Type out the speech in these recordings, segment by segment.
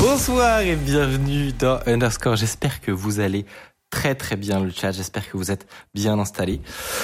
Bonsoir et bienvenue dans Underscore. J'espère que vous allez très très bien le chat. J'espère que vous êtes bien installés.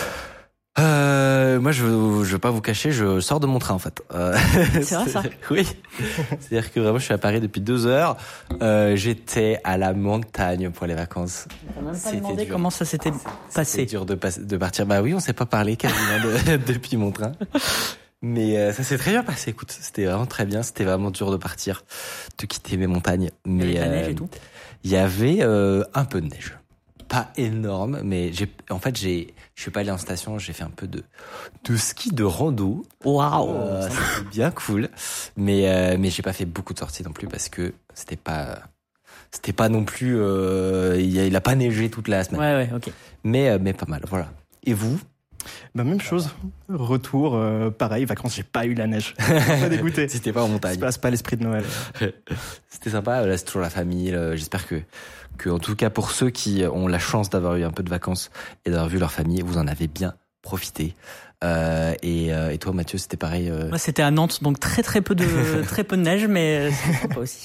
Moi, je veux pas vous cacher, je sors de mon train en fait. C'est vrai ça? Oui. C'est-à-dire que vraiment, je suis à Paris depuis 2 heures. J'étais à la montagne pour les vacances. On n'a même pas demandé comment ça s'était passé. C'est dur de partir. Bah oui, on s'est pas parlé quasiment depuis mon train. Mais ça s'est très bien passé. Écoute, c'était vraiment très bien. C'était vraiment dur de partir, de quitter mes montagnes. Mais il y avait de la neige et tout. Il y avait un peu de neige. Pas énorme, mais je suis pas allé en station, j'ai fait un peu de ski de rando. Waouh, c'était bien cool. Mais j'ai pas fait beaucoup de sorties non plus parce que c'était pas non plus, il a pas neigé toute la semaine. Ouais, ok. Mais pas mal, voilà. Et vous? Bah, même chose. Retour, pareil, vacances, j'ai pas eu la neige. Pas dégoûté. C'était pas en montagne. C'est pas l'esprit de Noël. C'était sympa, là, c'est toujours la famille, j'espère que en tout cas pour ceux qui ont la chance d'avoir eu un peu de vacances et d'avoir vu leur famille, vous en avez bien profité. Et toi Mathieu, c'était pareil? Moi c'était à Nantes, donc très peu de neige, mais c'est sympa aussi.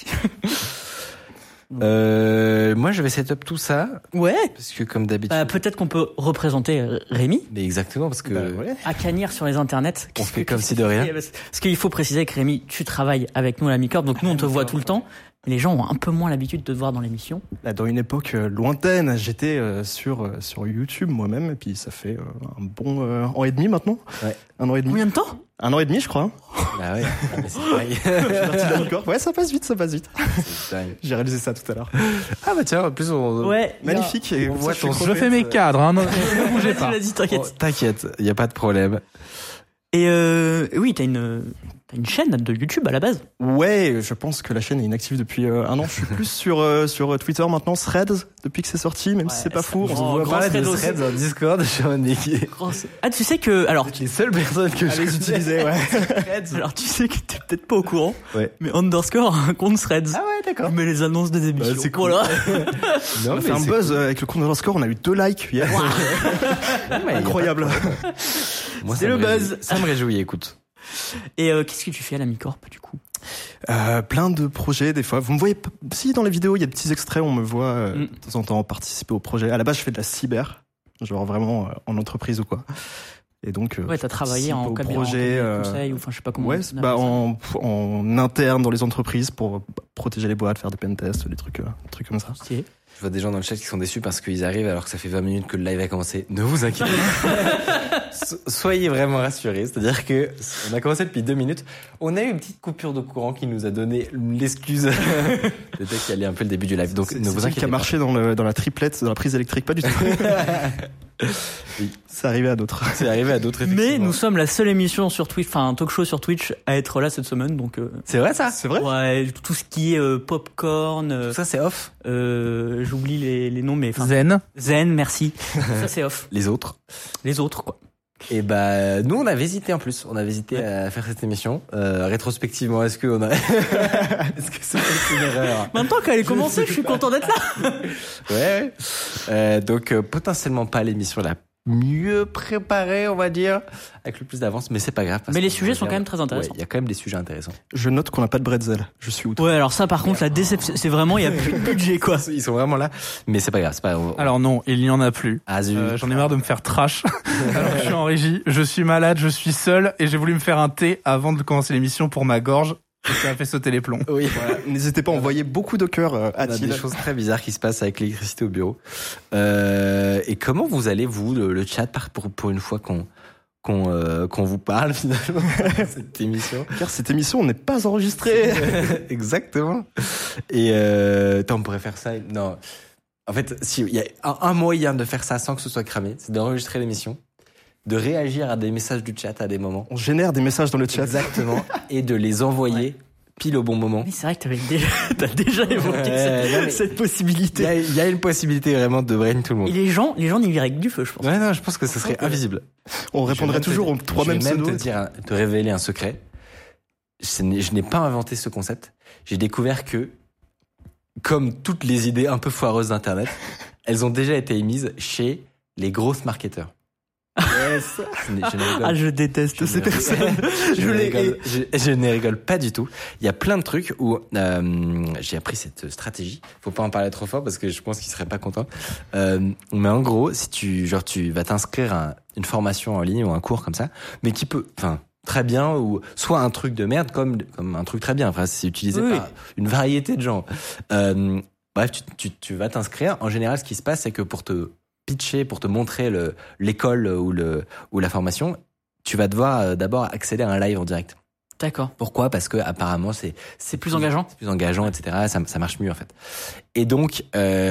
Moi je vais set up tout ça. Ouais. Parce que comme d'habitude. Peut-être qu'on peut représenter Rémi. Mais exactement, parce que. Ouais. À Canir sur les internets. On fait comme si de rien. Parce qu'il faut préciser que Rémi, tu travailles avec nous à la Mi-Corp, donc nous on te voit tout le temps. Les gens ont un peu moins l'habitude de te voir dans l'émission. Là, dans une époque lointaine, j'étais sur YouTube moi-même, et puis ça fait un bon an et demi maintenant. Ouais. 1 an et demi. Combien de temps? 1 an et demi, je crois. Bah ouais, mais c'est pareil. Je suis parti de la Mi-Corp. Ouais, ça passe vite. C'est dingue. J'ai réalisé ça tout à l'heure. Ah bah tiens, en plus Ouais. Magnifique. Et on voit ton Je fais mes cadres, hein. Ne bougez pas. Vas-y, t'inquiète. Oh, t'inquiète, y a pas de problème. Et oui, t'as une chaîne de YouTube à la base. Ouais, je pense que la chaîne est inactive depuis 1 an. Je suis plus sur Twitter maintenant, Threads, depuis que c'est sorti, même si c'est pas fou. On se voit pas de Threads en Discord, je suis en équipe. Ah, tu sais que, alors. Les seules personnes que je les utilisais, ouais. Alors, tu sais que t'es peut-être pas au courant. Ouais. Mais Underscore a un compte Threads. Ah ouais, d'accord. Mais les annonces des émissions. Bah, c'est cool. Voilà. Non, On a fait un buzz avec le compte Underscore, on a eu 2 likes hier. Incroyable. Moi, c'est le buzz. Ça me réjouit, écoute. Et qu'est-ce que tu fais à la Mi-Corp du coup? Plein de projets des fois. Vous me voyez pas... Si dans les vidéos il y a des petits extraits, on me voit de temps en temps participer au projet. À la base je fais de la cyber, genre vraiment en entreprise ou quoi. Et donc ouais, t'as travaillé en cabinet de conseil ou enfin je sais pas comment. Ouais, en interne dans les entreprises pour protéger les boîtes, faire des pentests, des trucs comme ça. Okay. Je vois des gens dans le chat qui sont déçus parce qu'ils arrivent alors que ça fait 20 minutes que le live a commencé. Ne vous inquiétez pas. Soyez vraiment rassurés. C'est-à-dire que on a commencé depuis 2 minutes. On a eu une petite coupure de courant qui nous a donné l'excuse de peut-être qu'il y allait un peu le début du live. Donc ne vous inquiétez pas. Qui a marché dans la triplette, dans la prise électrique, pas du tout. Oui, c'est arrivé à d'autres. C'est arrivé à d'autres. Mais nous sommes la seule émission sur Twitch, enfin un talk show sur Twitch à être là cette semaine, donc. C'est vrai ça? C'est vrai? Ouais, tout ce qui est popcorn. Tout ça c'est off. J'oublie les noms, mais. Zen, merci. Ça c'est off. Les autres quoi. Et bah nous on avait hésité en plus. On avait hésité à faire cette émission. Rétrospectivement, est-ce que c'est une erreur? Maintenant qu'elle est commencée, je suis content d'être là. Ouais. Donc potentiellement pas l'émission la mieux préparée, on va dire, avec le plus d'avance, mais c'est pas grave. Mais les sujets sont quand même très intéressants. Il y a quand même des sujets intéressants. Je note qu'on n'a pas de bretzel. Je suis outré. Ouais, alors ça par contre la déception, c'est vraiment il y a plus de budget quoi. Ils sont vraiment là, mais c'est pas grave, c'est pas grave. Alors non, il n'y en a plus. Ah, j'en ai marre de me faire trash. Alors que je suis en régie, je suis malade, je suis seul et j'ai voulu me faire un thé avant de commencer l'émission pour ma gorge. Et ça a fait sauter les plombs. Oui. Voilà. N'hésitez pas à envoyer beaucoup de cœurs à Il y a Thiel. des choses très bizarres qui se passent avec l'électricité au bureau. Et comment vous allez, vous, le chat, pour une fois qu'on vous parle finalement cette émission? Car cette émission n'est pas enregistrée. Exactement. Et on pourrait faire ça. Non. En fait, si il y a un moyen de faire ça sans que ce soit cramé, c'est d'enregistrer l'émission, de réagir à des messages du chat à des moments. On génère des messages dans le chat. Exactement. Et de les envoyer pile au bon moment. Mais c'est vrai que t'as déjà évoqué cette possibilité. Il y a une possibilité vraiment de brain tout le monde. Et les gens n'y verraient que du feu, je pense. Ouais, non, je pense que ce serait invisible. On répondrait toujours aux 3 mêmes pseudos. Je vais même te révéler un secret. Je n'ai pas inventé ce concept. J'ai découvert que, comme toutes les idées un peu foireuses d'Internet, elles ont déjà été émises chez les grosses marketeurs. Ouais, Je déteste ces personnes. Je ne rigole pas du tout. Il y a plein de trucs où j'ai appris cette stratégie. Faut pas en parler trop fort parce que je pense qu'il serait pas content. Mais en gros, si tu vas t'inscrire à une formation en ligne ou un cours comme ça, mais qui peut, très bien, ou soit un truc de merde comme un truc très bien. Enfin, c'est utilisé par une variété de gens. Bref, tu vas t'inscrire. En général, ce qui se passe, c'est que pour te pitcher, pour te montrer l'école ou la formation, tu vas devoir d'abord accéder à un live en direct. D'accord. Pourquoi ? Parce que apparemment c'est plus engageant. C'est plus engageant, etc. Ça marche mieux en fait. Et donc tu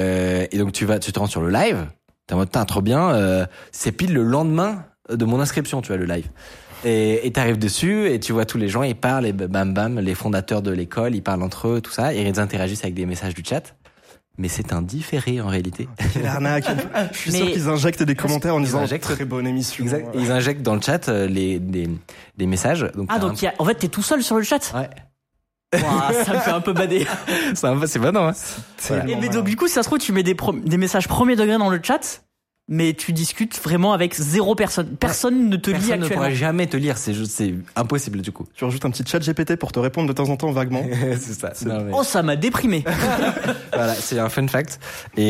te rends sur le live. T'es en mode trop bien. C'est pile le lendemain de mon inscription, tu vois, le live. Et t'arrives dessus et tu vois tous les gens, ils parlent et bam, les fondateurs de l'école, ils parlent entre eux, tout ça, et ils interagissent avec des messages du chat. Mais c'est un différé en réalité. Quelle arnaque. Je suis sûr qu'ils injectent des commentaires en disant très bonne émission. Exact. Ils injectent dans le chat des messages. Donc en fait t'es tout seul sur le chat. Ouais. Wow, ça me fait un peu bader. C'est pas non. Mais donc du coup, si ça se trouve, tu mets des messages premier degré dans le chat, mais tu discutes vraiment avec 0 personne. Personne ne te lit actuellement. Personne ne pourra jamais te lire. C'est impossible du coup. Tu rajoutes un petit chat GPT pour te répondre de temps en temps vaguement. C'est ça. Oh, ça m'a déprimé. Voilà, c'est un fun fact. Et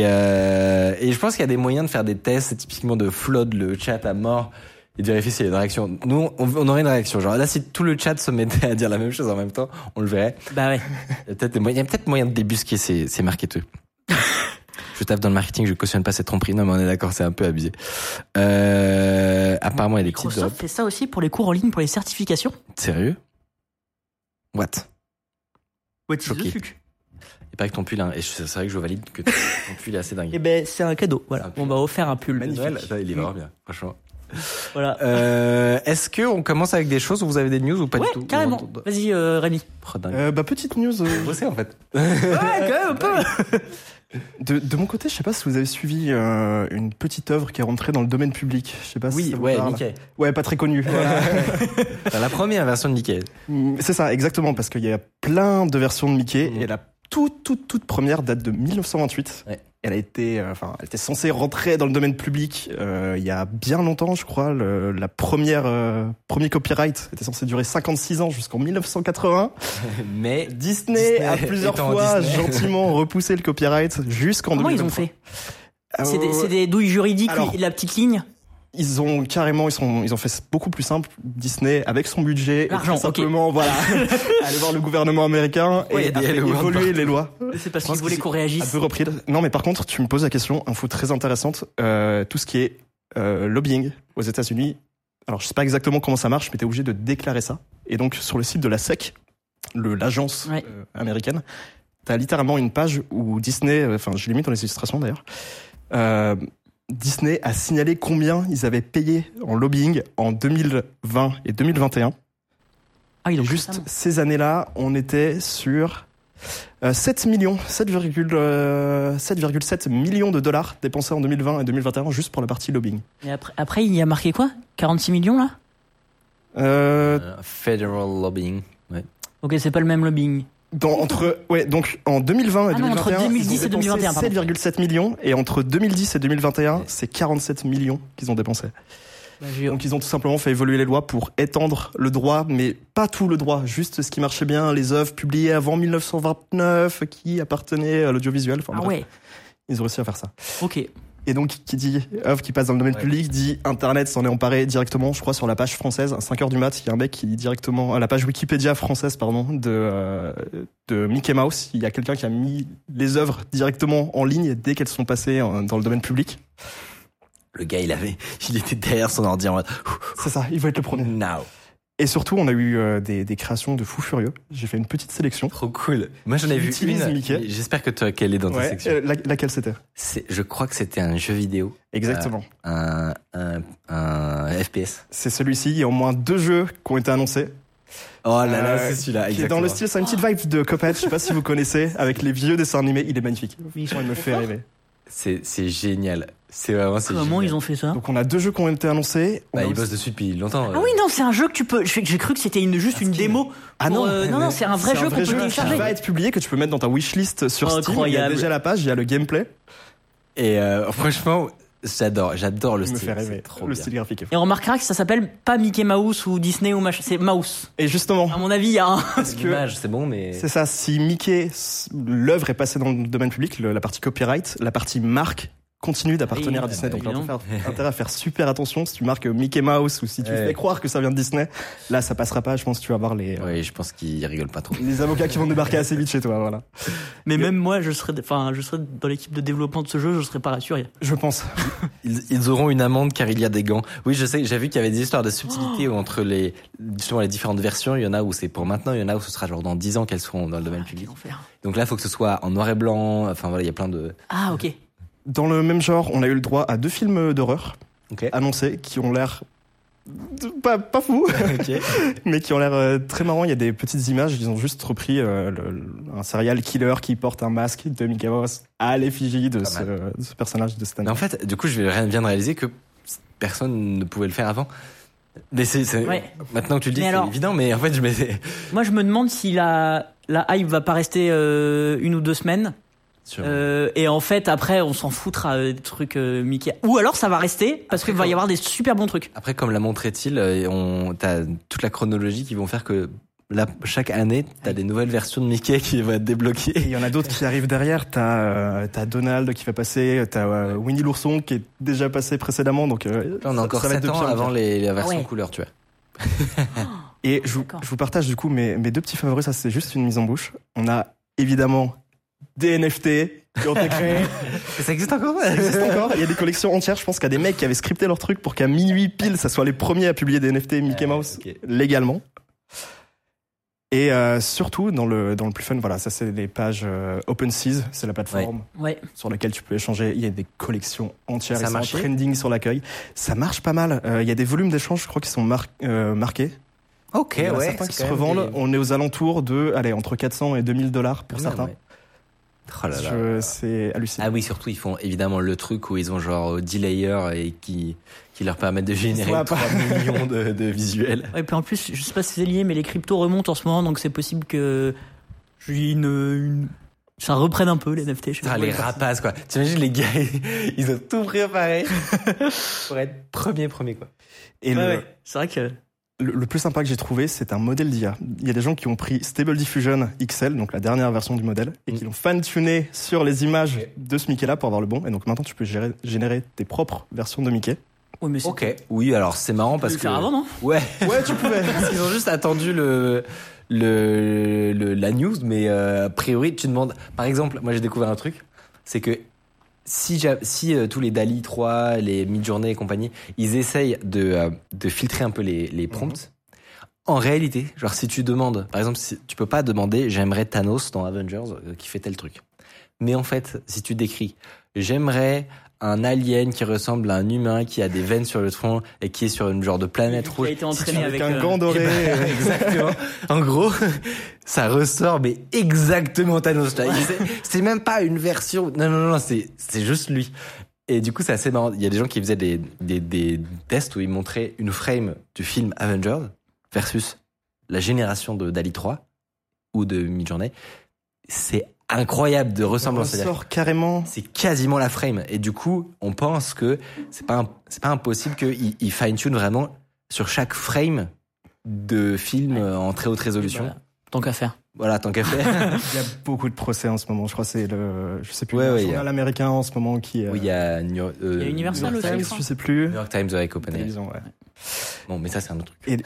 je pense qu'il y a des moyens de faire des tests, typiquement de flood le chat à mort et de vérifier s'il y a une réaction. Nous, on aurait une réaction. Genre là, si tout le chat se mettait à dire la même chose en même temps, on le verrait. Bah ouais. Il y a peut-être moyen de débusquer ces marketeurs. Je tape dans le marketing, je cautionne pas cette tromperie. Non, mais on est d'accord, c'est un peu abusé. Apparemment, il y a des petites Microsoft fait ça aussi pour les cours en ligne, pour les certifications. Sérieux? What Ouais, choqué. Il paraît que ton pull, et c'est vrai que je valide que ton pull est assez dingue. Eh ben, c'est un cadeau. Voilà. On m'a offert un pull. Magnifique. Il est vraiment bien, franchement. Voilà. Est-ce que on commence avec des choses où vous avez des news ou pas du tout? Carrément. Vas-y, Rémi. Petite news. Je sais en fait. Ouais, quand même un peu. De mon côté, je sais pas si vous avez suivi une petite œuvre qui est rentrée dans le domaine public. Je sais pas si ça vous parle. Mickey. Ouais, pas très connue. Voilà. La première version de Mickey. C'est ça, exactement, parce qu'il y a plein de versions de Mickey et la toute première date de 1928. Ouais. Elle a été, elle était censée rentrer dans le domaine public il y a bien longtemps, je crois. La premier copyright était censé durer 56 ans jusqu'en 1980. Mais Disney a plusieurs fois gentiment repoussé le copyright jusqu'en 2023. Comment ils ont fait C'est des douilles juridiques, la petite ligne. Ils ont fait beaucoup plus simple. Disney, avec son budget, l'argent, simplement, voilà, aller voir le gouvernement américain et évoluer les lois. C'est parce qu'ils voulaient qu'on réagisse. Un peu repris. Non, mais par contre, tu me poses la question, info très intéressante, tout ce qui est lobbying aux États-Unis. Alors, je sais pas exactement comment ça marche, mais t'es obligé de déclarer ça. Et donc, sur le site de la SEC, l'agence américaine, t'as littéralement une page où Disney, je l'ai mis dans les illustrations d'ailleurs. Disney a signalé combien ils avaient payé en lobbying en 2020 et 2021. Ah, donc juste ces années-là, on était sur 7,7 millions de dollars dépensés en 2020 et 2021 juste pour la partie lobbying. Et après il y a marqué quoi ? 46 millions là ? Federal lobbying. Ouais. Ok, c'est pas le même lobbying. Donc en 2020 et 2021, entre 2010 et 2021, 7,7 millions et entre 2010 et 2021, c'est 47 millions qu'ils ont dépensé. Donc ils ont tout simplement fait évoluer les lois pour étendre le droit, mais pas tout le droit, juste ce qui marchait bien, les œuvres publiées avant 1929 qui appartenaient à l'audiovisuel. Ils ont réussi à faire ça. Ok. Et donc, qui dit œuvre qui passe dans le domaine public, dit Internet s'en est emparé directement, je crois, sur la page française, à 5h du mat, il y a un mec qui dit directement, à la page Wikipédia française, de Mickey Mouse, il y a quelqu'un qui a mis les œuvres directement en ligne dès qu'elles sont passées dans le domaine public. Le gars, il était derrière son ordi en mode... C'est ça, il va être le premier. Now. Et surtout, on a eu des créations de fous furieux. J'ai fait une petite sélection. Trop cool. Moi, j'en ai vu une. Mickey. J'espère que toi, qu'elle est dans ta section. Laquelle c'était ? Je crois que c'était un jeu vidéo. Exactement. Un FPS. C'est celui-ci. Il y a au moins 2 jeux qui ont été annoncés. Oh là là, c'est celui-là. Qui est dans le style, c'est une petite vibe de Cuphead. Je sais pas si vous connaissez, avec les vieux dessins animés. Il est magnifique. Il me fait rêver. C'est génial. Comment génial. Ils ont fait ça ? Donc on a 2 jeux qui ont été annoncés. Ils bossent dessus depuis longtemps. Ah oui, non, c'est un jeu que tu peux... J'ai cru que c'était juste une démo. Ah non, non, c'est un vrai jeu qu'on peut télécharger. Qui va être publié, que tu peux mettre dans ta wishlist sur Steam. Incroyable. Il y a déjà la page, il y a le gameplay. Et franchement, J'adore le Il me style. fait rêver. C'est trop Le bien. style graphique est fou. Et on remarquera que ça s'appelle pas Mickey Mouse ou Disney ou machin, c'est Mouse. Et justement, À mon avis, il y a un. parce que L'image, c'est bon, mais c'est ça, si Mickey, l'œuvre est passée dans le domaine public, la partie copyright, la partie marque continue d'appartenir Oui, à Disney. bah, Donc là, on évidemment. peut faire intérêt à faire super attention. Si tu marques Mickey Mouse ou si tu Ouais. fais croire que ça vient de Disney, là, ça passera pas. Je pense que tu vas avoir oui, je pense qu'il rigole pas trop. les avocats qui vont débarquer assez vite chez toi. Voilà. Mais même moi, je serais dans l'équipe de développement de ce jeu, je serais pas rassuré. Je pense. Ils auront une amende car il y a des gants. Oui, je sais, j'ai vu qu'il y avait des histoires de subtilité entre justement les différentes versions. Il y en a où c'est pour maintenant, il y en a où ce sera genre dans 10 ans qu'elles seront dans le domaine public. Quel enfer. Donc là, il faut que ce soit en noir et blanc. Enfin voilà, il y a plein de. Ah, ok. Dans le même genre, on a eu le droit à 2 films d'horreur Ok. annoncés qui ont l'air pas fous, Ok. mais qui ont l'air très marrants. Il y a des petites images. Ils ont juste repris un serial killer qui porte un masque de Mickey Mouse à l'effigie de Pas ce personnage de Stan. Mais en fait, du coup, je viens de réaliser que personne ne pouvait le faire avant. Mais Ouais. maintenant que tu le dis, Mais c'est alors- évident. Mais en fait, je m'étais. Moi, je me demande si la hype va pas rester 1 ou 2 semaines. Et en fait, après, on s'en foutra des trucs Mickey. Ou alors, ça va rester parce qu'il va y avoir des super bons trucs. Après, comme l'a montré-il, t'as toute la chronologie qui vont faire que là, chaque année, t'as des nouvelles versions de Mickey qui vont être Et débloquées. il y en a d'autres qui arrivent derrière. T'as Donald qui va passer, t'as Winnie l'ourson qui est déjà passé précédemment. Donc Là, on a encore ça va être 7 de ans pire en avant pire. la version ouais. couleur, tu vois. Et D'accord. je vous partage du coup mes 2 petits favoris. Ça, c'est juste une mise en bouche. On a évidemment des NFT qui ont été créés. Ça existe encore, Ça existe encore. Il y a des collections entières. Je pense qu'il y a des mecs qui avaient scripté leur truc pour qu'à minuit pile, ça soit les premiers à publier des NFT Mickey Mouse ok. légalement. Et surtout dans le plus fun, voilà, ça c'est les pages OpenSeas, c'est la plateforme Ouais. sur laquelle tu peux échanger. Il y a des collections entières. Ça Ils sont en marchait trending sur l'accueil. Ça marche pas mal. Il y a des volumes d'échanges, je crois, qui sont marqués. Ok, Il y en a ouais. certains qui c'est se quand même revendent. des- On est aux alentours de, entre 400 et $2000 pour Quand même, certains. ouais. Oh là là. C'est hallucinant. Ah oui, surtout, ils font évidemment le truc où ils ont genre 10 layers et qui leur permettent de générer Soit 3 millions de visuels. Et puis en plus, je sais pas si c'est lié, mais les cryptos remontent en ce moment, donc c'est possible que ça reprenne un peu les NFT. Je sais Ah, pas. les rapaces, quoi. T'imagines, les gars, ils ont tout préparé pour être premier, quoi. Et Ouais. C'est vrai que. le plus sympa que j'ai trouvé, c'est un modèle d'IA. Il y a des gens qui ont pris Stable Diffusion XL, donc la dernière version du modèle, et qui l'ont fan-tuné sur les images de ce Mickey-là pour avoir le bon. Et donc maintenant, tu peux générer tes propres versions de Mickey. Oui, mais c'est. Ok. Oui, alors c'est marrant parce Tu que. peux le faire avant, non? Ouais. Ouais, tu pouvais. Ils ont juste attendu la news, mais a priori, tu demandes. Par exemple, moi j'ai découvert un truc, c'est que si tous les DALL-E 3, les Midjourney et compagnie, ils essayent de filtrer un peu les prompts. En réalité, genre si tu demandes, par exemple, si, tu peux pas demander j'aimerais Thanos dans Avengers qui fait tel truc. Mais en fait, si tu décris j'aimerais un alien qui ressemble à un humain qui a des veines sur le front et qui est sur une genre de planète Qui a rouge. été entraîné Avec avec un gant Eh doré. ben, exactement. En gros, ça ressort, mais exactement Thanos. Tu vois. C'est même pas une version. Non, c'est juste lui. Et du coup, c'est assez marrant. Il y a des gens qui faisaient des tests où ils montraient une frame du film Avengers versus la génération de DALL-E 3 ou de Midjourney. C'est incroyable de ressemblance. Ça sort carrément. C'est quasiment la frame. Et du coup, on pense que c'est pas impossible qu'ils fine-tune vraiment sur chaque frame de film en très haute résolution. Voilà. Tant qu'à faire. Voilà, tant qu'à faire. Il y a beaucoup de procès en ce moment. Je crois que c'est je sais plus, Ouais, le il y a- journal américain en ce moment qui. Oui, il y a Il y a Universal New aussi, York je Times, crois. je sais plus. New York Times avec OpenAI. Télévision, ouais. Bon, mais ça, c'est un autre truc. Et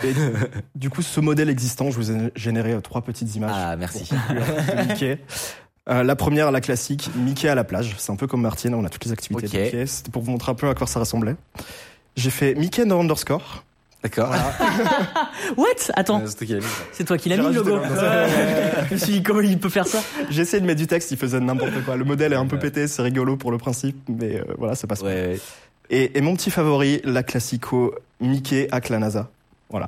du coup, ce modèle existant, je vous ai généré 3 petites images. Ah, merci. De Mickey. La première, la classique, Mickey à la plage. C'est un peu comme Martine, on a toutes les activités Ok. de Mickey. C'était pour vous montrer un peu à quoi ça ressemblait. J'ai fait Mickey no underscore. D'accord. What? Attends, C'est toi qui l'as mis, ça. c'est toi qui l'as J'ai mis le rajouté logo. le logo. Je me suis dit, comment il peut faire ça? J'ai essayé de mettre du texte, il faisait n'importe quoi. Le modèle est un peu pété, c'est rigolo pour le principe, mais voilà, ça passe pas. Ouais. Et mon petit favori, la classico Mickey hack la NASA. Voilà.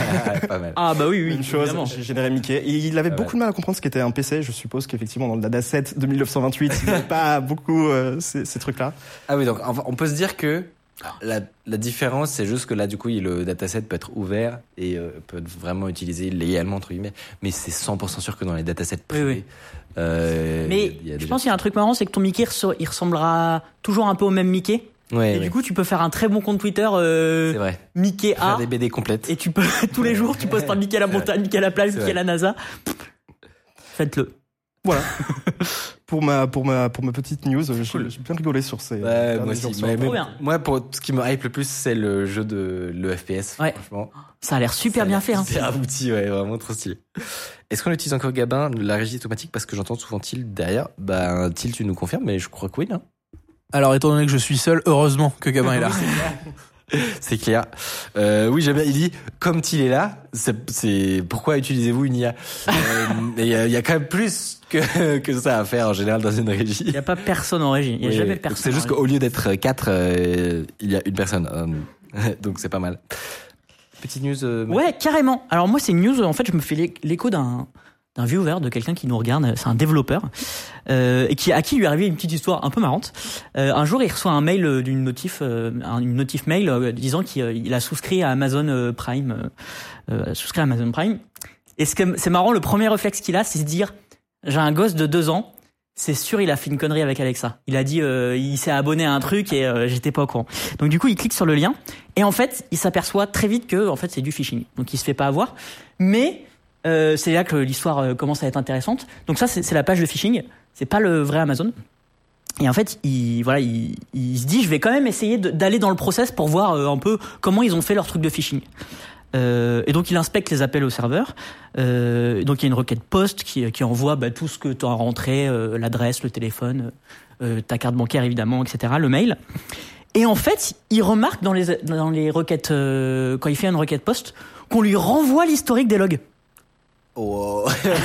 Pas mal. Ah bah oui, oui, Une chose, évidemment. j'ai généré Mickey. Et il avait Ah beaucoup de mal à comprendre ce qu'était un PC. Je suppose qu'effectivement, dans le dataset de 1928, il n'y avait pas beaucoup ces trucs-là. Ah oui, donc on peut se dire que la différence, c'est juste que là, du coup, le dataset peut être ouvert et peut être vraiment utilisé légalement, entre guillemets. Mais c'est 100% sûr que dans les datasets privés. Mais il y a je déjà- pense qu'il y a un truc marrant, c'est que ton Mickey, il ressemblera toujours un peu au même Mickey. Et du coup, tu peux faire un très bon compte Twitter, c'est vrai. Mickey A. Faire des BD complètes. Et tu peux, tous les jours, tu postes un Mickey à la montagne, Mickey à la plage, Mickey à la NASA. Faites-le. Voilà. pour ma petite news, j'ai bien rigolé sur ces. Ouais, moi aussi. Moi, pour ce qui me hype le plus, c'est le jeu le FPS. Ouais. Franchement. Ça a l'air super bien fait, hein. Super abouti, ouais, vraiment trop stylé. Est-ce qu'on utilise encore Gabin, la régie automatique, parce que j'entends souvent Thiel derrière? Bah, Thiel, tu nous confirmes, mais je crois que oui, non? Alors, étant donné que je suis seul, heureusement que Gabin est là. C'est clair. Oui, j'aime bien. Il dit, comme Thiel est là, c'est pourquoi utilisez-vous une IA? Mais il y a quand même plus que ça à faire en général dans une régie. Il n'y a pas personne en régie. Il n'y a jamais personne. C'est juste qu'au lieu d'être 4, il y a une personne. Donc c'est pas mal. Petite news. Ouais, carrément. Alors moi, c'est une news. En fait, je me fais l'écho d'un viewer, de quelqu'un qui nous regarde. C'est un développeur et à qui lui est arrivé une petite histoire un peu marrante. Un jour, il reçoit un mail d'une notif, une notif mail disant qu'il a souscrit à Amazon Prime. Souscrit à Amazon Prime. Et c'est marrant, le premier réflexe qu'il a, c'est de dire, j'ai un gosse de 2 ans. C'est sûr, il a fait une connerie avec Alexa. Il a dit, il s'est abonné à un truc et j'étais pas au courant. Donc du coup, il clique sur le lien et en fait, il s'aperçoit très vite que en fait, c'est du phishing. Donc il se fait pas avoir. Mais c'est là que l'histoire commence à être intéressante. Donc ça, c'est la page de phishing. C'est pas le vrai Amazon. Et en fait, il se dit, je vais quand même essayer d'aller dans le process pour voir un peu comment ils ont fait leur truc de phishing. Et donc il inspecte les appels au serveur. Donc il y a une requête post qui envoie tout ce que tu as rentré, l'adresse, le téléphone, ta carte bancaire évidemment, etc., le mail. Et en fait, il remarque dans les requêtes, quand il fait une requête post, qu'on lui renvoie l'historique des logs. Oh.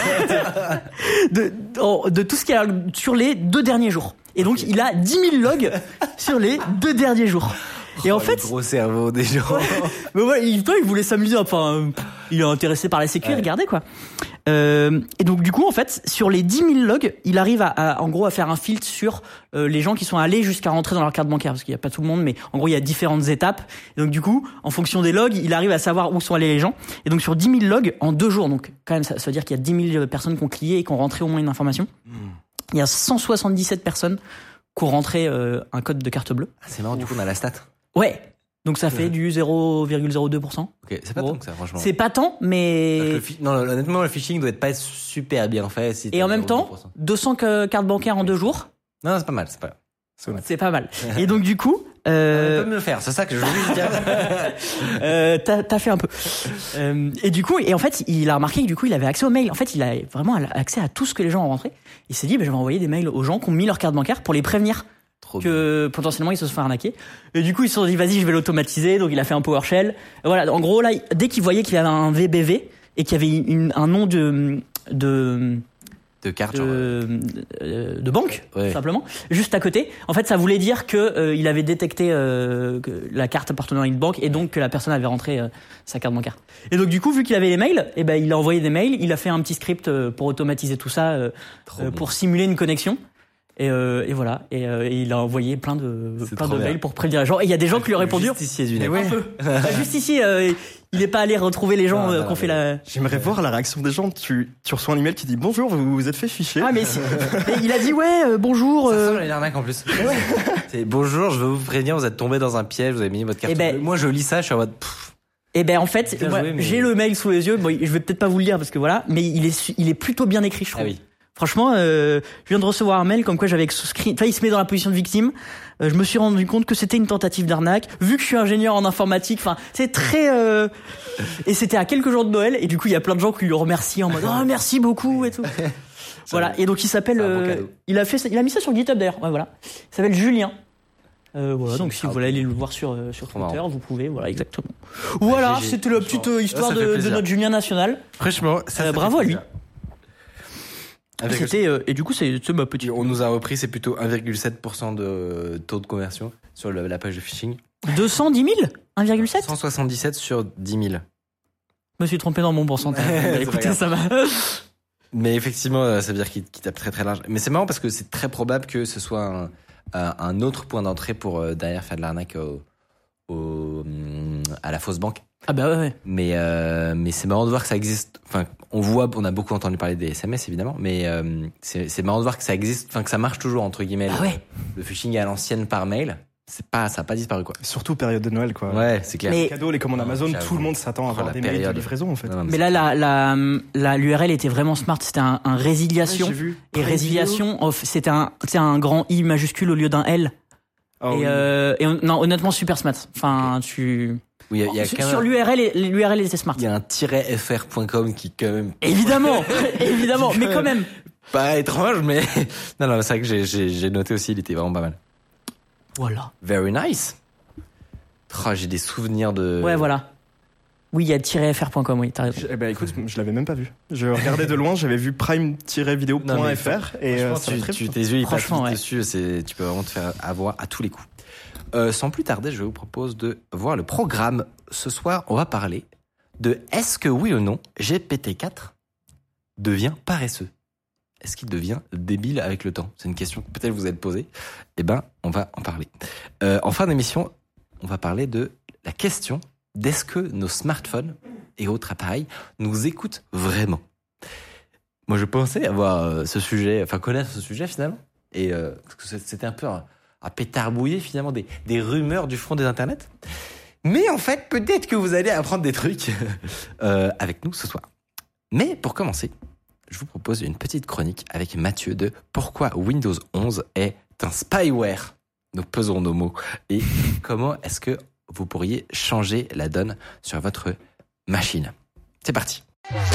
de tout ce qu'il y a sur les 2 derniers jours. Et donc il a 10 000 logs sur les 2 derniers jours. Et en fait, gros cerveau des gens. Mais ouais, il voulait s'amuser. Enfin, il est intéressé par la sécu. Ouais. Regardez quoi. Et donc du coup, en fait, sur les 10 000 logs, il arrive en gros à faire un filtre sur les gens qui sont allés jusqu'à rentrer dans leur carte bancaire, parce qu'il y a pas tout le monde, mais en gros il y a différentes étapes. Et donc du coup, en fonction des logs, il arrive à savoir où sont allés les gens. Et donc sur 10 000 logs en 2 jours, donc quand même ça veut dire qu'il y a 10 000 personnes qui ont cliqué et qui ont rentré au moins une information. Il y a 177 personnes qui ont rentré un code de carte bleue. C'est marrant, du coup on a la stat. Ouais. Donc ça fait du 0,02%. Ok, c'est pas tant que ça, franchement. C'est pas tant, mais... Non, honnêtement, le phishing doit pas être super bien fait. Si et en même temps, 200 cartes bancaires en 2 jours. Non, c'est pas mal, c'est pas mal. Et donc du coup... On peut me le faire, c'est ça que je voulais dire. T'as fait un peu. Et du coup, en fait, il a remarqué que du coup, il avait accès aux mails. En fait, il a vraiment accès à tout ce que les gens ont rentré. Il s'est dit, je vais envoyer des mails aux gens qui ont mis leur carte bancaire pour les prévenir que potentiellement ils se sont fait arnaquer. Et du coup ils se sont dit vas-y je vais l'automatiser, donc il a fait un PowerShell. Et voilà, en gros là dès qu'il voyait qu'il avait un VBV et qu'il y avait un nom de carte de banque, simplement, juste à côté. En fait, ça voulait dire que il avait détecté que la carte appartenant à une banque et donc que la personne avait rentré sa carte bancaire. Et donc du coup, vu qu'il avait les mails, il a envoyé des mails, il a fait un petit script pour automatiser tout ça, pour simuler une connexion. Et voilà. Et il a envoyé plein de mails pour prévenir les gens. Et il y a des gens qui lui ont répondu. Justicier du net. Un peu. Justicier, il est pas allé retrouver les gens qu'on fait la. J'aimerais voir la réaction des gens. Tu reçois un email qui dit bonjour, vous vous êtes fait ficher. Ah mais il a dit bonjour. Ça ressemble à l'arnaque en plus. C'est bonjour, je veux vous prévenir, vous êtes tombé dans un piège, vous avez mis votre carte. Moi je lis ça, je suis en mode. En fait, j'ai le mail sous les yeux. Bon, je vais peut-être pas vous le lire parce que voilà, mais il est plutôt bien écrit, je trouve. Ah oui. Franchement, je viens de recevoir un mail comme quoi j'avais souscrit. Enfin, il se met dans la position de victime. Je me suis rendu compte que c'était une tentative d'arnaque. Vu que je suis ingénieur en informatique, enfin, c'est très. Et c'était à quelques jours de Noël. Et du coup, il y a plein de gens qui le remercient en mode merci beaucoup et tout. Voilà. Et donc il s'appelle. Il a mis ça sur GitHub d'ailleurs. Ouais, voilà. Il s'appelle Julien. Voilà, donc si vous voulez aller le voir sur Twitter, vous pouvez, voilà, exactement. Voilà, c'était la petite histoire de notre Julien national. Franchement, bravo à lui. Et du coup, c'est ma petite. On nous a repris, c'est plutôt 1,7% de taux de conversion sur la page de phishing. 210 000 1,7 177 sur 10 000. Je me suis trompé dans mon pourcentage. Écoutez, ça va. Mais effectivement, ça veut dire qu'il tape très très large. Mais c'est marrant parce que c'est très probable que ce soit un autre point d'entrée pour derrière faire de l'arnaque à la fausse banque. Ah bah ouais. Mais c'est marrant de voir que ça existe. Enfin, on a beaucoup entendu parler des SMS évidemment, mais c'est marrant de voir que ça existe, enfin que ça marche toujours entre guillemets. Ah ouais. Le phishing à l'ancienne par mail. ça a pas disparu, quoi. Surtout période de Noël, quoi. Ouais, c'est clair. Mais- Les cadeaux, les commandes Amazon, j'avoue. tout le monde s'attend à avoir La des mails de période. livraison, en fait. Non, Mais là, l'URL était vraiment smart. C'était un résiliation. Ouais, j'ai vu. Et Prime résiliation, c'était un grand I majuscule au lieu d'un L. Video. Ah oui. Non, honnêtement, super smart. Enfin, Oui, il y a sur quand sur même. l'URL était smart. Il y a un -fr.com qui, quand même, Évidemment, évidemment, mais quand même. pas étrange, mais. Non, c'est vrai que j'ai noté aussi, il était vraiment pas mal. Voilà. Very nice. Oh, j'ai des souvenirs de. Ouais, voilà. Oui, il y a -fr.com, oui, t'as raison. Eh ben écoute, je l'avais même pas vu. Je regardais de loin, j'avais vu prime-video.fr Non, mais et Franchement, ça va très tes vite. yeux ils passent Franchement, vite ouais. dessus, tu peux vraiment te faire avoir à tous les coups. Sans plus tarder, je vous propose de voir le programme. Ce soir, on va parler de est-ce que oui ou non GPT-4 devient paresseux? Est-ce qu'il devient débile avec le temps? C'est une question que peut-être vous êtes posée. Eh ben, on va en parler. En fin d'émission, on va parler de la question d'est-ce que nos smartphones et autres appareils nous écoutent vraiment? Moi, je pensais avoir ce sujet, enfin connaître ce sujet finalement, et parce que c'était un peu à pétarbouiller finalement des rumeurs du front des internets. Mais en fait, peut-être que vous allez apprendre des trucs avec nous ce soir. Mais pour commencer, je vous propose une petite chronique avec Mathieu de pourquoi Windows 11 est un spyware. Nous pesons nos mots. Et comment est-ce que vous pourriez changer la donne sur votre machine. C'est parti.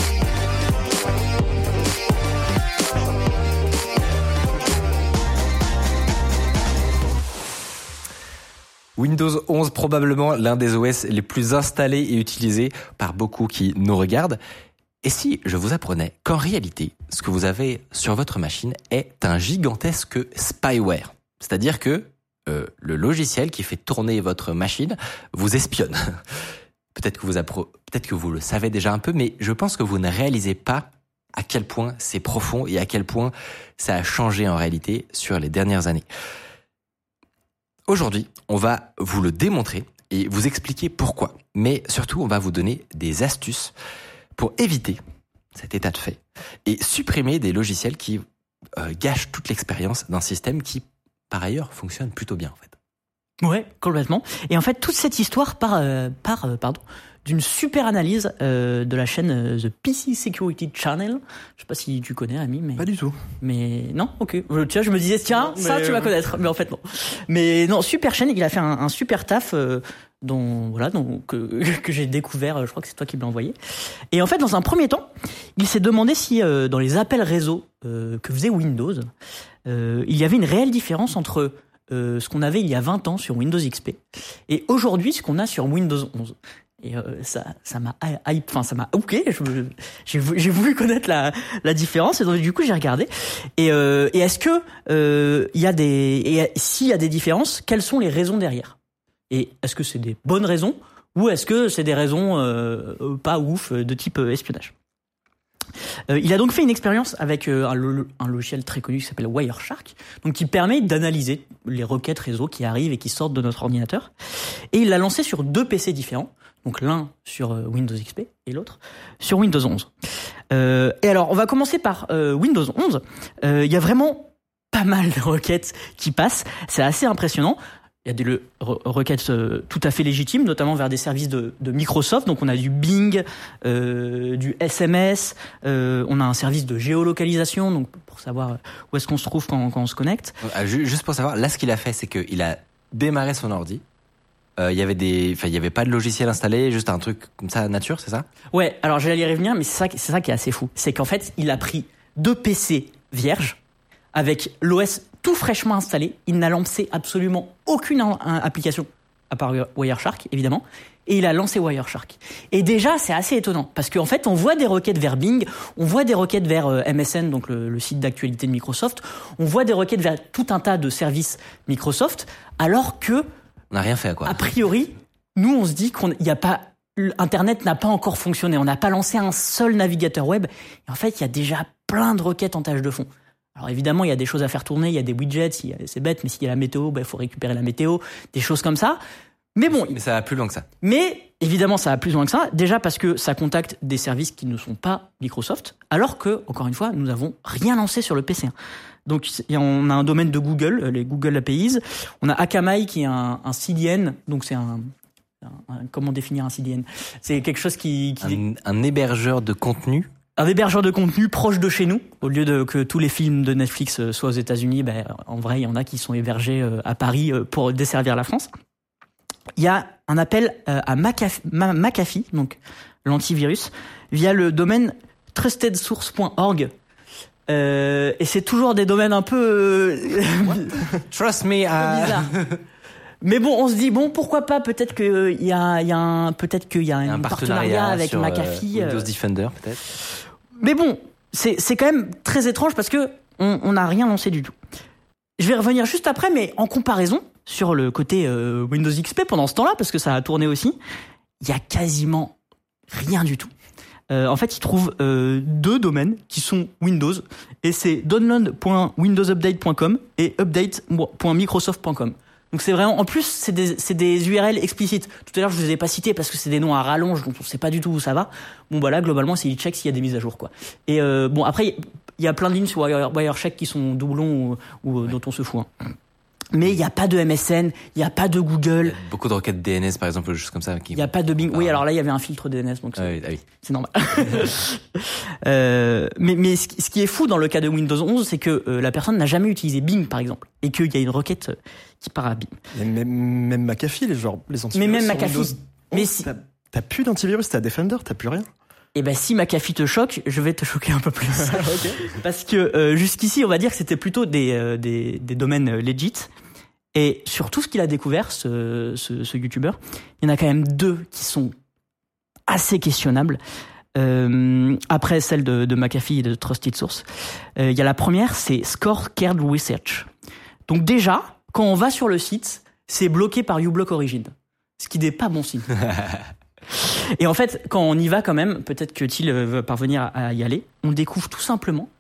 Windows 11, probablement l'un des OS les plus installés et utilisés par beaucoup qui nous regardent. Et si je vous apprenais qu'en réalité, ce que vous avez sur votre machine est un gigantesque spyware, c'est-à-dire que le logiciel qui fait tourner votre machine vous espionne. Peut-être que vous le savez déjà un peu, mais je pense que vous ne réalisez pas à quel point c'est profond et à quel point ça a changé en réalité sur les dernières années. Aujourd'hui, on va vous le démontrer et vous expliquer pourquoi. Mais surtout, on va vous donner des astuces pour éviter cet état de fait et supprimer des logiciels qui gâchent toute l'expérience d'un système qui, par ailleurs, fonctionne plutôt bien en fait. Ouais, complètement. Et en fait, toute cette histoire part d'une super analyse de la chaîne The PC Security Channel. Je sais pas si tu connais, Ami, mais... Pas du tout. Mais non, ok. Tu vois, je me disais, tiens, Non, ça mais tu vas connaître. Mais en fait, non. Mais non, super chaîne, il a fait un super taf que j'ai découvert, je crois que c'est toi qui me l'as envoyé. Et en fait, dans un premier temps, il s'est demandé si dans les appels réseau que faisait Windows, il y avait une réelle différence entre ce qu'on avait il y a 20 ans sur Windows XP et aujourd'hui ce qu'on a sur Windows 11. Et ça m'a ça m'a hooké. J'ai voulu connaître la différence et donc du coup j'ai regardé. Et est-ce que s'il y a des différences, quelles sont les raisons derrière? Et est-ce que c'est des bonnes raisons ou est-ce que c'est des raisons pas ouf de type espionnage? Il a donc fait une expérience avec un logiciel très connu qui s'appelle Wireshark, donc qui permet d'analyser les requêtes réseau qui arrivent et qui sortent de notre ordinateur. Et il l'a lancé sur 2 PC différents, donc l'un sur Windows XP et l'autre sur Windows 11. Et alors, on va commencer par Windows 11. Il y a vraiment pas mal de requêtes qui passent, c'est assez impressionnant. Il y a des requêtes tout à fait légitimes, notamment vers des services de Microsoft. Donc on a du Bing, du SMS, on a un service de géolocalisation, donc pour savoir où est-ce qu'on se trouve quand on se connecte. Juste pour savoir, là ce qu'il a fait, c'est qu'il a démarré son ordi. Il y avait pas de logiciel installé, juste un truc comme ça nature, c'est ça? Ouais, alors j'allais y revenir, mais c'est ça qui est assez fou. C'est qu'en fait, il a pris 2 PC vierges avec l'OS tout fraîchement installé. Il n'a lancé absolument aucune application, à part Wireshark, évidemment. Et il a lancé Wireshark. Et déjà, c'est assez étonnant. Parce qu'en fait, on voit des requêtes vers Bing, on voit des requêtes vers MSN, donc le site d'actualité de Microsoft. On voit des requêtes vers tout un tas de services Microsoft. Alors que, on n'a rien fait, quoi. A priori, nous, on se dit Internet n'a pas encore fonctionné. On n'a pas lancé un seul navigateur web. Et en fait, il y a déjà plein de requêtes en tâche de fond. Alors évidemment, il y a des choses à faire tourner, il y a des widgets, c'est bête, mais s'il y a la météo, il faut récupérer la météo, des choses comme ça. Mais bon, Mais ça va plus loin que ça. mais évidemment, ça va plus loin que ça. Déjà parce que ça contacte des services qui ne sont pas Microsoft, alors que, encore une fois, nous n'avons rien lancé sur le PC. Donc, on a un domaine de Google, les Google APIs. On a Akamai qui est un CDN. Donc, c'est comment définir un CDN? C'est quelque chose qui Un hébergeur de contenu. un hébergeur de contenu proche de chez nous. Au lieu de que tous les films de Netflix soient aux États-Unis, en vrai, il y en a qui sont hébergés à Paris pour desservir la France. Il y a un appel à McAfee, donc l'antivirus, via le domaine trustedsource.org. Et c'est toujours des domaines un peu Trust me. bizarres. Mais bon, on se dit pourquoi pas, peut-être qu'il y a un partenariat avec sur, McAfee. Windows Defender peut-être. Mais bon, c'est quand même très étrange parce que on n'a rien lancé du tout. Je vais revenir juste après, mais en comparaison sur le côté Windows XP pendant ce temps-là, parce que ça a tourné aussi, il y a quasiment rien du tout. En fait, ils trouvent 2 domaines qui sont Windows, et c'est download.windowsupdate.com et update.microsoft.com. Donc c'est vraiment, en plus, c'est des URL explicites. Tout à l'heure, je vous ai pas cité parce que c'est des noms à rallonge, donc on sait pas du tout où ça va. Bon, bah là, globalement, c'est il check s'il y a des mises à jour, quoi. Et bon, après, il y a plein de lignes sur Wirecheck qui sont doublons ou dont on se fout. Hein. Mais il y a pas de MSN, il y a pas de Google. Beaucoup de requêtes DNS, par exemple, juste comme ça. Il y a pas de Bing. Oui, alors là, il y avait un filtre DNS, donc oui. c'est normal. Mais ce qui est fou dans le cas de Windows 11, c'est que la personne n'a jamais utilisé Bing, par exemple, et qu'il y a une requête qui part à Bing. Même McAfee, les antivirus. Mais même sur McAfee. Windows 11, Mais si, t'as plus d'antivirus, t'as Defender, t'as plus rien. et ben si McAfee te choque, je vais te choquer un peu plus. Ok. Parce que jusqu'ici, on va dire que c'était plutôt des domaines legit. Et sur tout ce qu'il a découvert, ce YouTuber, il y en a quand même 2 qui sont assez questionnables. Après celle de McAfee et de Trusted Source. Il y a la première, c'est Score Card Research. Donc déjà, quand on va sur le site, c'est bloqué par uBlock Origin. Ce qui n'est pas bon signe. Et en fait, quand on y va quand même, peut-être que Thiel va parvenir à y aller, on découvre tout simplement...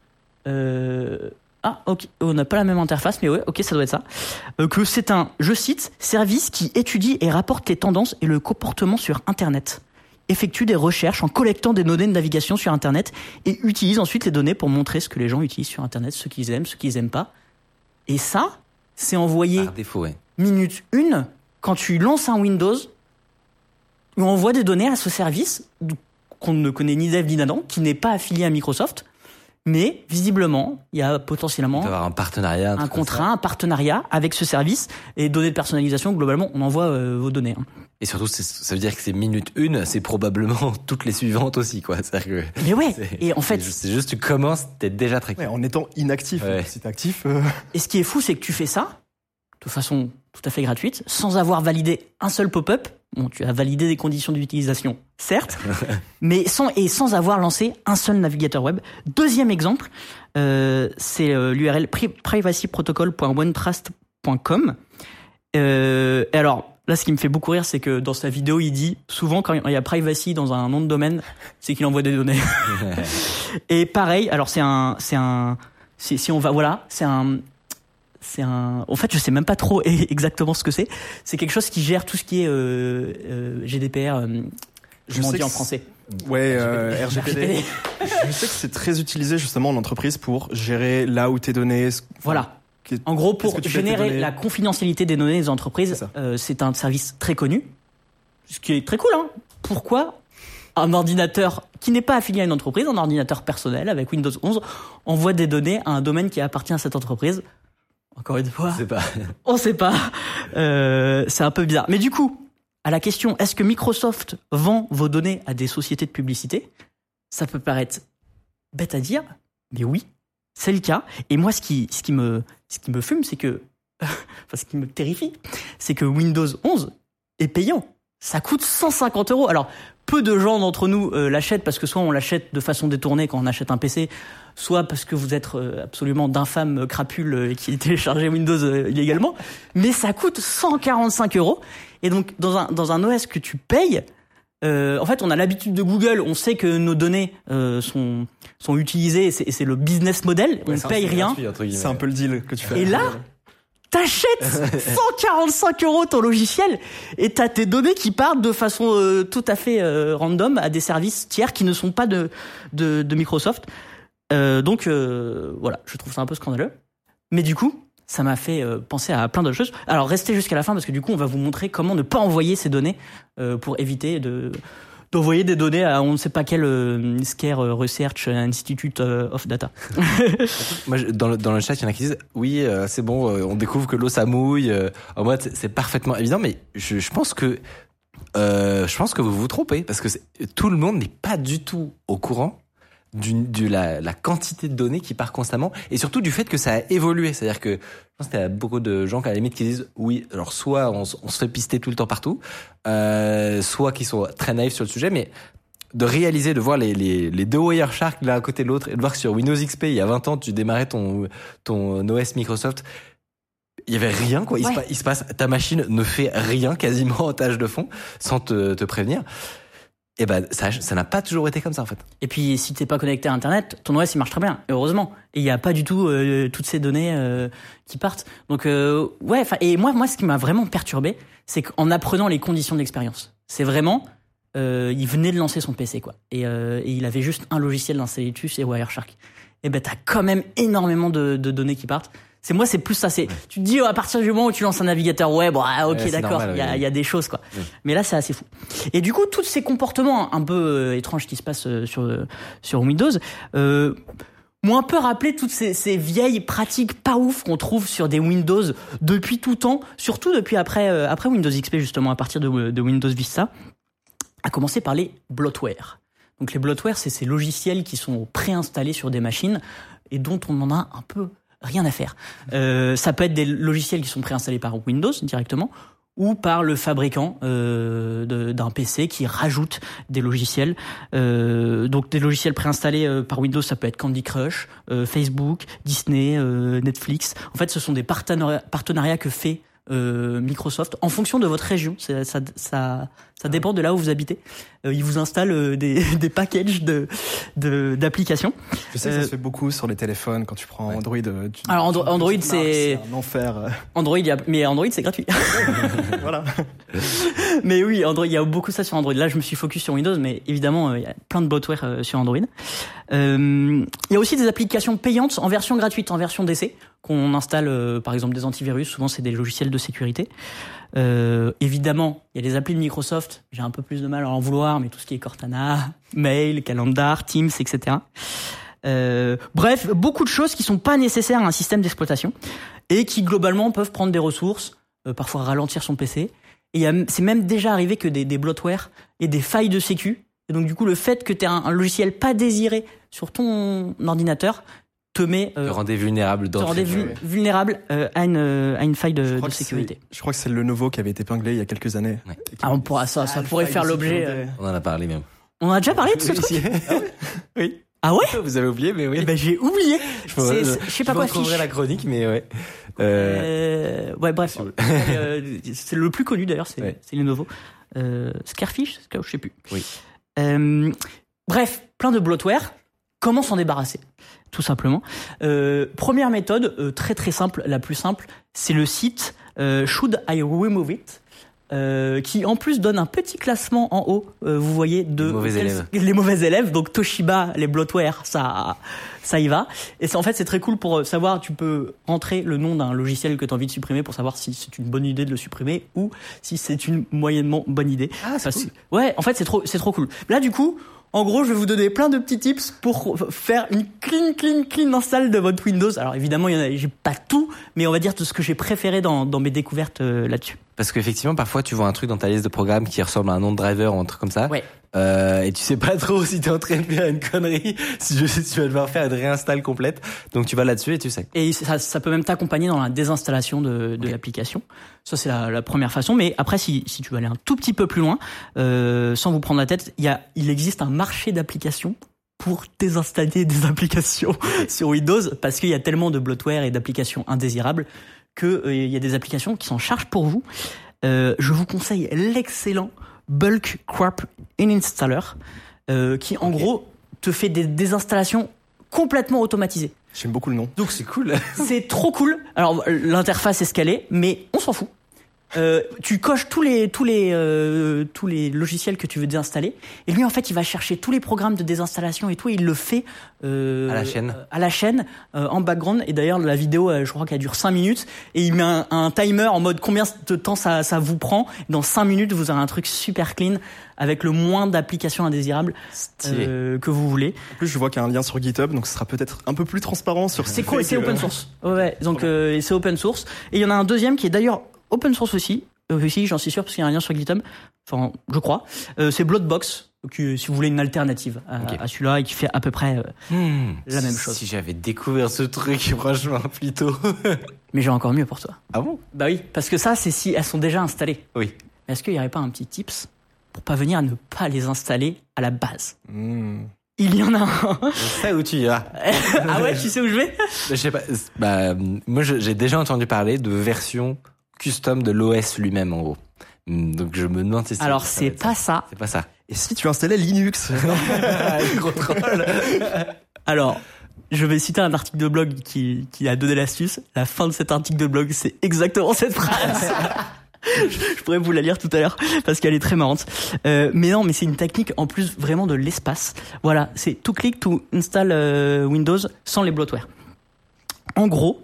ok, on n'a pas la même interface, mais ouais, ok, ça doit être ça. Que c'est un, je cite, service qui étudie et rapporte les tendances et le comportement sur Internet. Effectue des recherches en collectant des données de navigation sur Internet et utilise ensuite les données pour montrer ce que les gens utilisent sur Internet, ce qu'ils aiment, ce qu'ils aiment pas. Et ça, c'est envoyé Par défaut, ouais. minute 1 quand tu lances un Windows, on envoie des données à ce service qu'on ne connaît ni d'Eve ni d'Adam, qui n'est pas affilié à Microsoft. Mais visiblement, il y a potentiellement Il doit y avoir un partenariat, un contrat, un partenariat avec ce service et données de personnalisation. Globalement, on envoie vos données. Hein. Et surtout, ça veut dire que c'est minute 1, c'est probablement toutes les suivantes aussi, quoi. C'est-à-dire que Mais ouais. Et en fait, c'est juste tu commences, t'es déjà traqué. Ouais, en étant inactif. Ouais. Si t'es actif. et ce qui est fou, c'est que tu fais ça de façon tout à fait gratuite, sans avoir validé un seul pop-up. Bon, tu as validé des conditions d'utilisation, certes, mais sans avoir lancé un seul navigateur web. Deuxième exemple, c'est l'URL privacyprotocol.onetrust.com. Et alors, là, ce qui me fait beaucoup rire, c'est que dans sa vidéo, il dit souvent quand il y a privacy dans un nom de domaine, c'est qu'il envoie des données. Et pareil, alors c'est un, si on va, voilà, en fait, je sais même pas trop exactement ce que c'est. C'est quelque chose qui gère tout ce qui est GDPR. Comment on dit en français? Ouais, RGPD. Je sais que c'est très utilisé justement en entreprise pour gérer là où tes données. Voilà. En gros, pour Qu'est-ce que tu fais avec tes générer données la confidentialité des données des entreprises, c'est un service très connu, ce qui est très cool. Hein. Pourquoi un ordinateur qui n'est pas affilié à une entreprise, un ordinateur personnel avec Windows 11, envoie des données à un domaine qui appartient à cette entreprise? Encore une fois, on sait pas. C'est un peu bizarre. Mais du coup, à la question, est-ce que Microsoft vend vos données à des sociétés de publicité? Ça peut paraître bête à dire, mais oui, c'est le cas. Et moi, ce qui me fume, c'est que, enfin, ce qui me terrifie, c'est que Windows 11 est payant. Ça coûte 150 €. Alors, peu de gens d'entre nous l'achètent parce que soit on l'achète de façon détournée quand on achète un PC, soit parce que vous êtes absolument d'infâmes crapules qui téléchargez Windows illégalement. Mais ça coûte 145 €. Et donc, dans un OS que tu payes, en fait, on a l'habitude de Google, on sait que nos données sont utilisées, et c'est le business model, on ne paye rien. C'est un peu le deal que tu fais. Et là, T'achètes 145 € ton logiciel et t'as tes données qui partent de façon tout à fait random à des services tiers qui ne sont pas de Microsoft. Donc voilà, je trouve ça un peu scandaleux. Mais du coup, ça m'a fait penser à plein d'autres choses. Alors restez jusqu'à la fin parce que du coup, on va vous montrer comment ne pas envoyer ces données pour éviter d'envoyer des données à on ne sait pas quel Scare Research Institute of Data. Moi, dans le chat, il y en a qui disent oui, c'est bon, on découvre que l'eau ça mouille. En mode, c'est parfaitement évident, mais je pense que vous vous trompez parce que tout le monde n'est pas du tout au courant de la quantité de données qui part constamment et surtout du fait que ça a évolué. C'est-à-dire que je pense qu'il y a beaucoup de gens à la limite qui disent oui, alors soit on se fait pister tout le temps partout, soit qui sont très naïfs sur le sujet, mais de réaliser, de voir les deux Wireshark l'un à côté de l'autre et de voir que sur Windows XP, il y a 20 ans, tu démarrais ton OS Microsoft, il y avait rien, quoi. Il se passe, ta machine ne fait rien quasiment en tâche de fond sans te prévenir. Et ben ça n'a pas toujours été comme ça en fait. Et puis si t'es pas connecté à Internet, ton OS il marche très bien, heureusement. Et il y a pas du tout toutes ces données qui partent. Donc ouais, et moi ce qui m'a vraiment perturbé, c'est qu'en apprenant les conditions de l'expérience, c'est vraiment il venait de lancer son PC quoi. Et il avait juste un logiciel d'installé dessus, c'est Wireshark. Et ben t'as quand même énormément de données qui partent. C'est plus ça, tu te dis à partir du moment où tu lances un navigateur web, ok, d'accord, il y a des choses quoi. Oui. Mais là c'est assez fou. Et du coup, tous ces comportements un peu étranges qui se passent sur Windows m'ont un peu rappelé toutes ces vieilles pratiques pas ouf qu'on trouve sur des Windows depuis tout temps, surtout depuis après Windows XP justement, à partir de Windows Vista, à commencer par les bloatware. Donc les bloatware, c'est ces logiciels qui sont préinstallés sur des machines et dont on en a un peu rien à faire. Ça peut être des logiciels qui sont préinstallés par Windows directement ou par le fabricant d'un PC qui rajoute des logiciels. Donc des logiciels préinstallés par Windows, ça peut être Candy Crush, Facebook, Disney, Netflix. En fait, ce sont des partenariats que fait Microsoft en fonction de votre région. Ça dépend de là où vous habitez. Ils vous installent des packages d'applications. Je sais que ça se fait beaucoup sur les téléphones quand tu prends Android. Alors Android c'est un enfer. Mais Android c'est gratuit. Voilà. Mais oui, Android, il y a beaucoup ça sur Android. Là, je me suis focus sur Windows, mais évidemment, il y a plein de bloatware sur Android. Il y a aussi des applications payantes en version gratuite, en version d'essai, qu'on installe, par exemple, des antivirus. Souvent, c'est des logiciels de sécurité. Évidemment, il y a des applis de Microsoft. J'ai un peu plus de mal à en vouloir, mais tout ce qui est Cortana, Mail, Calendar, Teams, etc. Bref, beaucoup de choses qui sont pas nécessaires à un système d'exploitation et qui, globalement, peuvent prendre des ressources, parfois ralentir son PC. Et c'est même déjà arrivé que des bloatware et des failles de sécu. Et donc, du coup, le fait que tu aies un logiciel pas désiré sur ton ordinateur te rendait vulnérable vulnérable à une faille de sécurité. Je crois que c'est le Lenovo qui avait été épinglé il y a quelques années. Ouais. On pourra ça pourrait faire l'objet. On en a parlé même. On a déjà parlé de ce truc. Oui. Ah ouais? Vous avez oublié, mais oui. Eh ben, j'ai oublié. Je sais pas quoi. Je retrouverai la chronique, mais ouais. Ouais, bref. C'est le plus connu d'ailleurs, c'est Lenovo. Scarefish, je sais plus. Oui. Bref, plein de bloatware. Comment s'en débarrasser? Tout simplement. Première méthode, très très simple, la plus simple, c'est le site Should I Remove It? Qui en plus donne un petit classement en haut, vous voyez, les mauvais élèves. Donc Toshiba, les bloatware, ça y va. Et en fait, c'est très cool pour savoir, tu peux rentrer le nom d'un logiciel que tu as envie de supprimer pour savoir si c'est une bonne idée de le supprimer ou si c'est une moyennement bonne idée. Ah, c'est cool. Ouais, en fait, c'est trop cool. Là, du coup, en gros, je vais vous donner plein de petits tips pour faire une clean install de votre Windows. Alors évidemment, j'ai pas tout, mais on va dire tout ce que j'ai préféré dans mes découvertes là-dessus. Parce qu'effectivement, parfois, tu vois un truc dans ta liste de programmes qui ressemble à un nom de driver ou un truc comme ça. Ouais. Et tu sais pas trop si t'es en train de faire une connerie, si tu vas devoir faire une réinstall complète. Donc tu vas là-dessus et tu sais. Et ça peut même t'accompagner dans la désinstallation de l'application. Ça, c'est la première façon. Mais après, si tu veux aller un tout petit peu plus loin, sans vous prendre la tête, il existe un marché d'applications pour désinstaller des applications sur Windows, parce qu'il y a tellement de bloatware et d'applications indésirables que il y a des applications qui s'en chargent pour vous. Je vous conseille l'excellent Bulk Crap Installer, qui en gros te fait des installations complètement automatisées. J'aime beaucoup le nom. Donc c'est cool. C'est trop cool. Alors l'interface est ce qu'elle est, mais on s'en fout. Tu coches tous les logiciels que tu veux désinstaller, et lui en fait il va chercher tous les programmes de désinstallation et tout, et il le fait à la chaîne en background. Et d'ailleurs la vidéo je crois qu'elle dure 5 minutes, et il met un timer en mode combien de temps ça vous prend. Dans 5 minutes vous aurez un truc super clean avec le moins d'applications indésirables que vous voulez. En plus, je vois qu'il y a un lien sur GitHub, donc ce sera peut-être un peu plus transparent sur. C'est cool, c'est open source. Ouais, donc c'est open source. Et il y en a un deuxième qui est d'ailleurs open source aussi, j'en suis sûr parce qu'il y a un lien sur GitHub. Enfin, je crois. C'est Bloodbox, si vous voulez une alternative à celui-là, et qui fait à peu près la même chose. Si j'avais découvert ce truc, franchement, plus tôt. Mais j'ai encore mieux pour toi. Ah bon? Bah oui, parce que ça, c'est si elles sont déjà installées. Oui. Mais est-ce qu'il n'y aurait pas un petit tips pour pas venir à ne pas les installer à la base? Il y en a un. Je sais où tu y vas. Ah ouais, tu sais où je vais? Je sais pas. Bah, moi, j'ai déjà entendu parler de versions custom de l'OS lui-même, en gros. Donc je me demande si c'est... Alors c'est pas ça. C'est pas ça. Et si tu installais Linux? Gros troll. Alors, je vais citer un article de blog qui a donné l'astuce. La fin de cet article de blog, c'est exactement cette phrase. Je pourrais vous la lire tout à l'heure parce qu'elle est très marrante. Mais non, mais c'est une technique en plus vraiment de l'espace. Voilà, c'est to click to install Windows sans les bloatware. En gros,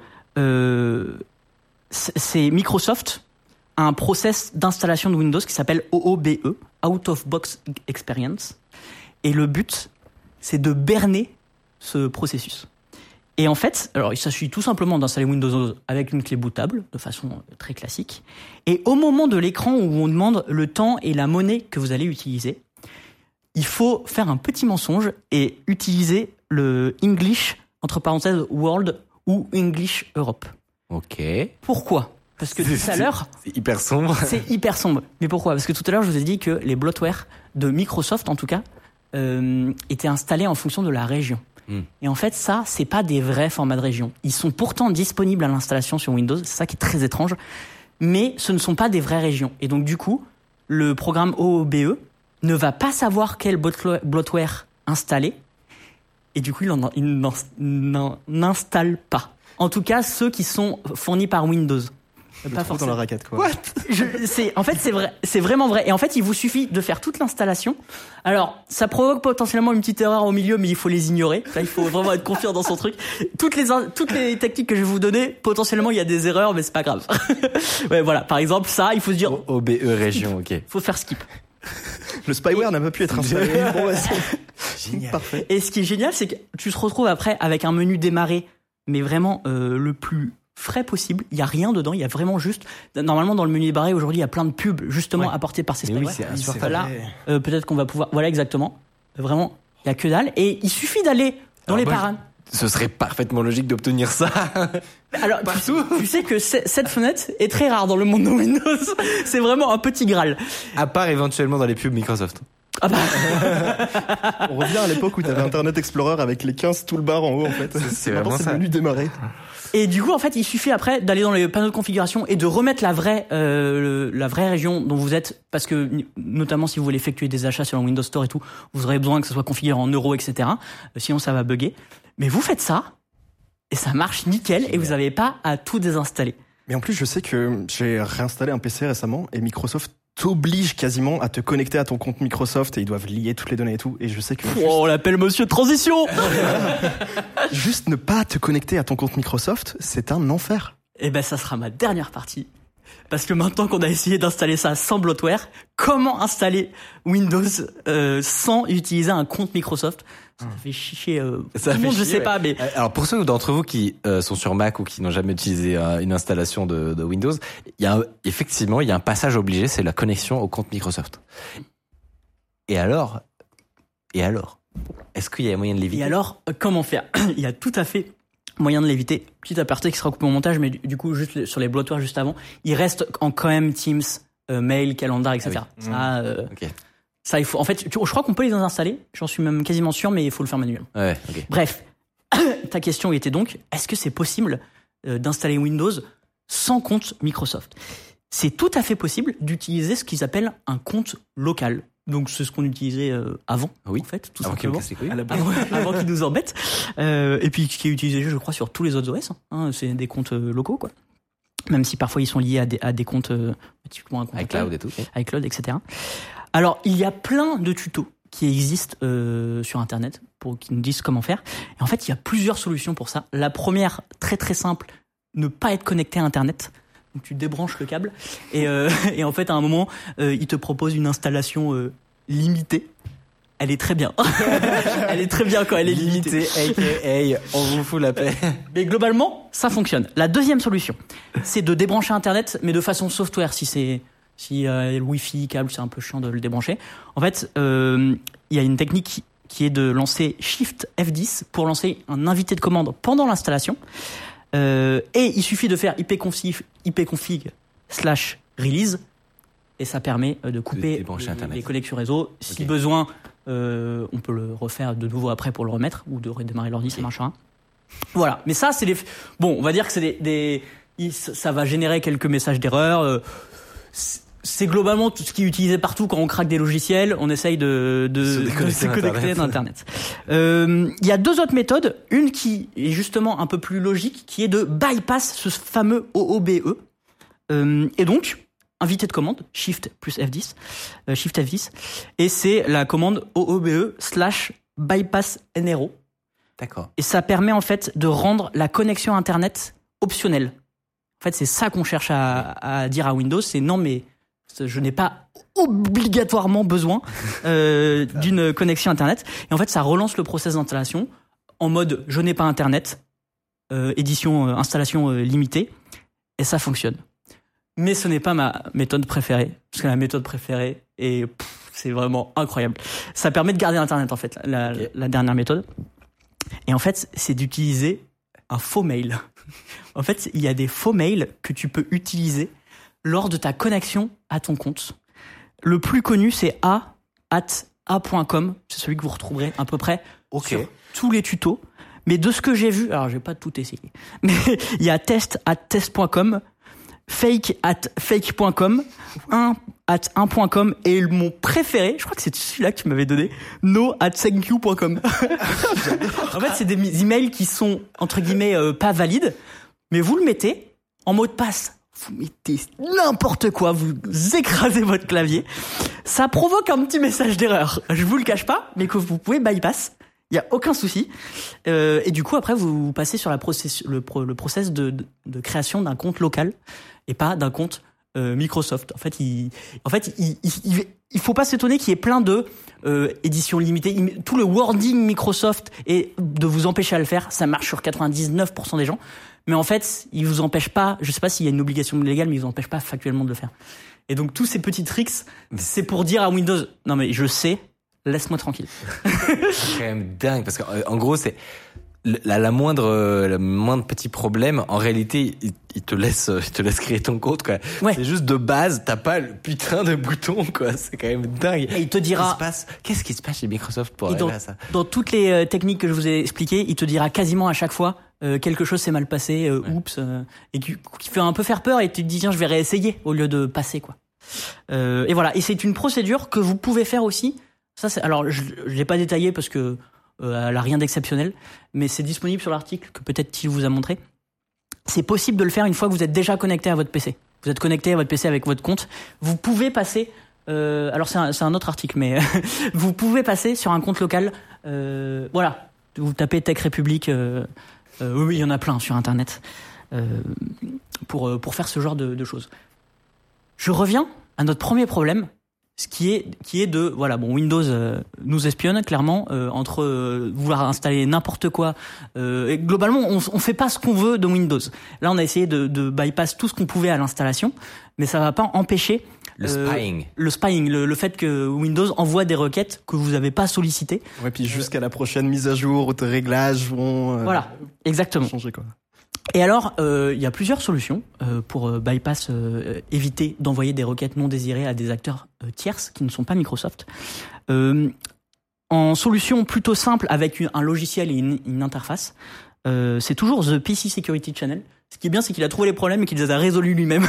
c'est Microsoft a un process d'installation de Windows qui s'appelle OOBE, Out of Box Experience. Et le but, c'est de berner ce processus. Et en fait, alors il s'agit tout simplement d'installer Windows avec une clé bootable, de façon très classique. Et au moment de l'écran où on demande le temps et la monnaie que vous allez utiliser, il faut faire un petit mensonge et utiliser le English, entre parenthèses, World ou English Europe. Ok. Pourquoi? Parce que tout à l'heure... C'est hyper sombre. C'est hyper sombre. Mais pourquoi? Parce que tout à l'heure, je vous ai dit que les bloatware de Microsoft, en tout cas, étaient installés en fonction de la région. Et en fait, ça, c'est pas des vrais formats de région. Ils sont pourtant disponibles à l'installation sur Windows, c'est ça qui est très étrange, mais ce ne sont pas des vraies régions. Et donc, du coup, le programme OOBE ne va pas savoir quel bloatware installer, et du coup, il n'en installe pas. En tout cas, ceux qui sont fournis par Windows. Pas forcément dans la raquette, quoi. En fait, c'est vrai, c'est vraiment vrai. Et en fait, il vous suffit de faire toute l'installation. Alors, ça provoque potentiellement une petite erreur au milieu, mais il faut les ignorer. Là, il faut vraiment être confiant dans son truc. Toutes les techniques que je vais vous donner, potentiellement, il y a des erreurs, mais c'est pas grave. Ouais, voilà. Par exemple, ça, il faut se dire. OBE région, ok. Faut faire skip. Le spyware n'a pas pu être installé. Bon, bah, c'est génial. Parfait. Et ce qui est génial, c'est que tu te retrouves après avec un menu démarrer, mais vraiment le plus frais possible. Il y a rien dedans. Il y a vraiment juste. Normalement, dans le menu démarrer aujourd'hui, il y a plein de pubs justement apportées par ces spyware. Oui, c'est insupportable. Là, peut-être qu'on va pouvoir. Voilà, exactement. Vraiment, il y a que dalle. Et il suffit d'aller dans les paramètres. Ce serait parfaitement logique d'obtenir ça. Alors, tu sais que cette fenêtre est très rare dans le monde de Windows. C'est vraiment un petit Graal. À part éventuellement dans les pubs Microsoft. Ah bah. On revient à l'époque où tu avais Internet Explorer avec les 15 toolbars en haut, en fait. C'est vraiment ça. Le menu démarrer. Et du coup, en fait, il suffit après d'aller dans les panneaux de configuration et de remettre la vraie région dont vous êtes, parce que notamment si vous voulez effectuer des achats sur le Windows Store et tout, vous aurez besoin que ça soit configuré en euros, etc. Sinon, ça va bugger. Mais vous faites ça et ça marche nickel et vous n'avez pas à tout désinstaller. Mais en plus, je sais que j'ai réinstallé un PC récemment et Microsoft t'oblige quasiment à te connecter à ton compte Microsoft et ils doivent lier toutes les données et tout. Et je sais que... Oh, on l'appelle Monsieur Transition. Juste ne pas te connecter à ton compte Microsoft, c'est un enfer. Eh ben, ça sera ma dernière partie. Parce que maintenant qu'on a essayé d'installer ça sans bloatware, comment installer Windows sans utiliser un compte Microsoft? Ça fait chier. Tout le monde, je sais pas, mais... Alors, pour ceux d'entre vous qui sont sur Mac ou qui n'ont jamais utilisé une installation de Windows, effectivement, il y a un passage obligé, c'est la connexion au compte Microsoft. Et alors, est-ce qu'il y a moyen de l'éviter? Et alors, comment faire? Il y a tout à fait moyen de l'éviter. Petit aparté qui sera coupé au montage, mais du coup, juste sur les bloatwares juste avant, il reste quand même Teams, Mail, Calendar, etc. Ah oui. Ok. Ça, il faut. En fait, je crois qu'on peut les installer. J'en suis même quasiment sûr, mais il faut le faire manuellement. Ouais. Ok. Bref, ta question était donc: est-ce que c'est possible d'installer Windows sans compte Microsoft? C'est tout à fait possible d'utiliser ce qu'ils appellent un compte local. Donc c'est ce qu'on utilisait avant, Oui. en fait, tout Avant qu'il me simplement. casse les couilles. Avant qu'ils nous embêtent. Et puis qui est utilisé, je crois, sur tous les autres OS. Hein. C'est des comptes locaux, quoi. Même si parfois ils sont liés à des comptes, typiquement un compte iCloud et tout. iCloud, etc. Alors, il y a plein de tutos qui existent sur Internet qui nous disent comment faire. Et en fait, il y a plusieurs solutions pour ça. La première, très très simple, ne pas être connecté à Internet. Donc, tu débranches le câble et en fait, à un moment, il te propose une installation limitée. Elle est très bien. Elle est très bien quand elle est limitée. aka on vous fout la paix. Mais globalement, ça fonctionne. La deuxième solution, c'est de débrancher Internet, mais de façon software. Si le Wi-Fi, câble, c'est un peu chiant de le débrancher. En fait, il y a une technique qui est de lancer Shift F10 pour lancer un invité de commande pendant l'installation. Et il suffit de faire ipconfig/release et ça permet de couper les connexions réseau. Si besoin, on peut le refaire de nouveau après pour le remettre ou de redémarrer l'ordi, ça marchera. Voilà. Mais ça, c'est bon, on va dire que c'est ça va générer quelques messages d'erreur. C'est globalement tout ce qui est utilisé partout quand on craque des logiciels. On essaye de se connecter à Internet. Il y a deux autres méthodes. Une qui est justement un peu plus logique, qui est de bypass ce fameux OOBE. Et donc, invité de commande, Shift plus F10, Shift F10. Et c'est la commande OOBE/bypass NRO. D'accord. Et ça permet en fait de rendre la connexion Internet optionnelle. En fait, c'est ça qu'on cherche à dire à Windows. C'est non, mais je n'ai pas obligatoirement besoin d'une connexion Internet. Et en fait, ça relance le process d'installation en mode je n'ai pas Internet, installation limitée, et ça fonctionne. Mais ce n'est pas ma méthode préférée, parce que la méthode préférée c'est vraiment incroyable. Ça permet de garder Internet en fait, la dernière méthode. Et en fait, c'est d'utiliser un faux mail. En fait, il y a des faux mails que tu peux utiliser lors de ta connexion à ton compte. Le plus connu, c'est a@a.com. C'est celui que vous retrouverez à peu près sur tous les tutos. Mais de ce que j'ai vu, alors je vais pas tout essayer, mais il y a test@test.com, fake@fake.com, 1@1.com et mon préféré, je crois que c'est celui-là que tu m'avais donné, no@thankyou.com. En fait, c'est des emails qui sont entre guillemets pas valides, mais vous le mettez en mot de passe. Vous mettez n'importe quoi, vous écrasez votre clavier. Ça provoque un petit message d'erreur. Je vous le cache pas, mais que vous pouvez bypass. Il y a aucun souci. Et du coup, après, vous passez sur le process de création d'un compte local et pas d'un compte Microsoft. En fait, il faut pas s'étonner qu'il y ait plein de éditions limitées. Tout le wording Microsoft et de vous empêcher à le faire, ça marche sur 99% des gens. Mais en fait, il vous empêche pas, je sais pas s'il y a une obligation légale, mais il vous empêche pas factuellement de le faire. Et donc, tous ces petits tricks, c'est pour dire à Windows, non mais je sais, laisse-moi tranquille. C'est quand même dingue, parce qu'en gros, c'est la moindre petit problème, en réalité, il te laisse créer ton compte, quoi. Ouais. C'est juste de base, t'as pas le putain de bouton, quoi. C'est quand même dingue. Et il te dira, qu'est-ce qui se passe chez Microsoft pour arriver à ça? Dans toutes les techniques que je vous ai expliquées, il te dira quasiment à chaque fois, quelque chose s'est mal passé, oups, et qui fait un peu faire peur, et tu te dis, tiens, je vais réessayer, au lieu de passer, quoi. Et voilà. Et c'est une procédure que vous pouvez faire aussi. Ça, alors, je l'ai pas détaillé parce que, elle a rien d'exceptionnel, mais c'est disponible sur l'article que peut-être Thiel vous a montré. C'est possible de le faire une fois que vous êtes déjà connecté à votre PC. Vous êtes connecté à votre PC avec votre compte. Vous pouvez passer, alors c'est un autre article, mais vous pouvez passer sur un compte local. Voilà, vous tapez Tech République. Oui, il y en a plein sur Internet pour faire ce genre de choses. Je reviens à notre premier problème. Ce qui est de voilà, bon, Windows nous espionne clairement entre vouloir installer n'importe quoi, et globalement on fait pas ce qu'on veut de Windows. Là on a essayé de bypass tout ce qu'on pouvait à l'installation, mais ça va pas empêcher le spying, le fait que Windows envoie des requêtes que vous avez pas sollicitées. Ouais, puis jusqu'à la prochaine mise à jour, tes réglages vont voilà, exactement. Changer, quoi. Et alors, il y a plusieurs solutions pour bypass, éviter d'envoyer des requêtes non désirées à des acteurs tierces qui ne sont pas Microsoft. En solution plutôt simple avec un logiciel et une interface, c'est toujours The PC Security Channel. Ce qui est bien, c'est qu'il a trouvé les problèmes et qu'il les a résolus lui-même.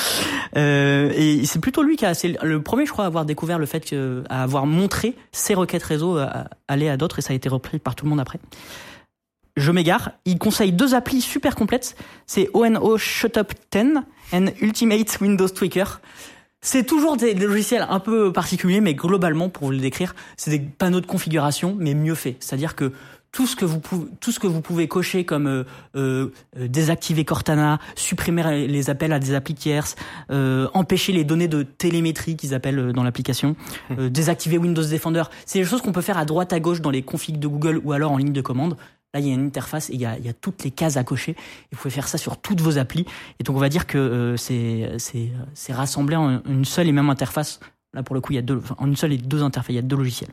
Et c'est plutôt lui c'est le premier, je crois, à avoir découvert le fait à avoir montré ses requêtes réseau aller à d'autres, et ça a été repris par tout le monde après. Je m'égare. Il conseille 2 applis super complètes. C'est ONO Shutup 10 and Ultimate Windows Tweaker. C'est toujours des logiciels un peu particuliers, mais globalement, pour vous le décrire, c'est des panneaux de configuration, mais mieux faits. C'est-à-dire que tout ce que vous pouvez cocher comme désactiver Cortana, supprimer les appels à des applis tierces, empêcher les données de télémétrie qu'ils appellent dans l'application, désactiver Windows Defender, c'est des choses qu'on peut faire à droite à gauche dans les configs de Google ou alors en ligne de commande. Là, il y a une interface et il y a toutes les cases à cocher. Et vous pouvez faire ça sur toutes vos applis. Et donc, on va dire que c'est rassemblé en une seule et même interface. Là, pour le coup, en une seule et 2 interfaces, il y a 2 logiciels.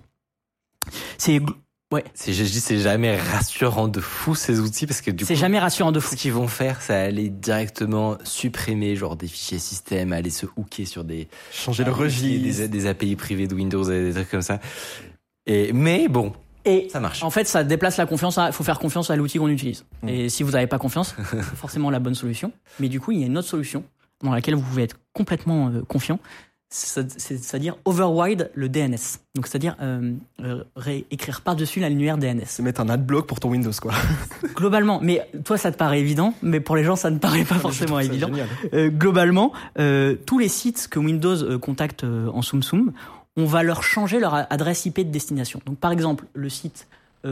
Ouais. Je dis, c'est jamais rassurant de fou ces outils parce que du coup. C'est jamais rassurant de fou. Ce qu'ils vont faire, c'est aller directement supprimer genre des fichiers système, aller se hooker sur changer le registre, des API privées de Windows et des trucs comme ça. Mais bon. Et ça marche. En fait, ça déplace la confiance. Il faut faire confiance à l'outil qu'on utilise. Et si vous n'avez pas confiance, c'est forcément la bonne solution. Mais du coup, il y a une autre solution dans laquelle vous pouvez être complètement confiant. C'est-à-dire override le DNS. Donc, c'est-à-dire écrire par-dessus l'annuaire DNS. C'est mettre un adblock pour ton Windows, quoi. Globalement, mais toi, ça te paraît évident, mais pour les gens, ça ne paraît pas forcément évident. Globalement, tous les sites que Windows contacte en SoumSoum, on va leur changer leur adresse IP de destination. Donc, par exemple, le site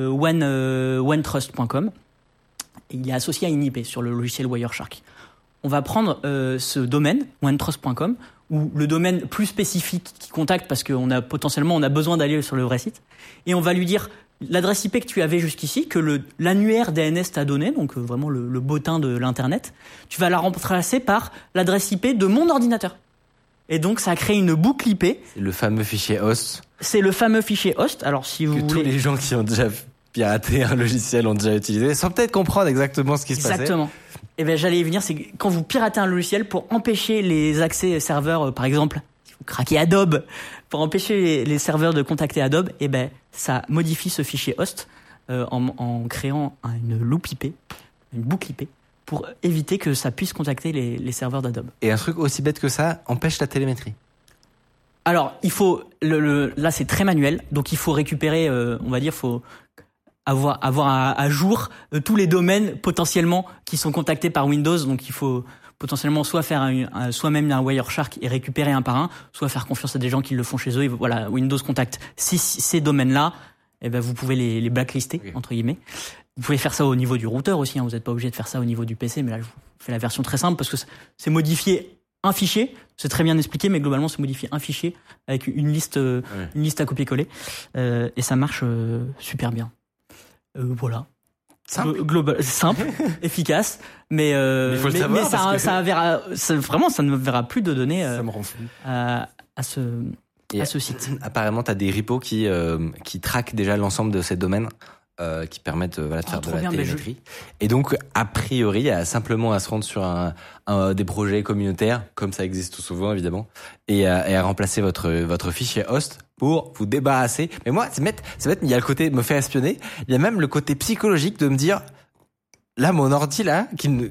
onetrust.com, il est associé à une IP sur le logiciel Wireshark. On va prendre ce domaine, onetrust.com, ou le domaine plus spécifique qui contacte parce qu'on a potentiellement besoin d'aller sur le vrai site, et on va lui dire l'adresse IP que tu avais jusqu'ici, que l'annuaire DNS t'a donné, donc vraiment le bottin de l'internet, tu vas la remplacer par l'adresse IP de mon ordinateur. Et donc, ça crée une boucle IP. C'est le fameux fichier host. C'est le fameux fichier host. Alors, si vous voulez. Tous les gens qui ont déjà piraté un logiciel ont déjà utilisé, sans peut-être comprendre exactement ce qui se passait. Exactement. Et ben, j'allais y venir, c'est que quand vous piratez un logiciel pour empêcher les accès serveurs, par exemple, si vous craquez Adobe, pour empêcher les serveurs de contacter Adobe, et ben, ça modifie ce fichier host, en créant une loop IP, une boucle IP, pour éviter que ça puisse contacter les serveurs d'Adobe. Et un truc aussi bête que ça empêche la télémétrie. Alors, il faut là c'est très manuel, donc il faut récupérer, on va dire, faut avoir à jour tous les domaines potentiellement qui sont contactés par Windows. Donc il faut potentiellement soit faire soi-même un Wireshark et récupérer un par un, soit faire confiance à des gens qui le font chez eux. Et voilà, Windows contacte ces domaines-là, et ben vous pouvez les blacklister, entre guillemets. Vous pouvez faire ça au niveau du routeur aussi, hein. Vous n'êtes pas obligé de faire ça au niveau du PC, mais là je vous fais la version très simple parce que c'est modifier un fichier, c'est très bien expliqué, mais globalement c'est modifier un fichier avec une liste à copier-coller, et ça marche super bien. Voilà. Simple, simple, efficace, mais il faut le savoir, vraiment ça ne verra plus de données ça me rend fou. à ce site. Apparemment, tu as des repos qui traquent déjà l'ensemble de ces domaines. Qui permettent de faire de la télémétrie. Et donc, a priori, il y a simplement à se rendre sur des projets communautaires, comme ça existe tout souvent, évidemment, et à remplacer votre fichier host pour vous débarrasser. Mais moi, c'est bête, il y a le côté me faire espionner, il y a même le côté psychologique de me dire, là, mon ordi, là,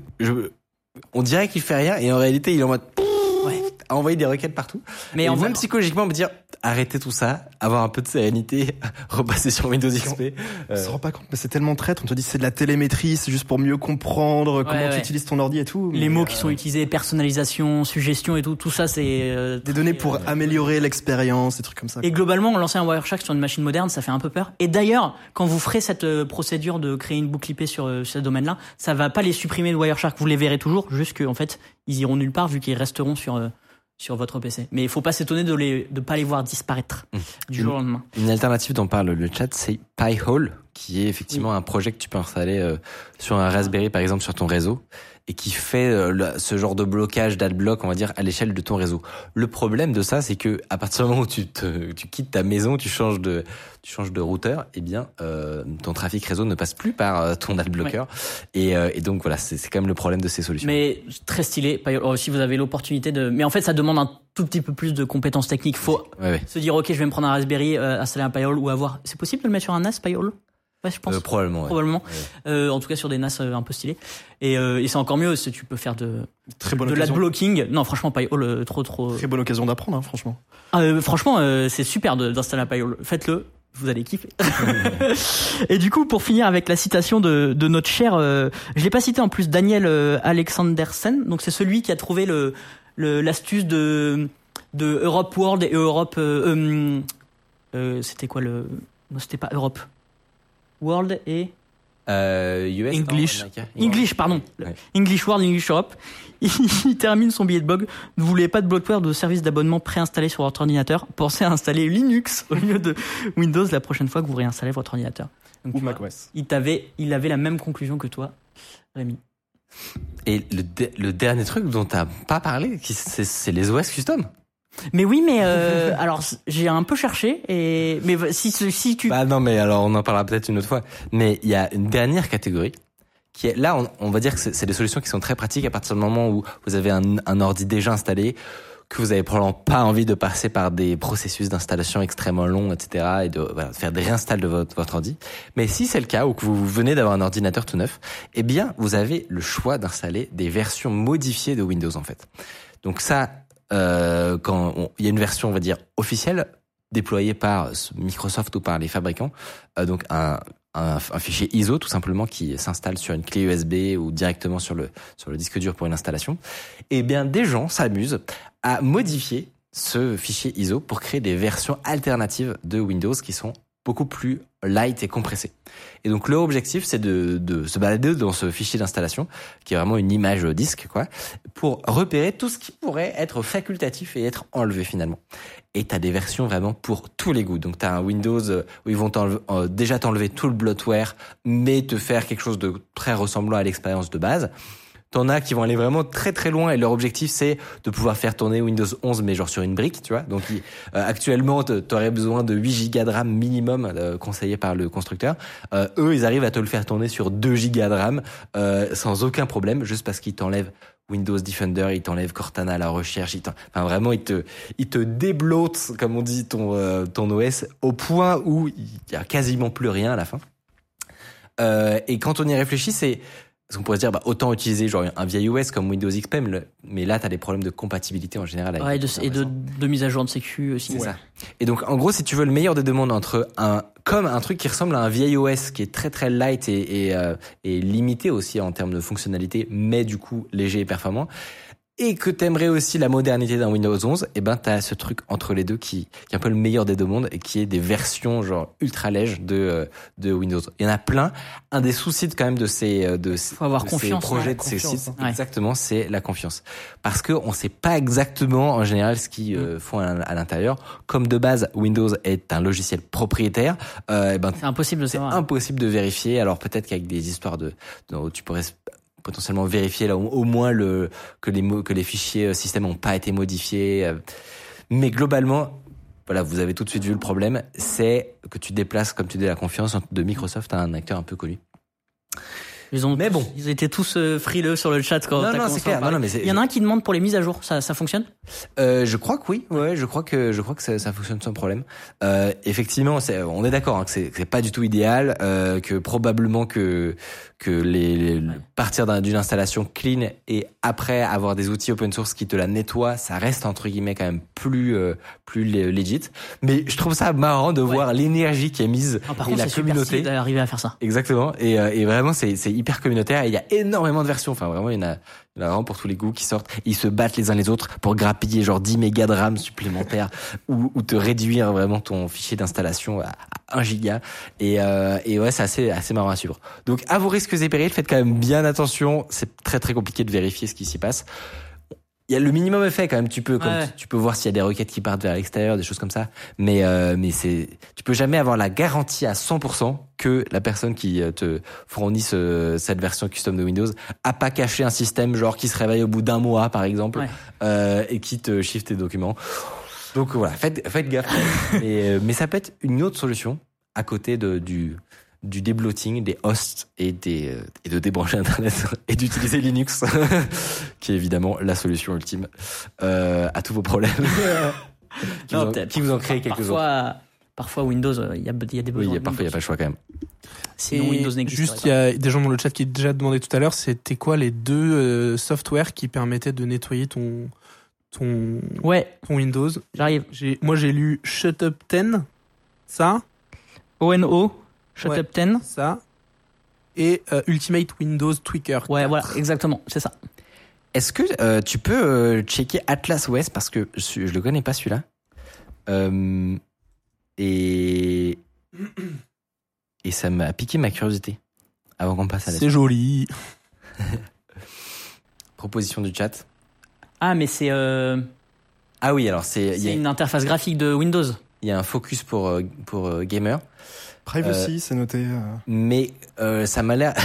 on dirait qu'il fait rien, et en réalité, il est en mode... à envoyer des requêtes partout. Mais même psychologiquement, me dire, arrêtez tout ça, avoir un peu de sérénité, repasser sur Windows XP. On se rend pas compte, mais c'est tellement traître. On te dit c'est de la télémétrie, c'est juste pour mieux comprendre comment tu utilises ton ordi et tout. Les mots qui sont utilisés, personnalisation, suggestion et tout ça c'est... des données pour améliorer l'expérience, des trucs comme ça. Et globalement, lancer un Wireshark sur une machine moderne, ça fait un peu peur. Et d'ailleurs, quand vous ferez cette procédure de créer une boucle IP sur ce domaine-là, ça va pas les supprimer de Wireshark, vous les verrez toujours, juste qu'en fait, ils iront nulle part vu qu'ils resteront sur votre PC. Mais il faut pas s'étonner de pas les voir disparaître du jour au lendemain. Une alternative dont parle le chat, c'est Pi-hole, qui est effectivement un projet que tu peux installer sur un Raspberry, par exemple, sur ton réseau, et qui fait ce genre de blocage, d'adblock, on va dire, à l'échelle de ton réseau. Le problème de ça, c'est que à partir du moment où tu quittes ta maison, tu changes de routeur, eh bien, ton trafic réseau ne passe plus par ton adblocker. Ouais. Et donc voilà, c'est quand même le problème de ces solutions. Mais très stylé. Si vous avez l'opportunité mais en fait, ça demande un tout petit peu plus de compétences techniques. Faut se dire, ok, je vais me prendre un Raspberry, installer un Pi-hole ou avoir. C'est possible de le mettre sur un NAS, Pi-hole? Ouais, je pense. Probablement. Ouais. Probablement. En tout cas sur des NAS un peu stylés. Et c'est encore mieux si tu peux faire de l'adblocking. Non, franchement, Pi-hole, trop. Très bonne occasion d'apprendre, hein, franchement. Franchement, c'est super d'installer un Pi-hole. Faites-le. Vous allez kiffer. Et du coup, pour finir avec la citation de notre cher, je l'ai pas cité en plus, Daniel Alexandersen. Donc c'est celui qui a trouvé l'astuce de Europe World et Europe. C'était quoi le? Non, c'était pas Europe. World et US, English. English, pardon. Ouais. English World, English Europe. Il termine son billet de blog. Ne voulez pas de bloatware de service d'abonnement préinstallé sur votre ordinateur? Pensez à installer Linux au lieu de Windows la prochaine fois que vous réinstallez votre ordinateur. Donc, Ou macOS. il avait la même conclusion que toi, Rémi. Et le dernier truc dont t'as pas parlé, c'est les OS custom. Mais oui, mais alors j'ai un peu cherché mais si tu Bah non, mais alors on en parlera peut-être une autre fois. Mais il y a une dernière catégorie qui est là, on va dire que c'est des solutions qui sont très pratiques à partir du moment où vous avez un ordi déjà installé, que vous avez probablement pas envie de passer par des processus d'installation extrêmement longs, etc. et de faire des réinstalls de votre ordi. Mais si c'est le cas ou que vous venez d'avoir un ordinateur tout neuf, eh bien vous avez le choix d'installer des versions modifiées de Windows en fait. Donc ça, quand il y a une version, on va dire officielle, déployée par Microsoft ou par les fabricants, donc un fichier ISO tout simplement qui s'installe sur une clé USB ou directement sur le disque dur pour une installation. Et bien des gens s'amusent à modifier ce fichier ISO pour créer des versions alternatives de Windows qui sont beaucoup plus light et compressées. Et donc leur objectif c'est de se balader dans ce fichier d'installation qui est vraiment une image disque quoi, pour repérer tout ce qui pourrait être facultatif et être enlevé finalement. Et t'as des versions vraiment pour tous les goûts. Donc t'as un Windows où ils vont déjà t'enlever tout le bloatware, mais te faire quelque chose de très ressemblant à l'expérience de base. T'en as qui vont aller vraiment très très loin et leur objectif c'est de pouvoir faire tourner Windows 11 mais genre sur une brique, tu vois. Donc actuellement t'aurais besoin de 8 Go de RAM minimum conseillé par le constructeur. Eux ils arrivent à te le faire tourner sur 2 Go de RAM sans aucun problème, juste parce qu'ils t'enlèvent Windows Defender, ils t'enlèvent Cortana à la recherche, enfin vraiment ils te débloatent comme on dit ton OS au point où il y a quasiment plus rien à la fin. Et quand on y réfléchit, parce qu'on pourrait se dire, autant utiliser genre un vieil OS comme Windows XP, mais là, t'as des problèmes de compatibilité en général. Avec de mise à jour de sécu aussi. C'est ça. Et donc, en gros, si tu veux le meilleur des deux mondes entre comme un truc qui ressemble à un vieil OS qui est très très light et limité aussi en termes de fonctionnalité, mais du coup léger et performant, et que t'aimerais aussi la modernité d'un Windows 11, et ben t'as ce truc entre les deux qui est un peu le meilleur des deux mondes et qui est des versions genre ultra lèges de Windows. Il y en a plein. Un des soucis quand même de ces faut avoir confiance, ces projets, de ces sites, exactement, c'est la confiance. Parce que on sait pas exactement en général ce qu'ils font à l'intérieur. Comme de base Windows est un logiciel propriétaire, c'est impossible de savoir. C'est impossible de vérifier. Alors peut-être qu'avec des histoires tu pourrais potentiellement vérifier là au moins que les fichiers système n'ont pas été modifiés, mais globalement voilà, vous avez tout de suite vu le problème, c'est que tu déplaces, comme tu dis, la confiance de Microsoft à un acteur un peu connu. Ils étaient tous frileux sur le chat quand t'as commencé à parler. Mais il y en a un qui demande pour les mises à jour, ça fonctionne? Je crois que oui. Ouais, je crois que ça fonctionne sans problème. Effectivement, on est d'accord que c'est pas du tout idéal, que probablement que partir d'une installation clean et après avoir des outils open source qui te la nettoient, ça reste entre guillemets quand même plus legit. Mais je trouve ça marrant de voir l'énergie qui est mise et la communauté d'arriver à faire ça. Exactement. Et vraiment c'est hyper communautaire et il y a énormément de versions. Enfin vraiment il y en a vraiment pour tous les goûts qui sortent. Ils se battent les uns les autres pour grappiller genre 10 mégas de RAM supplémentaires ou te réduire vraiment ton fichier d'installation à 1 giga. Et ouais, c'est assez marrant à suivre. Donc à vos risques et périls, faites quand même bien attention. C'est très très compliqué de vérifier ce qui s'y passe. Il y a le minimum effet quand même. Tu peux voir s'il y a des requêtes qui partent vers l'extérieur, des choses comme ça. Mais tu peux jamais avoir la garantie à 100% que la personne qui te fournit cette version custom de Windows a pas caché un système genre qui se réveille au bout d'un mois par exemple, et qui te chiffre tes documents. Donc voilà, faites gaffe. Mais ça peut être une autre solution à côté du débloating des hosts et de débrancher Internet et d'utiliser Linux, qui est évidemment la solution ultime à tous vos problèmes. qui vous en crée quelques autres. Parfois Windows, il y a des besoins. Oui, parfois il n'y a pas le choix quand même. Sinon, Et Windows n'existe juste, il y a des gens dans le chat qui déjà demandé tout à l'heure, c'était quoi les deux softwares qui permettaient de nettoyer ton Ouais, Windows. j'arrive. Moi, j'ai lu Shut Up 10, ça, ONO, Shut Ouais. Up 10. ça, et Ultimate Windows Tweaker. Ouais, voilà, exactement, c'est ça. Est-ce que tu peux checker Atlas OS parce que je le connais pas celui-là. Et ça m'a piqué ma curiosité avant qu'on passe à la C'est joli. proposition du chat. Ah, mais c'est Ah oui, alors il une interface graphique de Windows. y a un focus pour gamer, Privacy, c'est noté. mais ça m'a l'air.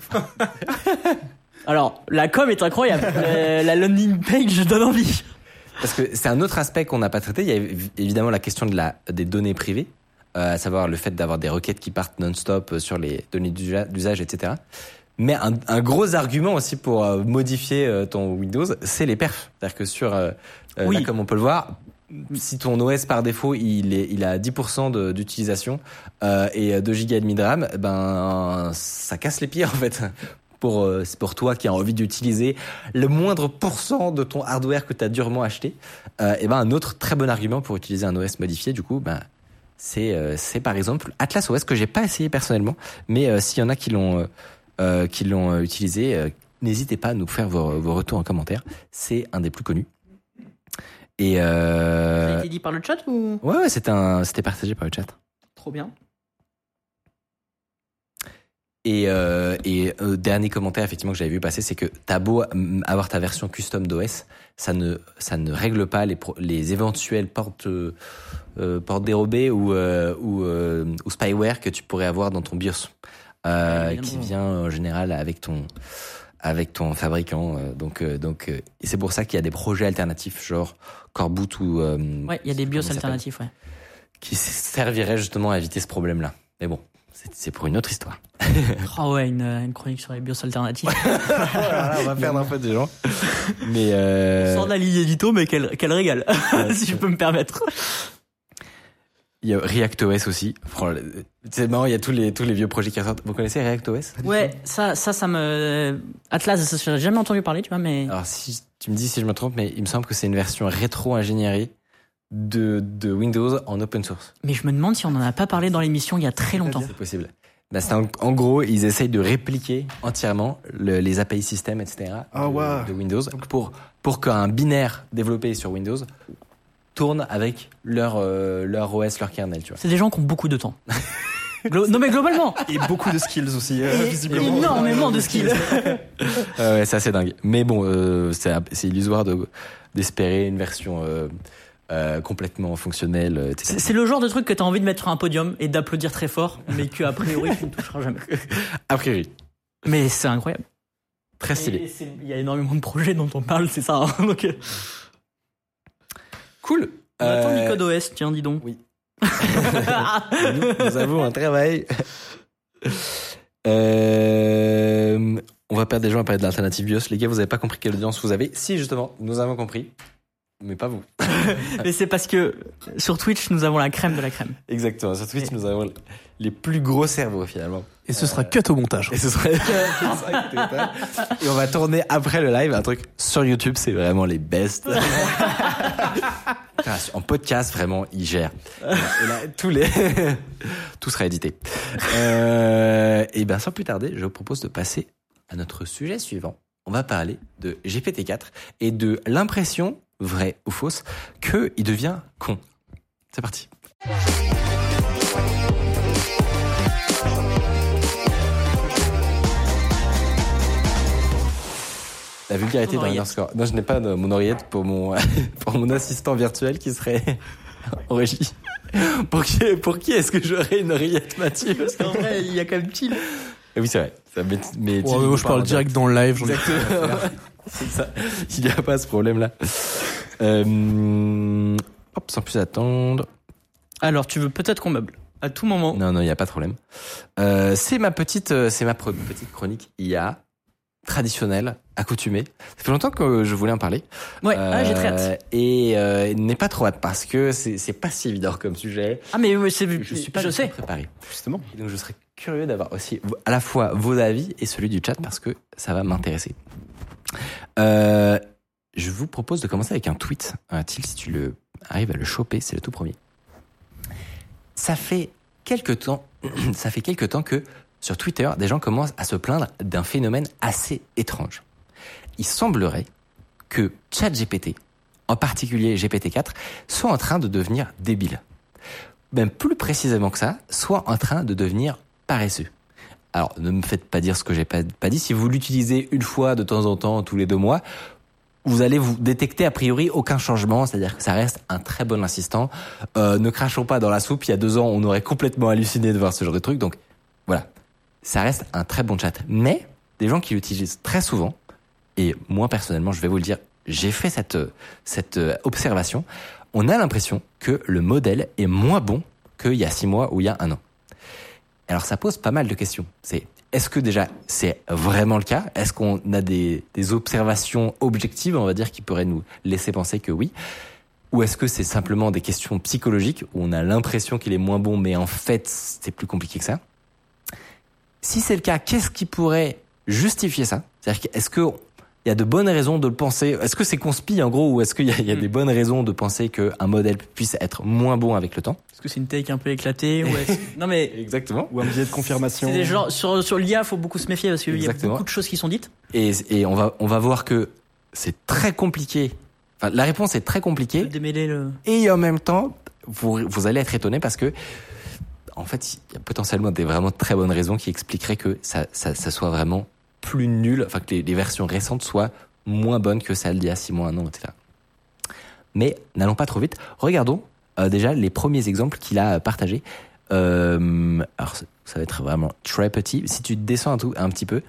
Alors, la com est incroyable. La landing page donne envie. Parce que c'est un autre aspect qu'on n'a pas traité. Il y a évidemment la question des données privées, à savoir le fait d'avoir des requêtes qui partent non-stop sur les données d'usage, etc. Mais un gros argument aussi pour modifier ton Windows, c'est les perfs. C'est-à-dire que sur, Oui. là, comme on peut le voir, si ton OS par défaut il a 10% d'utilisation et 2 Go et demi de RAM, ben ça casse les pieds en fait. C'est pour toi qui as envie d'utiliser le moindre pourcent de ton hardware que tu as durement acheté. Et ben un autre très bon argument pour utiliser un OS modifié, du coup, ben c'est par exemple Atlas OS que j'ai pas essayé personnellement, mais s'il y en a qui l'ont utilisé, n'hésitez pas à nous faire vos retours en commentaire. C'est un des plus connus. Et Ça a été dit par le chat ou ouais, c'était partagé par le chat. Trop bien. Et dernier commentaire effectivement que j'avais vu passer, c'est que t'as beau avoir ta version custom d'OS, ça ne règle pas les éventuelles portes dérobées ou spyware que tu pourrais avoir dans ton BIOS, qui vient en général avec ton fabricant. Donc et c'est pour ça qu'il y a des projets alternatifs genre Coreboot ou Ouais, il y a des BIOS comment ça s'appelle, alternatifs, ouais. qui serviraient justement à éviter ce problème-là. Mais bon, c'est pour une autre histoire. Oh ouais, une chronique sur les BIOS alternatifs. Voilà, on va perdre un peu des gens. Mais Sort de la ligne édito, mais quel régal, si je peux me permettre. il y a ReactOS aussi. C'est marrant, il y a tous les vieux projets qui ressortent. Vous connaissez ReactOS? Ouais, ça me... Atlas, j'ai jamais entendu parler, tu vois, mais... Alors si tu me dis si je me trompe, mais il me semble que c'est une version rétro-ingénierie de Windows en open source. Mais je me demande si on en a pas parlé dans l'émission il y a très longtemps. C'est possible. Ben, en gros, ils essayent de répliquer entièrement les API système, etc. Ah ouais. de Windows pour qu'un binaire développé sur Windows tourne avec leur OS, leur kernel, tu vois. C'est des gens qui ont beaucoup de temps. Non mais globalement, Et beaucoup de skills aussi, visiblement. énormément de skills. Ouais, c'est assez dingue. Mais bon, c'est illusoire d'espérer une version complètement fonctionnelle, etc. C'est le genre de truc que t'as envie de mettre sur un podium et d'applaudir très fort, mais que a priori tu ne toucheras jamais. A priori, Mais c'est incroyable. très stylé. Il y a énormément de projets dont on parle, c'est ça. Hein, donc, Cool. on attend du code OS, tiens, dis donc. Oui. nous avons un travail. On va perdre des gens à parler de l'alternative BIOS. Les gars, vous avez pas compris quelle audience vous avez. Si, justement, nous avons compris. Mais pas vous. Mais c'est parce que sur Twitch, nous avons la crème de la crème. Exactement. Sur Twitch, nous avons les plus gros cerveaux, finalement. Et ce sera cut au montage. Et ce serait et on va tourner après le live un truc sur YouTube, c'est vraiment les best. En podcast, vraiment, ils gèrent. Et là, tout sera édité. Et ben, sans plus tarder, je vous propose de passer à notre sujet suivant. On va parler de GPT-4 et de l'impression, vraie ou fausse, qu'il devient con. C'est parti. La vulgarité d'un underscore. Non, je n'ai pas mon oreillette pour mon assistant virtuel qui serait en régie. Pour qui est-ce que j'aurais une oreillette, Mathieu? Parce qu'en vrai, il y a quand même chill. Oui, c'est vrai. Ça, mais Moi, je parle direct dans le live. J'en ai Exactement. C'est ça. Il n'y a pas ce problème-là. Hop, sans plus attendre. Alors, tu veux peut-être qu'on meuble à tout moment. Non, il n'y a pas de problème. C'est ma petite chronique IA traditionnel, accoutumé. Ça fait longtemps que je voulais en parler. Ouais, j'ai très hâte. Et n'ai pas trop hâte parce que c'est pas si évident comme sujet. Ah mais Je suis pas je sais. préparé. Justement. Et donc je serais curieux d'avoir aussi à la fois vos avis et celui du chat parce que ça va m'intéresser. Je vous propose de commencer avec un tweet. Thiel, si tu arrives à le choper, c'est le tout premier. Ça fait quelque temps que sur Twitter, des gens commencent à se plaindre d'un phénomène assez étrange. Il semblerait que ChatGPT, en particulier GPT-4, soit en train de devenir débile. Même plus précisément que ça, soit en train de devenir paresseux. Alors, ne me faites pas dire ce que j'ai pas dit. Si vous l'utilisez une fois de temps en temps, tous les 2 mois, vous allez vous détecter a priori aucun changement, c'est-à-dire que ça reste un très bon assistant. Ne crachons pas dans la soupe, il y a 2 ans, on aurait complètement halluciné de voir ce genre de truc. Donc, voilà. Ça reste un très bon chat. Mais, des gens qui l'utilisent très souvent, et moi personnellement, je vais vous le dire, j'ai fait cette observation, on a l'impression que le modèle est moins bon qu'il y a 6 mois ou il y a 1 an. Alors ça pose pas mal de questions. Est-ce que déjà c'est vraiment le cas ? Est-ce qu'on a des observations objectives, on va dire, qui pourraient nous laisser penser que oui ? Ou est-ce que c'est simplement des questions psychologiques où on a l'impression qu'il est moins bon, mais en fait c'est plus compliqué que ça ? Si c'est le cas, qu'est-ce qui pourrait justifier ça ? C'est-à-dire est-ce que il y a de bonnes raisons de le penser. Est-ce que c'est conspi en gros ou est-ce qu'il y a des bonnes raisons de penser qu'un modèle puisse être moins bon avec le temps ? Est-ce que c'est une take un peu éclatée ou Non mais exactement. Ou un biais de confirmation. C'est des genres, sur l'IA, faut beaucoup se méfier parce qu'il y a beaucoup de choses qui sont dites. Et on va voir que c'est très compliqué. Enfin, la réponse est très compliquée. Démêler le. Et en même temps, vous allez être étonné parce que en fait, il y a potentiellement des vraiment très bonnes raisons qui expliqueraient que ça soit vraiment plus nul, enfin que les versions récentes soient moins bonnes que celles d'il y a 6 mois, 1 an, etc. Mais n'allons pas trop vite. Regardons déjà les premiers exemples qu'il a partagés. Alors ça va être vraiment très petit. Si tu descends un petit peu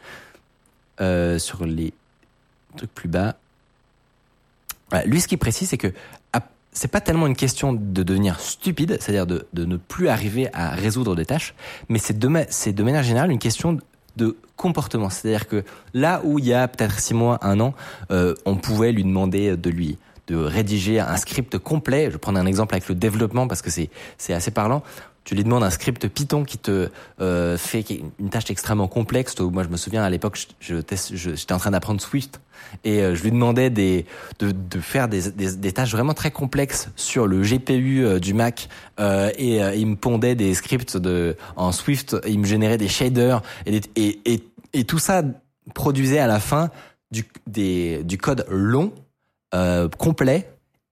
sur les trucs plus bas, voilà, lui ce qu'il précise c'est que c'est pas tellement une question de devenir stupide, c'est-à-dire de ne plus arriver à résoudre des tâches, mais c'est de manière générale une question de comportement. C'est-à-dire que là où il y a peut-être 6 mois, 1 an, on pouvait lui demander de rédiger un script complet. Je vais prendre un exemple avec le développement parce que c'est assez parlant. Tu lui demandes un script Python qui te fait une tâche extrêmement complexe. Moi, je me souviens à l'époque, j'étais en train d'apprendre Swift et je lui demandais de faire des tâches vraiment très complexes sur le GPU du Mac et il me pondait des scripts en Swift, il me générait des shaders et tout ça produisait à la fin du code long, complet.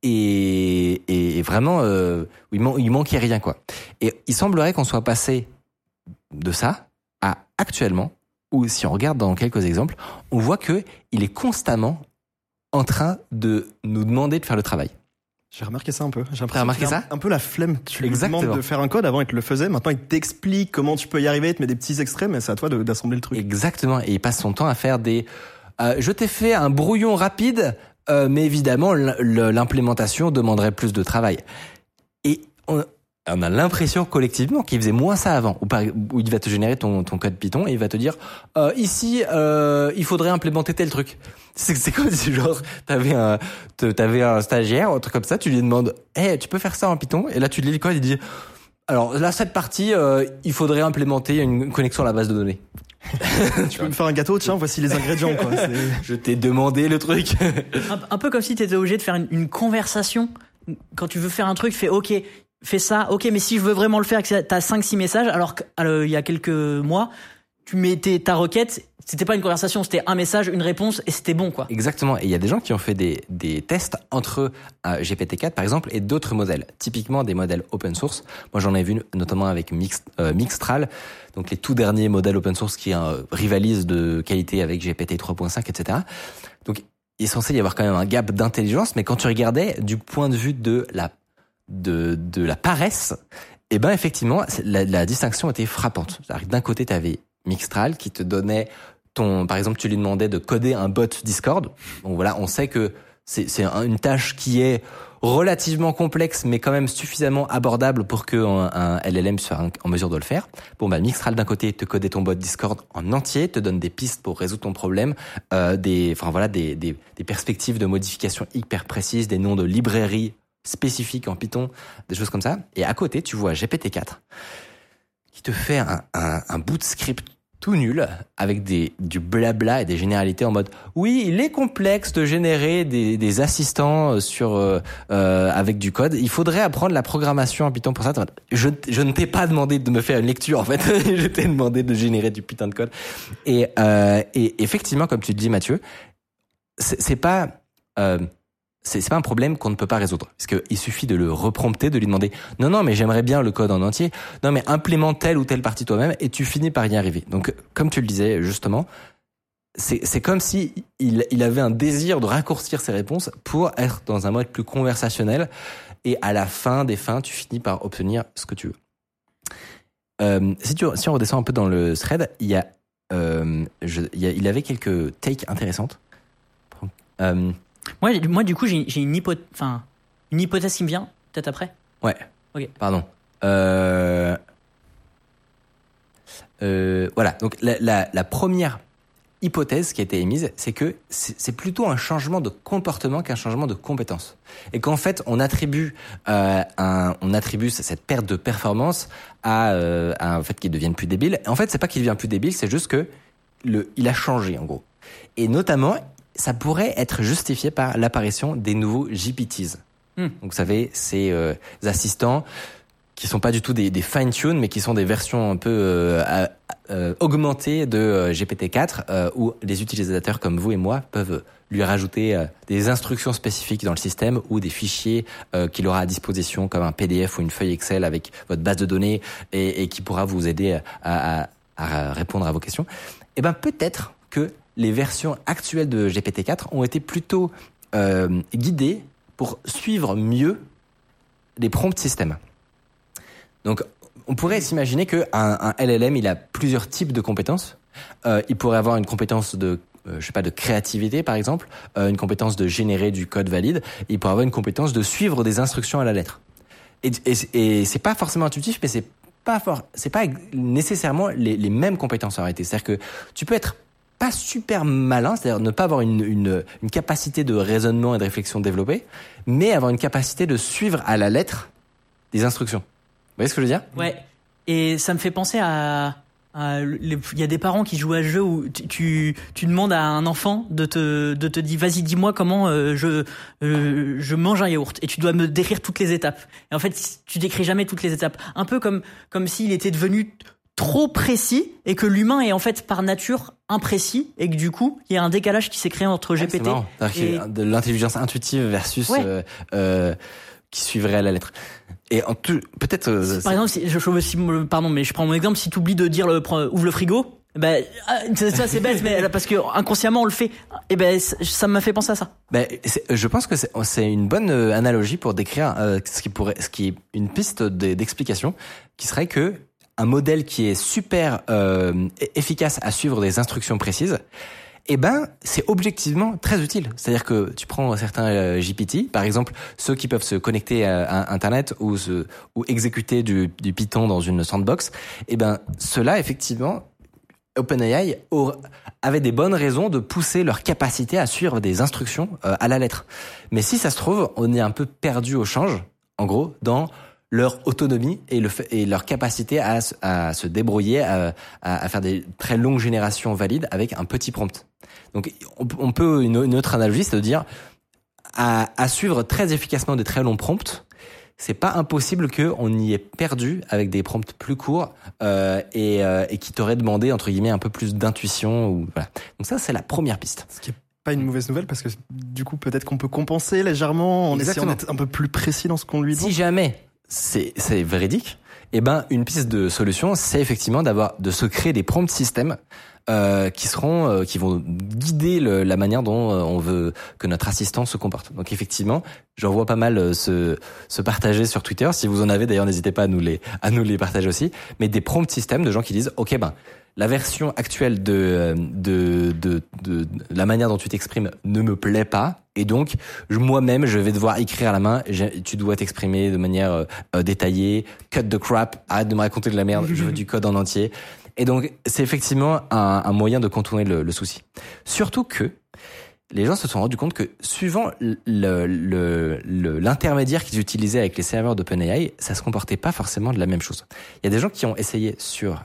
Et vraiment, il manquait rien, quoi. Et il semblerait qu'on soit passé de ça à actuellement, où si on regarde dans quelques exemples, on voit que il est constamment en train de nous demander de faire le travail. J'ai remarqué ça un peu. J'ai T'as remarqué ça ? Un peu la flemme. Tu lui Exactement. demandes de faire un code, avant il te le faisait, maintenant il t'explique comment tu peux y arriver, il te met des petits extraits, mais c'est à toi d'assembler le truc. Exactement, et il passe son temps à faire je t'ai fait un brouillon rapide, mais évidemment l'implémentation demanderait plus de travail. Et on a l'impression collectivement qu'il faisait moins ça avant, où il va te générer ton code Python et il va te dire ici il faudrait implémenter tel truc. C'est comme si genre t'avais un stagiaire ou un truc comme ça, tu lui demandes tu peux faire ça en Python, et là tu lis le code, il dit alors là cette partie il faudrait implémenter une connexion à la base de données. Tu peux me faire un gâteau, tiens, voici les ingrédients, quoi. Je t'ai demandé le truc. un peu comme si t'étais obligé de faire une conversation. Quand tu veux faire un truc, fais OK, fais ça, OK, mais si je veux vraiment le faire, que t'as 5-6 messages, alors qu'il y a quelques mois, tu mettais ta requête, c'était pas une conversation, c'était un message, une réponse, et c'était bon, quoi. Exactement. Et il y a des gens qui ont fait des tests entre GPT-4, par exemple, et d'autres modèles. Typiquement des modèles open source. Moi, j'en ai vu notamment avec Mixtral, donc les tout derniers modèles open source qui rivalisent de qualité avec GPT 3.5, etc. Donc, il est censé y avoir quand même un gap d'intelligence, mais quand tu regardais du point de vue de la paresse, eh ben, effectivement, la distinction était frappante. C'est-à-dire que d'un côté, tu avais Mixtral qui te donnait par exemple, tu lui demandais de coder un bot Discord. Bon, voilà, on sait que une tâche qui est relativement complexe, mais quand même suffisamment abordable pour qu'un LLM soit en mesure de le faire. Bon, Mixtral d'un côté te codait ton bot Discord en entier, te donne des pistes pour résoudre ton problème, des perspectives de modification hyper précises, des noms de librairies spécifiques en Python, des choses comme ça. Et à côté, tu vois GPT-4 qui te fait un bout de script tout nul, avec du blabla et des généralités en mode oui, il est complexe de générer des assistants avec du code. Il faudrait apprendre la programmation en Python pour ça. Je ne t'ai pas demandé de me faire une lecture en fait. Je t'ai demandé de générer du putain de code. Et effectivement, comme tu le dis, Mathieu, c'est pas un problème qu'on ne peut pas résoudre. Parce qu'il suffit de le reprompter, de lui demander « Non, mais j'aimerais bien le code en entier. Non, mais implémente telle ou telle partie toi-même. » Et tu finis par y arriver. Donc, comme tu le disais, justement, c'est comme si il avait un désir de raccourcir ses réponses pour être dans un mode plus conversationnel. Et à la fin des fins, tu finis par obtenir ce que tu veux. Si on redescend un peu dans le thread, il avait quelques takes intéressantes. Moi, du coup, j'ai une hypothèse qui me vient, peut-être après. Ouais. Ok. Pardon. Voilà. Donc, la première hypothèse qui a été émise, c'est que c'est plutôt un changement de comportement qu'un changement de compétence. Et qu'en fait, on attribue cette perte de performance à un fait qu'il devienne plus débile. Et en fait, c'est pas qu'il devient plus débile, c'est juste que il a changé, en gros. Et notamment, ça pourrait être justifié par l'apparition des nouveaux GPTs. Donc, vous savez, ces assistants qui sont pas du tout des fine-tune, mais qui sont des versions un peu augmentées de GPT-4, où les utilisateurs comme vous et moi peuvent lui rajouter des instructions spécifiques dans le système ou des fichiers qu'il aura à disposition, comme un PDF ou une feuille Excel avec votre base de données et qui pourra vous aider à répondre à vos questions. Eh ben, peut-être que les versions actuelles de GPT-4 ont été plutôt guidées pour suivre mieux les prompts système. Donc, on pourrait s'imaginer qu'un LLM, il a plusieurs types de compétences. Il pourrait avoir une compétence de créativité, par exemple, une compétence de générer du code valide. Et il pourrait avoir une compétence de suivre des instructions à la lettre. Et c'est pas forcément intuitif, mais c'est pas nécessairement les mêmes compétences en réalité. C'est-à-dire que tu peux être pas super malin, c'est-à-dire ne pas avoir une capacité de raisonnement et de réflexion développée, mais avoir une capacité de suivre à la lettre des instructions. Vous voyez ce que je veux dire ? Ouais. Et ça me fait penser il y a des parents qui jouent à jeu où tu demandes à un enfant de te dire vas-y dis-moi comment je mange un yaourt et tu dois me décrire toutes les étapes. Et en fait tu décris jamais toutes les étapes. Un peu comme s'il était devenu trop précis et que l'humain est en fait par nature imprécis et que du coup il y a un décalage qui s'est créé entre GPT c'est marrant. Et de l'intelligence intuitive versus qui suivrait à la lettre. Et peut-être par exemple pardon mais je prends mon exemple, si tu oublies de dire ouvre le frigo, ben ça c'est bête mais parce que inconsciemment on le fait, et ben ça m'a fait penser à ça. Je pense que c'est une bonne analogie pour décrire ce qui est une piste d'explication qui serait que un modèle qui est super efficace à suivre des instructions précises, c'est objectivement très utile. C'est-à-dire que tu prends certains GPT, par exemple ceux qui peuvent se connecter à Internet ou exécuter du Python dans une sandbox, ceux-là, effectivement, OpenAI avait des bonnes raisons de pousser leur capacité à suivre des instructions à la lettre. Mais si ça se trouve, on est un peu perdu au change, en gros, dans leur autonomie et leur capacité à se débrouiller, à faire des très longues générations valides avec un petit prompt. Donc, on peut, une autre analogie, c'est de dire, à suivre très efficacement des très longs prompts, c'est pas impossible qu'on y ait perdu avec des prompts plus courts, et qui t'auraient demandé, entre guillemets, un peu plus d'intuition ou, voilà. Donc ça, c'est la première piste. Ce qui est pas une mauvaise nouvelle parce que, du coup, peut-être qu'on peut compenser légèrement en essayant d'être un peu plus précis dans ce qu'on lui dit. Si jamais c'est véridique, une piste de solution, c'est effectivement de se créer des prompt systems qui vont guider la manière dont on veut que notre assistant se comporte. Donc effectivement, j'en vois pas mal se partager sur Twitter. Si vous en avez d'ailleurs, n'hésitez pas à nous les partager aussi. Mais des prompt systems de gens qui disent OK, la version actuelle de la manière dont tu t'exprimes ne me plaît pas, et donc moi-même je vais devoir écrire à la main. Tu dois t'exprimer de manière détaillée. Cut the crap. Arrête de me raconter de la merde. Je veux du code en entier. Et donc, c'est effectivement un moyen de contourner le souci. Surtout que les gens se sont rendus compte que suivant l'intermédiaire qu'ils utilisaient avec les serveurs d'OpenAI, ça se comportait pas forcément de la même chose. Il y a des gens qui ont essayé sur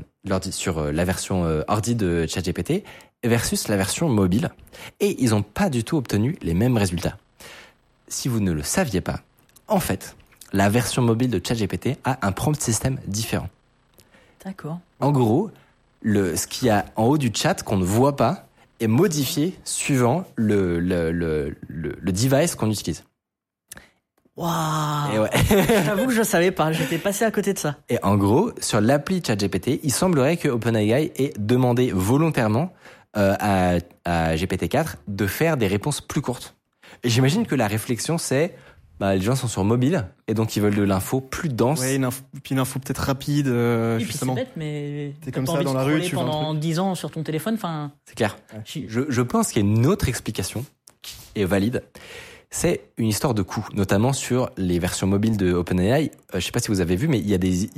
la version ordi de ChatGPT versus la version mobile, et ils n'ont pas du tout obtenu les mêmes résultats. Si vous ne le saviez pas, en fait, la version mobile de ChatGPT a un prompt system différent. D'accord. En gros, ce qu'il y a en haut du chat qu'on ne voit pas est modifié suivant le device qu'on utilise. Waouh. Et ouais. J'avoue que je savais pas, j'étais passé à côté de ça. Et en gros, sur l'appli ChatGPT, il semblerait que OpenAI ait demandé volontairement à GPT-4 de faire des réponses plus courtes. Et j'imagine que la réflexion, c'est les gens sont sur mobile et donc ils veulent de l'info plus dense. Ouais, puis une info peut-être rapide, puis justement. c'est bête, mais t'es comme ça dans la rue, tu vois pendant 10 ans sur ton téléphone, enfin. C'est clair. Ouais. Je pense qu'il y a une autre explication qui est valide. C'est une histoire de coût, notamment sur les versions mobiles de OpenAI. Je sais pas si vous avez vu, mais il y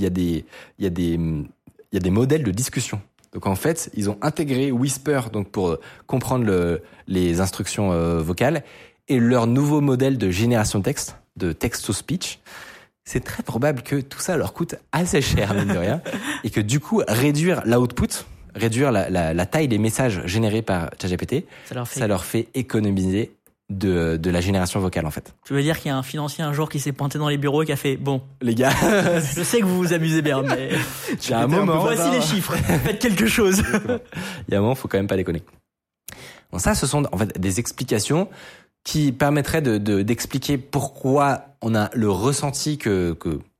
a des modèles de discussion. Donc en fait, ils ont intégré Whisper donc pour comprendre les instructions vocales, et leur nouveau modèle de génération de texte, de text-to-speech. C'est très probable que tout ça leur coûte assez cher, mine de rien, et que du coup, réduire l'output, réduire la taille des messages générés par ChatGPT, ça leur fait économiser de la génération vocale, en fait. Tu veux dire qu'il y a un financier un jour qui s'est pointé dans les bureaux et qui a fait bon, les gars, je sais que vous vous amusez bien, mais il y a un moment, voici les chiffres, faites quelque chose. Il y a un moment, faut quand même pas déconner. Bon, ça, ce sont en fait des explications qui permettrait d'expliquer pourquoi on a le ressenti que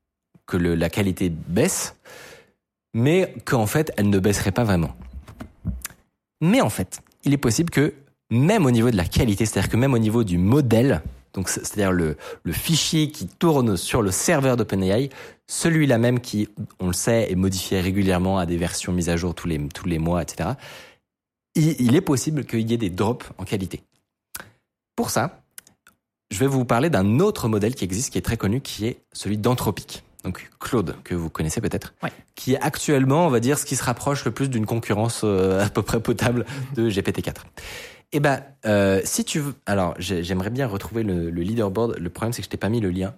la qualité baisse, mais qu'en fait, elle ne baisserait pas vraiment. Mais en fait, il est possible que même au niveau de la qualité, c'est-à-dire que même au niveau du modèle, donc c'est-à-dire le fichier qui tourne sur le serveur d'OpenAI, celui-là même qui, on le sait, est modifié régulièrement à des versions mises à jour tous les mois, etc., il est possible qu'il y ait des drops en qualité. Pour ça, je vais vous parler d'un autre modèle qui existe, qui est très connu, qui est celui d'Anthropic. Donc Claude, que vous connaissez peut-être, ouais. Qui est actuellement, on va dire, ce qui se rapproche le plus d'une concurrence à peu près potable de GPT-4. Et si tu veux... Alors, j'aimerais bien retrouver le leaderboard. Le problème, c'est que je t'ai pas mis le lien.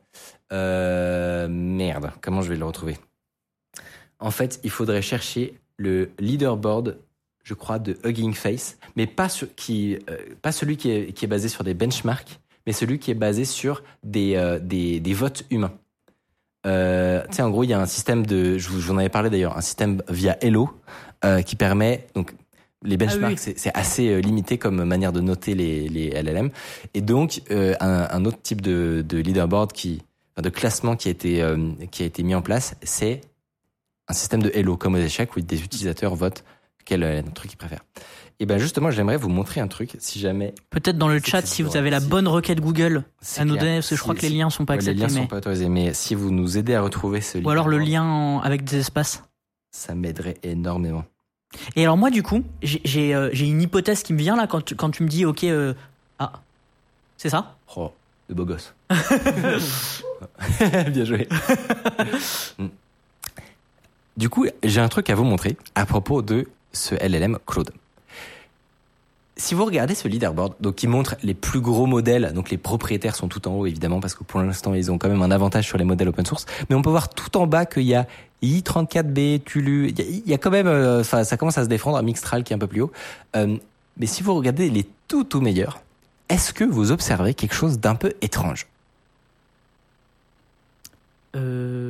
Merde, comment je vais le retrouver ? En fait, il faudrait chercher le leaderboard, je crois, de Hugging Face, mais pas celui qui est basé sur des benchmarks, mais celui qui est basé sur des votes humains. En gros, il y a un système je vous en avais parlé d'ailleurs, un système via Hello qui permet, donc les benchmarks, oui. c'est assez limité comme manière de noter les LLM, et donc un autre type de leaderboard de classement qui a été mis en place, c'est un système de Hello comme aux échecs où des utilisateurs votent quel truc ils préfèrent. Et justement, j'aimerais vous montrer un truc, si jamais... Peut-être dans le chat, si vous avez la bonne requête Google à nous donner, parce que je crois que les liens sont pas acceptés. Les liens sont pas autorisés, mais si vous nous aidez à retrouver ce lien... Ou alors le lien avec des espaces. Ça m'aiderait énormément. Et alors moi, du coup, j'ai une hypothèse qui me vient là, quand tu me dis, ok, c'est ça ? Oh, de beau gosse. Bien joué. Du coup, j'ai un truc à vous montrer à propos de ce LLM Claude. Si vous regardez ce leaderboard, donc qui montre les plus gros modèles, donc les propriétaires sont tout en haut évidemment parce que pour l'instant ils ont quand même un avantage sur les modèles open source, mais on peut voir tout en bas qu'il y a i34b, Tulu, il y a quand même, ça commence à se défendre, Mixtral qui est un peu plus haut. Mais si vous regardez les tout meilleurs, est-ce que vous observez quelque chose d'un peu étrange ? Il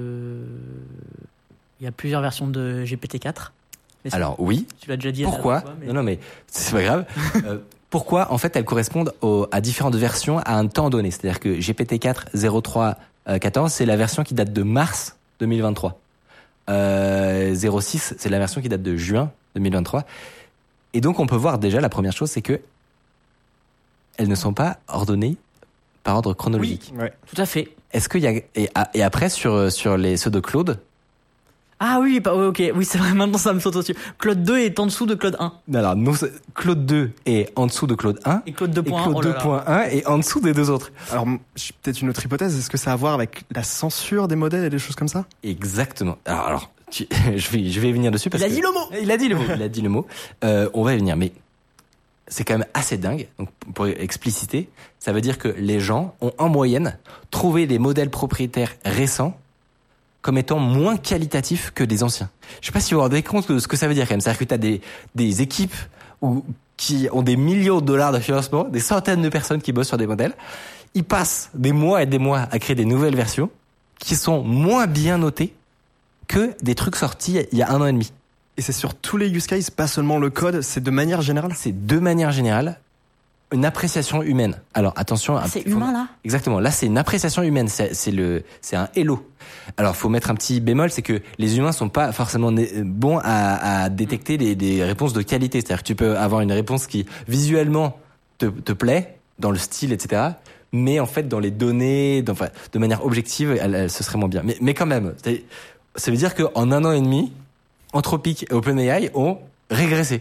y a plusieurs versions de GPT-4. Alors oui. Tu l'as déjà dit. Pourquoi ? Non, mais c'est pas grave. Pourquoi en fait elles correspondent à différentes versions à un temps donné. C'est-à-dire que GPT-4 03 14, c'est la version qui date de mars 2023. 06, c'est la version qui date de juin 2023. Et donc, on peut voir déjà, la première chose, c'est que elles ne sont pas ordonnées par ordre chronologique. Ouais. Tout à fait. Est-ce qu'il y a, et après, sur ceux de Claude, Ah oui, ok, oui, c'est vrai, maintenant ça me saute au-dessus. Claude 2 est en dessous de Claude 1. alors, Claude 2 est en dessous de Claude 1. Et Claude 2.1, Et Claude oh là là. 2.1 est en dessous des deux autres. Alors, j'ai peut-être une autre hypothèse. Est-ce que ça a à voir avec la censure des modèles et des choses comme ça? Exactement. Alors je vais y venir dessus parce Il a que dit le mot. Il a dit le mot. Il a dit le mot. On va y venir, mais c'est quand même assez dingue. Donc, pour expliciter, ça veut dire que les gens ont en moyenne trouvé des modèles propriétaires récents comme étant moins qualitatifs que des anciens. Je sais pas si vous vous rendez compte de ce que ça veut dire quand même. C'est-à-dire que tu as des équipes qui ont des millions de dollars de financement, des centaines de personnes qui bossent sur des modèles. Ils passent des mois et des mois à créer des nouvelles versions qui sont moins bien notées que des trucs sortis il y a 1 an et demi. Et c'est sur tous les use cases, pas seulement le code, c'est de manière générale? C'est de manière générale une appréciation humaine. Alors attention, C'est humain là. Exactement. Là, c'est une appréciation humaine. C'est un hello. Alors, faut mettre un petit bémol, c'est que les humains sont pas forcément bons à détecter des réponses de qualité. C'est-à-dire que tu peux avoir une réponse qui visuellement te plaît dans le style, etc. Mais en fait, dans les données, de manière objective, ce serait moins bien. Mais quand même, ça veut dire qu'en 1 an et demi, Anthropic et OpenAI ont régressé.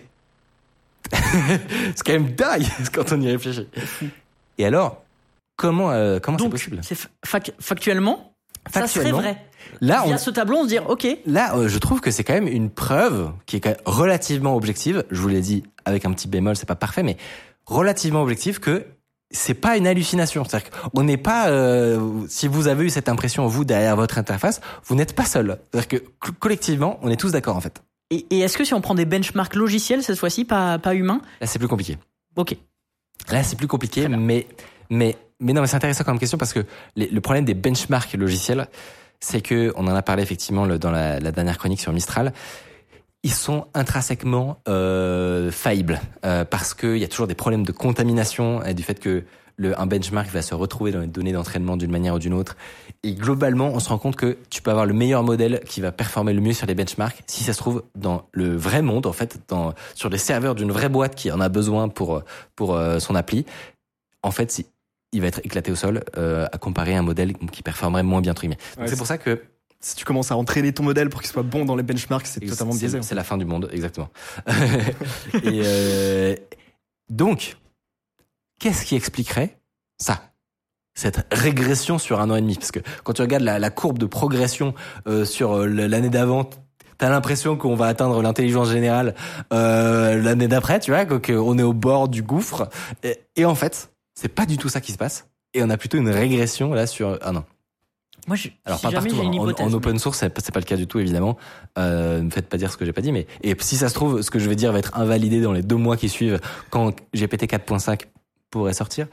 C'est quand même dingue quand on y réfléchit. Et alors, comment c'est possible? C'est factuellement, ça serait vrai. Là, Via ce tableau, on se dit, ok. Là, je trouve que c'est quand même une preuve qui est quand même relativement objective. Je vous l'ai dit avec un petit bémol, c'est pas parfait, mais relativement objective que c'est pas une hallucination. C'est-à-dire qu'on n'est pas, si vous avez eu cette impression, vous, derrière votre interface, vous n'êtes pas seul. C'est-à-dire que collectivement, on est tous d'accord, en fait. Et est-ce que si on prend des benchmarks logiciels, cette fois-ci, pas humains? Là, c'est plus compliqué. Ok. Là, c'est plus compliqué, mais non, mais c'est intéressant comme question parce que le problème des benchmarks logiciels, c'est que, on en a parlé effectivement dans la dernière chronique sur Mistral, ils sont intrinsèquement faillibles parce qu'il y a toujours des problèmes de contamination et du fait que un benchmark va se retrouver dans les données d'entraînement d'une manière ou d'une autre. Et globalement, on se rend compte que tu peux avoir le meilleur modèle qui va performer le mieux sur les benchmarks si ça se trouve dans le vrai monde, en fait, sur les serveurs d'une vraie boîte qui en a besoin pour son appli. En fait, il va être éclaté au sol à comparer à un modèle qui performerait moins bien, entre guillemets. Donc Ouais, c'est pour ça que si tu commences à entraîner ton modèle pour qu'il soit bon dans les benchmarks, c'est totalement biaisé. c'est la fin du monde, exactement. Et donc, qu'est-ce qui expliquerait ça, cette régression sur 1 an et demi? Parce que quand tu regardes la courbe de progression sur l'année d'avant, t'as l'impression qu'on va atteindre l'intelligence générale l'année d'après, tu vois, qu'on est au bord du gouffre. Et en fait, c'est pas du tout ça qui se passe. Et on a plutôt une régression là sur 1 an. Moi, Alors si pas jamais partout, j'ai une hypothèse. en open source, c'est pas le cas du tout évidemment. Ne me faites pas dire ce que j'ai pas dit, mais et si ça se trouve, ce que je vais dire va être invalidé dans les 2 mois qui suivent quand GPT 4.5 pourrait sortir.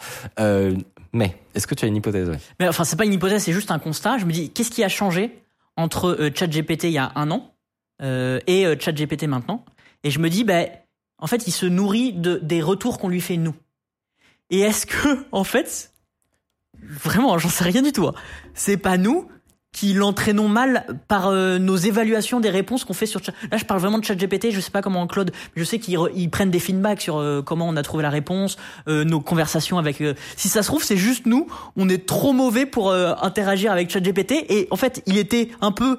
Mais est-ce que tu as une hypothèse? Ouais. Mais enfin, c'est pas une hypothèse, c'est juste un constat. Je me dis, qu'est-ce qui a changé entre ChatGPT il y a 1 an et ChatGPT maintenant? Et je me dis, en fait, il se nourrit des retours qu'on lui fait nous. Et est-ce que, en fait, vraiment, j'en sais rien du tout. Hein. C'est pas nous qui l'entraînons mal par nos évaluations des réponses qu'on fait sur Chat. Là, je parle vraiment de ChatGPT. Je sais pas comment Claude. Je sais qu'ils prennent des feedbacks sur comment on a trouvé la réponse, nos conversations avec. Si ça se trouve, c'est juste nous. On est trop mauvais pour interagir avec ChatGPT. Et en fait, il était un peu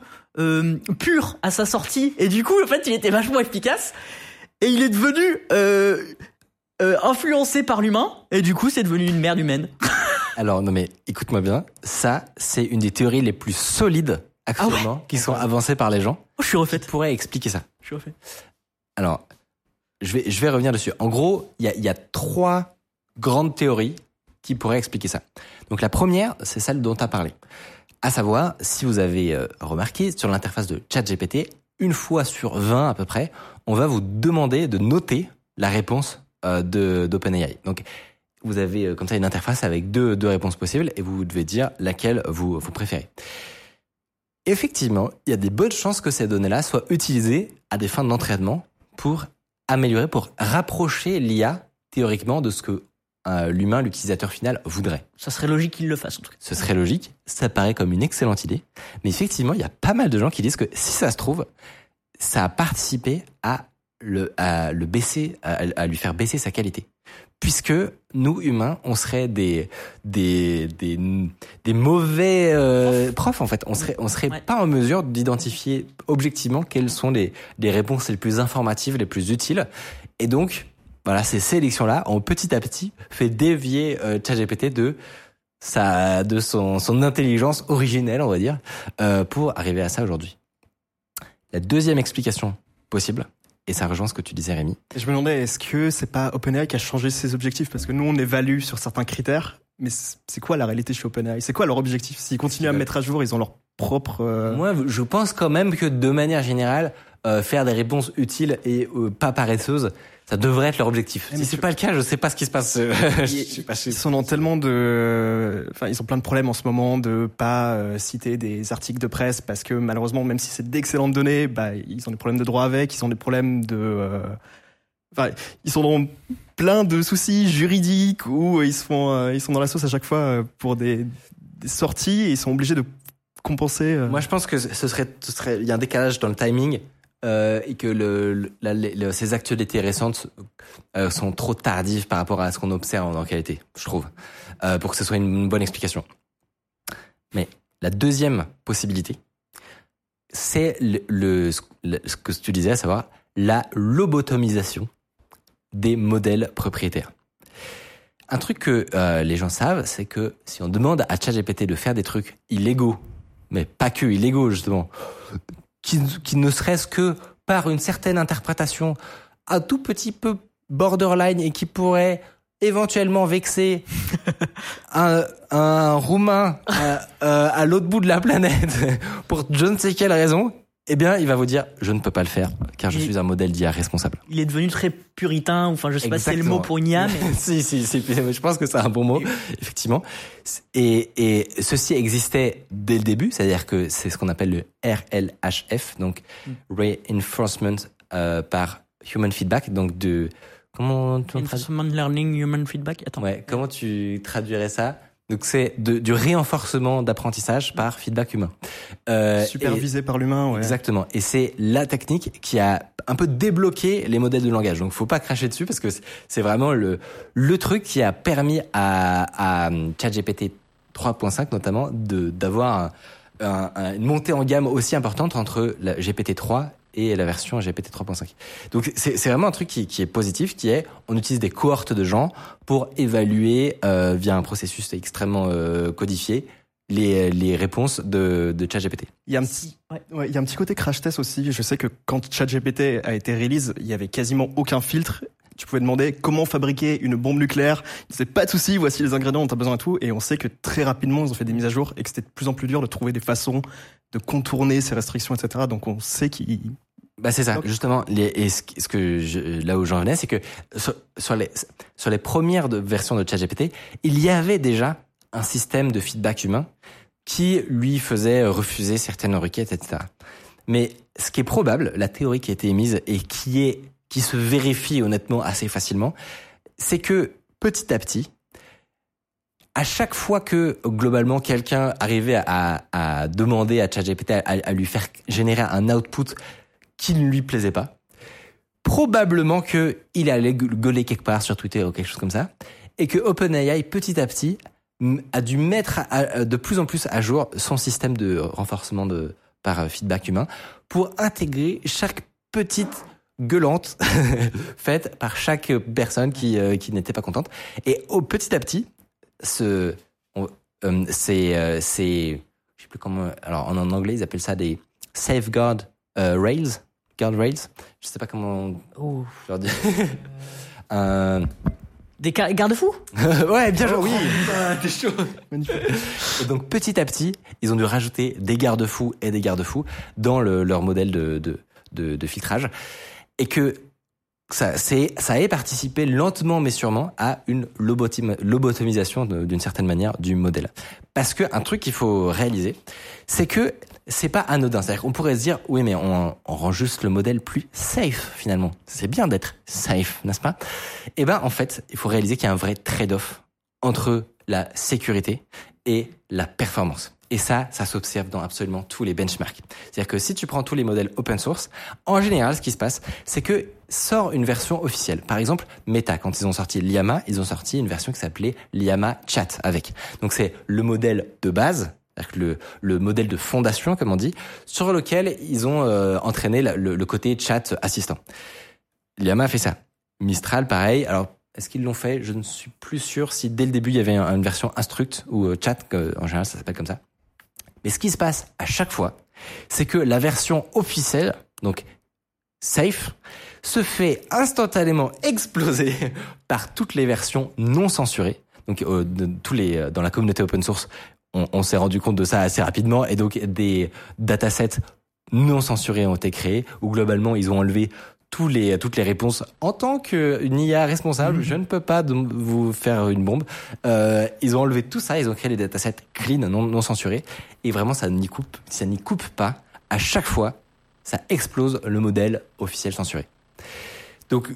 pur à sa sortie. Et du coup, en fait, il était vachement efficace. Et il est devenu influencé par l'humain. Et du coup, c'est devenu une merde humaine. Alors non mais écoute-moi bien, ça c'est une des théories les plus solides actuellement qui sont avancées par les gens. Oh, je suis refait. Qui pourraient expliquer ça. Je suis refait. Alors je vais revenir dessus. En gros, il y a 3 grandes théories qui pourraient expliquer ça. Donc la première, c'est celle dont tu as parlé. À savoir, si vous avez remarqué sur l'interface de ChatGPT, 1 fois sur 20 à peu près, on va vous demander de noter la réponse d'OpenAI. Donc vous avez comme ça une interface avec deux réponses possibles et vous devez dire laquelle vous préférez. Effectivement, il y a des bonnes chances que ces données-là soient utilisées à des fins d'entraînement pour améliorer, pour rapprocher l'IA théoriquement de ce que l'humain, l'utilisateur final voudrait. Ça serait logique qu'il le fasse en tout cas. Ce serait logique, ça paraît comme une excellente idée, mais effectivement, il y a pas mal de gens qui disent que si ça se trouve, ça a participé à le baisser, à lui faire baisser sa qualité. Puisque nous, humains, on serait des mauvais profs, en fait. On serait pas en mesure d'identifier objectivement quelles sont les réponses les plus informatives, les plus utiles. Et donc, voilà, ces sélections-là ont petit à petit fait dévier ChatGPT de son intelligence originelle, on va dire, pour arriver à ça aujourd'hui. La deuxième explication possible, et ça rejoint ce que tu disais, Rémi. Je me demandais, est-ce que c'est pas OpenAI qui a changé ses objectifs? Parce que nous, on évalue sur certains critères, mais c'est quoi la réalité chez OpenAI? C'est quoi leur objectif? S'ils continuent à mettre à jour, ils ont leur propre... Moi, je pense quand même que de manière générale, faire des réponses utiles et pas paresseuses, ça devrait être leur objectif. Si c'est pas le cas, je sais pas ce qui se passe. Ils sont dans tellement ils ont plein de problèmes en ce moment de pas citer des articles de presse parce que malheureusement, même si c'est d'excellentes données, ils ont des problèmes de droit avec, ils ont des problèmes ils sont dans plein de soucis juridiques où ils sont dans la sauce à chaque fois pour des sorties et ils sont obligés de compenser. Moi, je pense que il y a un décalage dans le timing. Et que ces actualités récentes sont trop tardives par rapport à ce qu'on observe en qualité, je trouve, pour que ce soit une bonne explication. Mais la deuxième possibilité, c'est ce que tu disais, à savoir la lobotomisation des modèles propriétaires. Un truc que les gens savent, c'est que si on demande à ChatGPT de faire des trucs illégaux, mais pas que illégaux justement, qui ne serait-ce que par une certaine interprétation un tout petit peu borderline et qui pourrait éventuellement vexer un Roumain à l'autre bout de la planète pour je ne sais quelle raison, eh bien, il va vous dire, je ne peux pas le faire, car je suis un modèle d'IA responsable. Il est devenu très puritain, enfin, je sais pas si c'est le mot pour une IA, mais... si, je pense que c'est un bon mot, effectivement. Et ceci existait dès le début, c'est-à-dire que c'est ce qu'on appelle le RLHF, donc Reinforcement par Human Feedback, donc comment tu Reinforcement Learning Human Feedback, attends. Ouais, comment tu traduirais ça? Donc c'est du renforcement d'apprentissage par feedback humain. Supervisé par l'humain, ouais. Exactement. Et c'est la technique qui a un peu débloqué les modèles de langage. Donc faut pas cracher dessus parce que c'est vraiment le truc qui a permis à ChatGPT 3.5 notamment d'avoir une montée en gamme aussi importante entre la GPT-3 et la version GPT 3.5. Donc c'est vraiment un truc qui est positif, qui est on utilise des cohortes de gens pour évaluer via un processus extrêmement codifié les réponses de ChatGPT. Il y a un petit côté crash test aussi. Je sais que quand ChatGPT a été release, il y avait quasiment aucun filtre. Tu pouvais demander comment fabriquer une bombe nucléaire. C'est pas de souci, voici les ingrédients dont tu as besoin de tout. Et on sait que très rapidement, ils ont fait des mises à jour et que c'était de plus en plus dur de trouver des façons de contourner ces restrictions, etc. Donc on sait qu'ils... c'est ça, justement. Là où j'en venais, c'est que sur les premières versions de ChatGPT, il y avait déjà un système de feedback humain qui lui faisait refuser certaines requêtes, etc. Mais ce qui est probable, la théorie qui a été émise et qui se vérifie honnêtement assez facilement, c'est que petit à petit, à chaque fois que globalement quelqu'un arrivait à demander à ChatGPT à lui faire générer un output qui ne lui plaisait pas, probablement que il allait gueuler quelque part sur Twitter ou quelque chose comme ça, et que OpenAI petit à petit a dû mettre de plus en plus à jour son système de renforcement par feedback humain pour intégrer chaque petite gueulante faite par chaque personne qui n'était pas contente. Et petit à petit, je sais plus comment, alors en anglais ils appellent ça des safeguard rails, guardrails. Je sais pas comment je leur dis. Des garde-fous? Ouais, bien joué. Oui. T'es chaud. Magnifique. Et donc petit à petit, ils ont dû rajouter des garde-fous et des garde-fous dans leur modèle de filtrage. Et que ça ait participé lentement mais sûrement à une lobotomisation d'une certaine manière du modèle. Parce que un truc qu'il faut réaliser, c'est que c'est pas anodin. C'est-à-dire qu'on pourrait se dire, oui, mais on rend juste le modèle plus safe, finalement. C'est bien d'être safe, n'est-ce pas? Eh ben, en fait, il faut réaliser qu'il y a un vrai trade-off entre la sécurité et la performance. Et ça s'observe dans absolument tous les benchmarks. C'est-à-dire que si tu prends tous les modèles open source, en général, ce qui se passe, c'est que sort une version officielle. Par exemple, Meta, quand ils ont sorti Llama, ils ont sorti une version qui s'appelait Llama Chat avec. Donc c'est le modèle de base, c'est-à-dire que le modèle de fondation, comme on dit, sur lequel ils ont entraîné le côté chat assistant. Llama a fait ça. Mistral, pareil. Alors, est-ce qu'ils l'ont fait? Je ne suis plus sûr si dès le début il y avait une version instruct ou chat, en général ça s'appelle comme ça. Mais ce qui se passe à chaque fois, c'est que la version officielle, donc safe, se fait instantanément exploser par toutes les versions non censurées. Donc dans la communauté open source, on s'est rendu compte de ça assez rapidement, et donc des datasets non censurés ont été créés, où globalement ils ont enlevé toutes les réponses. En tant qu'une IA responsable, je ne peux pas vous faire une bombe. Ils ont enlevé tout ça, ils ont créé les datasets clean, non censurés, et vraiment ça n'y coupe pas. À chaque fois, ça explose le modèle officiel censuré. Donc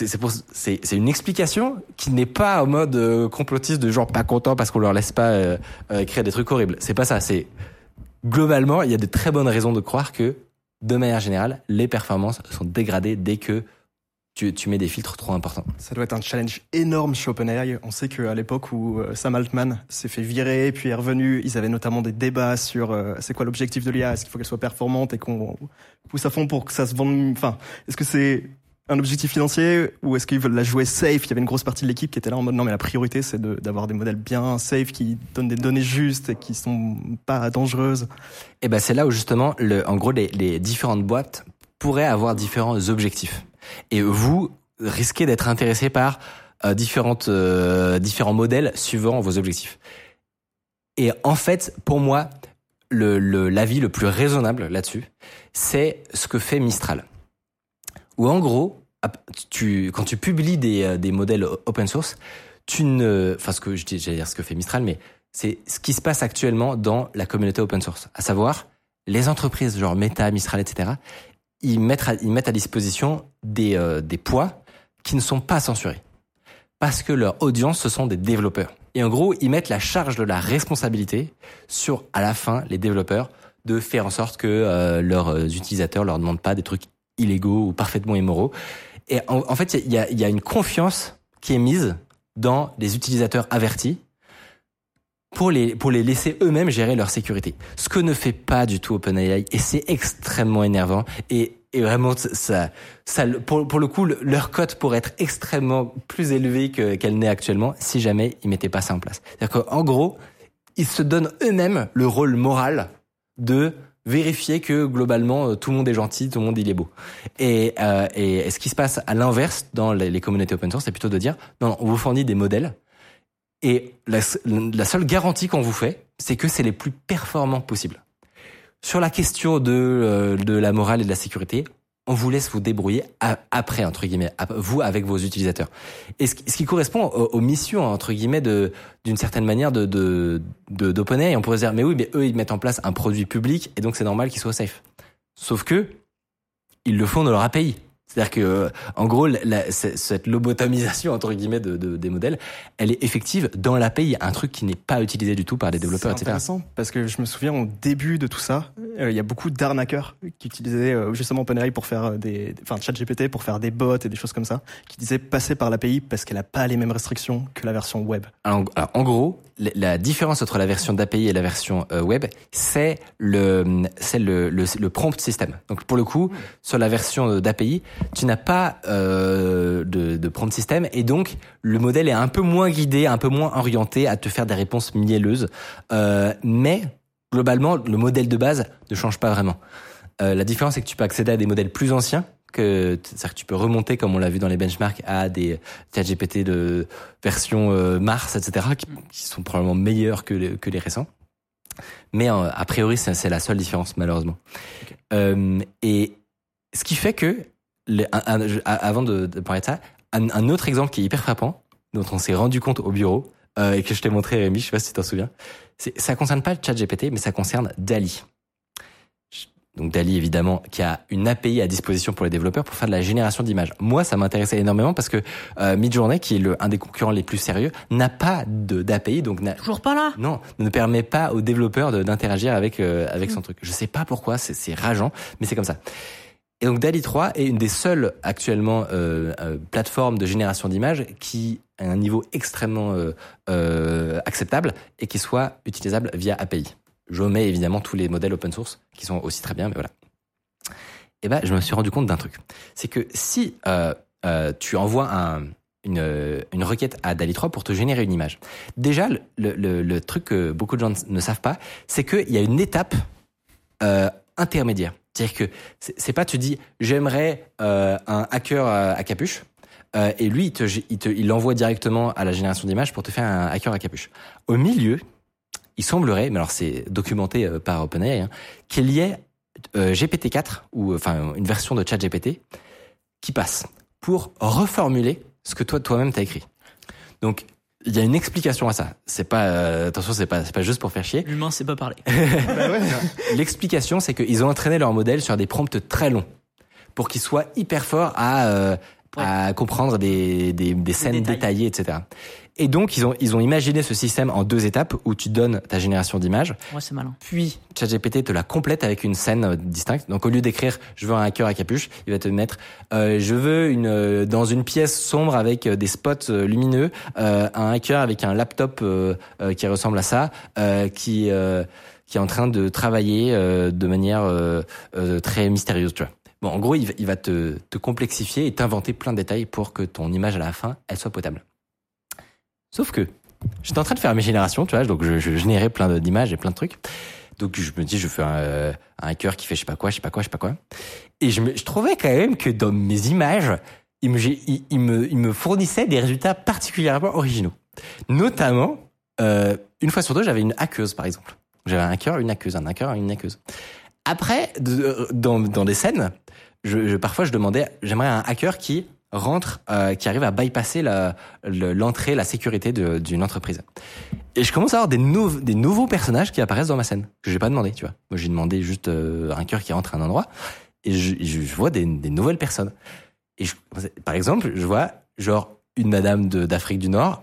c'est une explication qui n'est pas en mode complotiste de genre pas content parce qu'on leur laisse pas créer des trucs horribles. C'est pas ça. C'est globalement, il y a de très bonnes raisons de croire que de manière générale, les performances sont dégradées dès que tu mets des filtres trop importants. Ça doit être un challenge énorme chez OpenAI. On sait qu'à l'époque où Sam Altman s'est fait virer, puis est revenu, ils avaient notamment des débats sur c'est quoi l'objectif de l'IA, est-ce qu'il faut qu'elle soit performante et qu'on pousse à fond pour que ça se vende. Enfin, est-ce que c'est un objectif financier ou est-ce qu'ils veulent la jouer safe? Il y avait une grosse partie de l'équipe qui était là en mode non mais la priorité c'est d'avoir des modèles bien safe qui donnent des données justes et qui sont pas dangereuses. Et ben c'est là où justement en gros les différentes boîtes pourraient avoir différents objectifs. Et vous risquez d'être intéressé par différents modèles suivant vos objectifs. Et en fait, pour moi, l'avis le plus raisonnable là-dessus, c'est ce que fait Mistral. Où en gros, quand tu publies des modèles open source, ce que fait Mistral, mais c'est ce qui se passe actuellement dans la communauté open source. À savoir, les entreprises genre Meta, Mistral, etc., ils mettent à disposition des poids qui ne sont pas censurés. Parce que leur audience, ce sont des développeurs. Et en gros, ils mettent la charge de la responsabilité sur, à la fin, les développeurs, de faire en sorte que leurs utilisateurs leur demandent pas des trucs illégaux ou parfaitement immoraux. Et en fait, il y a une confiance qui est mise dans les utilisateurs avertis pour les laisser eux-mêmes gérer leur sécurité. Ce que ne fait pas du tout OpenAI, et c'est extrêmement énervant. Et vraiment, pour le coup, leur cote pourrait être extrêmement plus élevée qu'elle n'est actuellement si jamais ils mettaient pas ça en place. C'est-à-dire qu'en gros, ils se donnent eux-mêmes le rôle moral de vérifier que globalement tout le monde est gentil, tout le monde il est beau. Et ce qui se passe à l'inverse dans les communautés open source, c'est plutôt de dire non, on vous fournit des modèles et la seule garantie qu'on vous fait, c'est que c'est les plus performants possibles. Sur la question de la morale et de la sécurité, on vous laisse vous débrouiller après, entre guillemets, vous avec vos utilisateurs. Et ce qui correspond aux missions, entre guillemets, d'une certaine manière d'OpenAI. On pourrait se dire, mais oui, mais eux, ils mettent en place un produit public et donc c'est normal qu'il soit safe. Sauf que, ils le font dans leur API. C'est-à-dire que, en gros, cette lobotomisation, entre guillemets, des modèles, elle est effective dans l'API, un truc qui n'est pas utilisé du tout par les développeurs, etc. C'est intéressant, parce que je me souviens, au début de tout ça, il y a beaucoup d'arnaqueurs qui utilisaient justement OpenAI pour faire ChatGPT pour faire des bots et des choses comme ça, qui disaient passer par l'API parce qu'elle n'a pas les mêmes restrictions que la version web. Alors, en gros, la différence entre la version d'API et la version web, c'est le prompt system. Donc pour le coup, sur la version d'API, tu n'as pas de prompt system et donc le modèle est un peu moins guidé, un peu moins orienté à te faire des réponses mielleuses. Mais globalement, le modèle de base ne change pas vraiment. La différence, c'est que tu peux accéder à des modèles plus anciens. C'est-à-dire que tu peux remonter, comme on l'a vu dans les benchmarks, à des ChatGPT de version Mars, etc., qui sont probablement meilleurs que les récents. Mais a priori, c'est la seule différence, malheureusement. Okay. Et ce qui fait que avant de parler de ça, un autre exemple qui est hyper frappant, dont on s'est rendu compte au bureau, et que je t'ai montré, Rémi, je sais pas si tu t'en souviens. Ça concerne pas le ChatGPT, mais ça concerne DALL-E. Donc DALL-E, évidemment, qui a une API à disposition pour les développeurs pour faire de la génération d'images. Moi, ça m'intéressait énormément parce que Midjourney, qui est un des concurrents les plus sérieux, n'a pas d'API, donc toujours pas là. Non, ne permet pas aux développeurs d'interagir avec son truc. Je sais pas pourquoi, c'est rageant, mais c'est comme ça. Et donc DALL-E 3 est une des seules actuellement plateformes de génération d'images qui a un niveau extrêmement acceptable et qui soit utilisable via API. J'omets évidemment tous les modèles open source qui sont aussi très bien, mais voilà. Et je me suis rendu compte d'un truc. C'est que si tu envoies une requête à DALL-E 3 pour te générer une image, déjà, le truc que beaucoup de gens ne savent pas, c'est qu'il y a une étape intermédiaire. C'est-à-dire que c'est pas tu dis j'aimerais un hacker à capuche et lui il l'envoie directement à la génération d'images pour te faire un hacker à capuche. Au milieu, il semblerait, mais alors c'est documenté par OpenAI, qu'il y ait GPT-4 ou enfin une version de ChatGPT qui passe pour reformuler ce que toi-même t'as écrit. Donc il y a une explication à ça. C'est pas attention, c'est pas juste pour faire chier. L'humain sait pas parler. L'explication, c'est qu'ils ont entraîné leur modèle sur des prompts très longs pour qu'ils soient hyper forts à comprendre des scènes détaillées, etc. Et donc ils ont imaginé ce système en 2 étapes où tu donnes ta génération d'images. Ouais, c'est malin. Puis ChatGPT te la complète avec une scène distincte. Donc au lieu d'écrire je veux un hacker à capuche, il va te mettre je veux dans une pièce sombre avec des spots lumineux, un hacker avec un laptop qui ressemble à ça, qui est en train de travailler de manière très mystérieuse, tu vois. Bon, en gros, il va te complexifier et t'inventer plein de détails pour que ton image à la fin, elle soit potable. Sauf que j'étais en train de faire mes générations, tu vois, donc je générais plein d'images et plein de trucs. Donc je me dis, je fais un hacker qui fait je sais pas quoi. Et je trouvais quand même que dans mes images, il me fournissait des résultats particulièrement originaux. Notamment, une fois sur 2, j'avais une hackeuse, par exemple. J'avais un hacker, une hackeuse, un hacker, une hackeuse. Après, dans des scènes, parfois je demandais, j'aimerais un hacker qui rentre, qui arrive à bypasser l'entrée, la sécurité d'une entreprise. Et je commence à avoir des nouveaux personnages qui apparaissent dans ma scène, que j'ai pas demandé, tu vois. Moi, j'ai demandé juste un hacker qui rentre à un endroit, et je vois des nouvelles personnes. Et par exemple, je vois genre une madame d'Afrique du Nord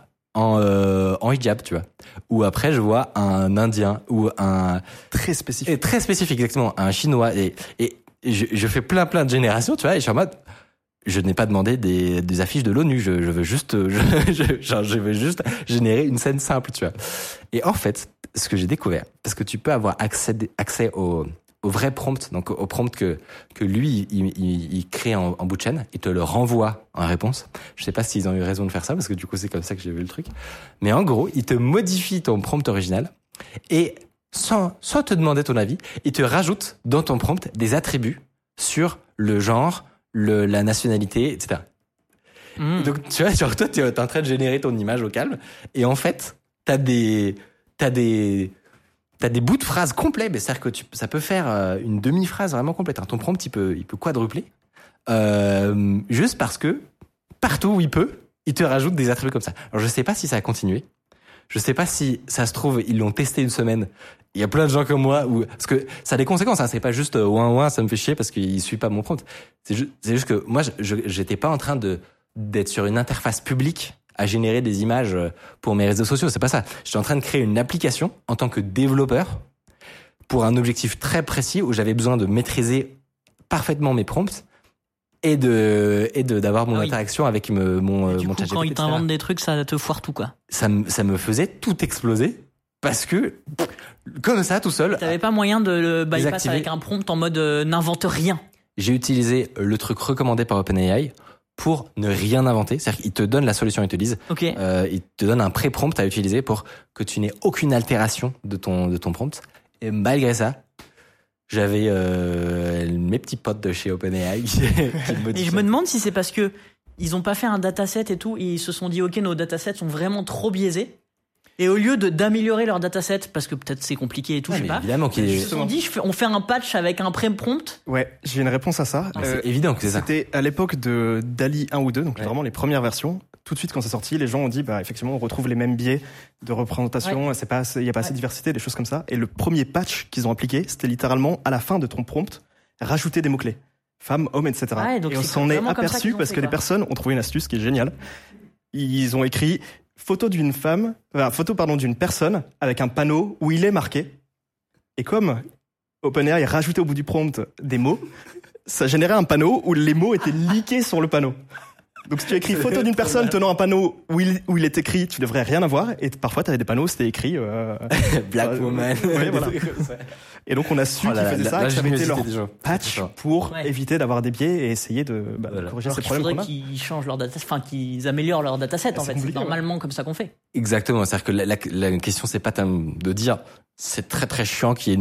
en hijab, tu vois. Ou après, je vois un Indien ou un Très spécifique. très spécifique, exactement, un Chinois. Et je fais plein de générations, tu vois. Et je suis en mode, je n'ai pas demandé des affiches de l'ONU. Je veux juste, je veux juste générer une scène simple, tu vois. Et en fait, ce que j'ai découvert, parce que tu peux avoir accès au vrai prompt, donc au prompt que lui il crée en bout de chaîne, il te le renvoie en réponse. Je sais pas s'ils ont eu raison de faire ça parce que du coup c'est comme ça que j'ai vu le truc. Mais en gros, il te modifie ton prompt original et sans te demander ton avis, il te rajoute dans ton prompt des attributs sur le genre, la nationalité, etc. Donc tu vois, genre toi t'es en train de générer ton image au calme et en fait t'as des bouts de phrases complets, mais c'est-à-dire que ça peut faire une demi-phrase vraiment complète. Ton prompt, il peut quadrupler, juste parce que partout où il peut, il te rajoute des attributs comme ça. Alors je sais pas si ça a continué. Je sais pas si ça se trouve ils l'ont testé une semaine. Il y a plein de gens comme moi parce que ça a des conséquences. Hein. C'est pas juste ouin ça me fait chier parce qu'il suit pas mon prompt. C'est juste que moi j'étais pas en train d'être sur une interface publique à générer des images pour mes réseaux sociaux, c'est pas ça. J'étais en train de créer une application en tant que développeur pour un objectif très précis où j'avais besoin de maîtriser parfaitement mes prompts et d'avoir mon interaction avec mon ChatGPT. Quand ils t'inventent des trucs, ça te foire tout, quoi. Ça me faisait tout exploser parce que comme ça tout seul. T'avais pas moyen de le bypass avec un prompt en mode n'invente rien. J'ai utilisé le truc recommandé par OpenAI pour ne rien inventer. C'est-à-dire qu'ils te donnent la solution, ils te disent, ils te donnent un pré-prompt à utiliser pour que tu n'aies aucune altération de ton prompt. Et malgré ça, j'avais mes petits potes de chez OpenAI qui Et je me demande si c'est parce que ils ont pas fait un dataset et tout, et ils se sont dit ok, nos datasets sont vraiment trop biaisés, Et au lieu d'améliorer leur dataset, parce que peut-être c'est compliqué et tout, Ouais, je sais mais pas. évidemment qu'il est- Ils se sont dit, on fait un patch avec un pré-prompt. Ouais, j'ai une réponse à ça. C'est évident que c'est ça. C'était à l'époque de DALL-E 1 ou 2, donc Ouais. vraiment les premières versions. Tout de suite, quand c'est sorti, les gens ont dit, bah, effectivement, on retrouve les mêmes biais de représentation, c'est pas assez, il y a pas assez de diversité, des choses comme ça. Et le premier patch qu'ils ont appliqué, c'était littéralement, à la fin de ton prompt, rajouter des mots-clés. Femme, homme, etc. Ouais, donc et on c'est s'en est vraiment comme ça aperçu qu'ils ont parce fait, que les quoi. personnes ont trouvé une astuce qui est géniale. Ils ont écrit photo d'une femme, d'une personne avec un panneau où il est marqué. Et comme OpenAI rajoutait au bout du prompt des mots, ça générait un panneau où les mots étaient leakés sur le panneau. Donc si tu écris photo d'une personne tenant un panneau où il est écrit, tu devrais rien avoir. Et parfois, tu avais des panneaux où c'était écrit Black Woman. Ouais, des voilà. trucs comme ça. Et donc on a su Oh qu'ils là faisaient là, ça, que ça avait été leur l'ingéniosité des gens. patch C'est ça. pour Ouais. éviter d'avoir des biais et essayer de Voilà. corriger Alors ces qu'il problèmes faudrait qu'on a. qu'ils changent leur dataset, enfin qu'ils améliorent leur dataset en C'est fait. C'est compliqué, normalement comme ça qu'on fait. Exactement. C'est-à-dire que la question, c'est pas de dire c'est très très chiant qu'il y ait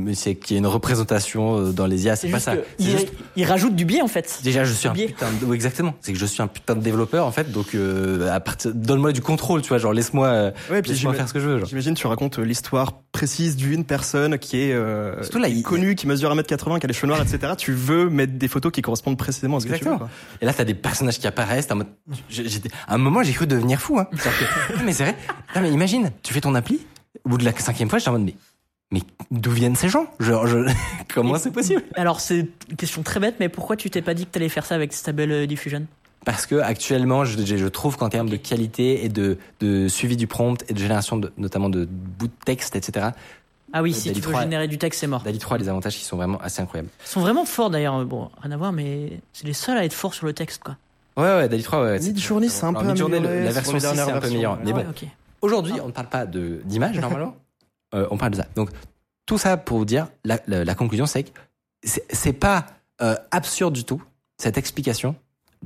une représentation dans les IA. C'est pas juste ça. que C'est juste, ils rajoutent du biais en fait. déjà, je suis un biais. putain de, oui, exactement. C'est que je suis un putain de développeur, en fait. Donc, donne-moi du contrôle, tu vois. Genre, laisse-moi Ouais, puis laisse-moi faire ce que je veux, genre. j'imagine tu racontes l'histoire précise d'une personne qui est Surtout là, connue, qui mesure 1m80, qui a les cheveux noirs, etc. Tu veux mettre des photos qui correspondent précisément à ce que tu veux. Exactement. Quoi. Et là, t'as des personnages qui apparaissent. T'es en mode, à un moment, j'ai cru devenir fou, hein. C'est-à-dire que- mais c'est vrai. Non, mais imagine, tu fais ton appli. Au bout de la 5e fois, j'étais en mode, mais d'où viennent ces gens? Genre, comment c'est possible? Alors c'est une question très bête, mais pourquoi tu t'es pas dit que t'allais faire ça avec Stable Diffusion? Parce que actuellement, je trouve qu'en termes de qualité et de suivi du prompt et de génération notamment de bouts de texte, etc. Ah oui, si DALL-E tu veux 3, générer du texte, c'est mort. DALL-E 3 a des avantages qui sont vraiment assez incroyables. Ils sont vraiment forts d'ailleurs. Bon, rien à voir, mais c'est les seuls à être forts sur le texte, quoi. Ouais, DALL-E 3, ouais. Mid-Journey, c'est un Alors, peu Midjourney, amélioré la sur version les 6, dernières c'est un peu versions, meilleur. ouais. Mais bon, Ouais, ok. aujourd'hui, on ne parle pas d'image, normalement. On parle de ça. Donc, tout ça pour vous dire, la conclusion, c'est que c'est pas absurde du tout, cette explication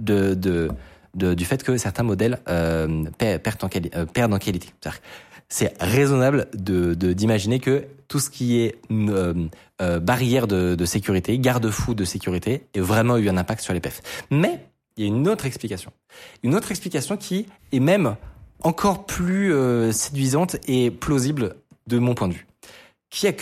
du fait que certains modèles perdent en qualité. C'est-à-dire que c'est raisonnable d'imaginer que tout ce qui est barrière de sécurité, garde-fou de sécurité, ait vraiment eu un impact sur les perfs. Mais il y a une autre explication. Une autre explication qui est même encore plus séduisante et plausible de mon point de vue. Qui est que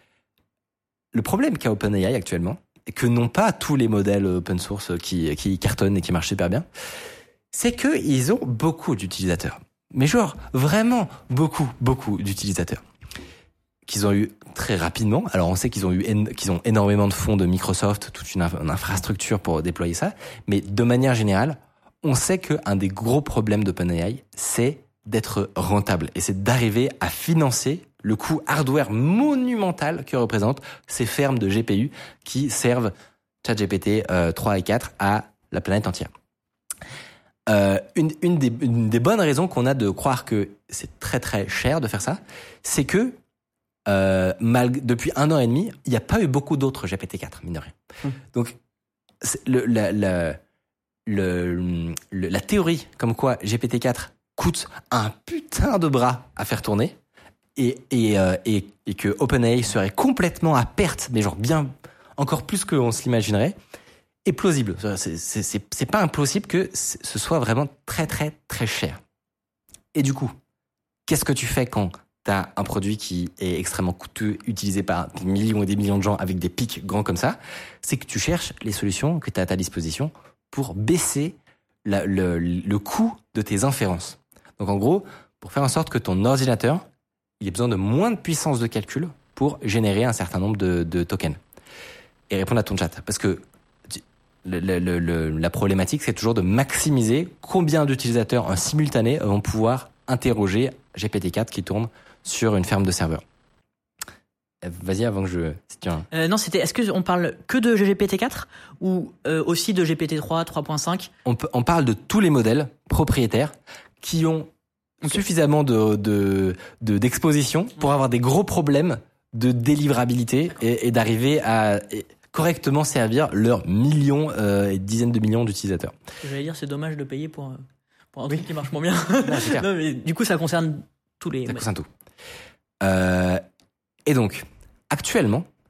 le problème qu'a OpenAI actuellement, et que n'ont pas tous les modèles open source qui cartonnent et qui marchent super bien, c'est qu'ils ont beaucoup d'utilisateurs. Mais genre, vraiment beaucoup d'utilisateurs. Qu'ils ont eu très rapidement. Alors on sait qu'ils ont énormément de fonds de Microsoft, toute une infrastructure pour déployer ça. Mais de manière générale, on sait qu'un des gros problèmes d'OpenAI, c'est d'être rentable. Et c'est d'arriver à financer le coût hardware monumental que représentent ces fermes de GPU qui servent ChatGPT 3 et 4 à la planète entière. Une des bonnes raisons qu'on a de croire que c'est très très cher de faire ça, c'est que depuis 1 an et demi, il n'y a pas eu beaucoup d'autres GPT-4, mine de rien. Donc, la théorie comme quoi GPT-4 coûte un putain de bras à faire tourner et que OpenAI serait complètement à perte, mais genre bien encore plus qu'on se l'imaginerait, est plausible. C'est pas impossible que ce soit vraiment très très très cher. Et du coup, qu'est-ce que tu fais quand t'as un produit qui est extrêmement coûteux, utilisé par des millions et des millions de gens avec des pics grands comme ça? C'est que tu cherches les solutions que tu as à ta disposition pour baisser le coût de tes inférences. Donc en gros, pour faire en sorte que ton ordinateur, il ait besoin de moins de puissance de calcul pour générer un certain nombre de tokens. Et répondre à ton chat. Parce que la problématique, c'est toujours de maximiser combien d'utilisateurs en simultané vont pouvoir interroger GPT-4 qui tourne sur une ferme de serveurs. Vas-y, avant que si tu as Non, est-ce qu'on parle que de GPT-4 ou aussi de GPT-3, 3.5? On parle de tous les modèles propriétaires qui ont suffisamment d'exposition pour avoir des gros problèmes de délivrabilité et d'arriver à correctement servir leurs millions et dizaines de millions d'utilisateurs. J'allais dire, c'est dommage de payer pour un truc qui marche moins bien. Non, c'est clair. Non, mais du coup, ça concerne tous les... Ça concerne tout. Et donc, actuellement,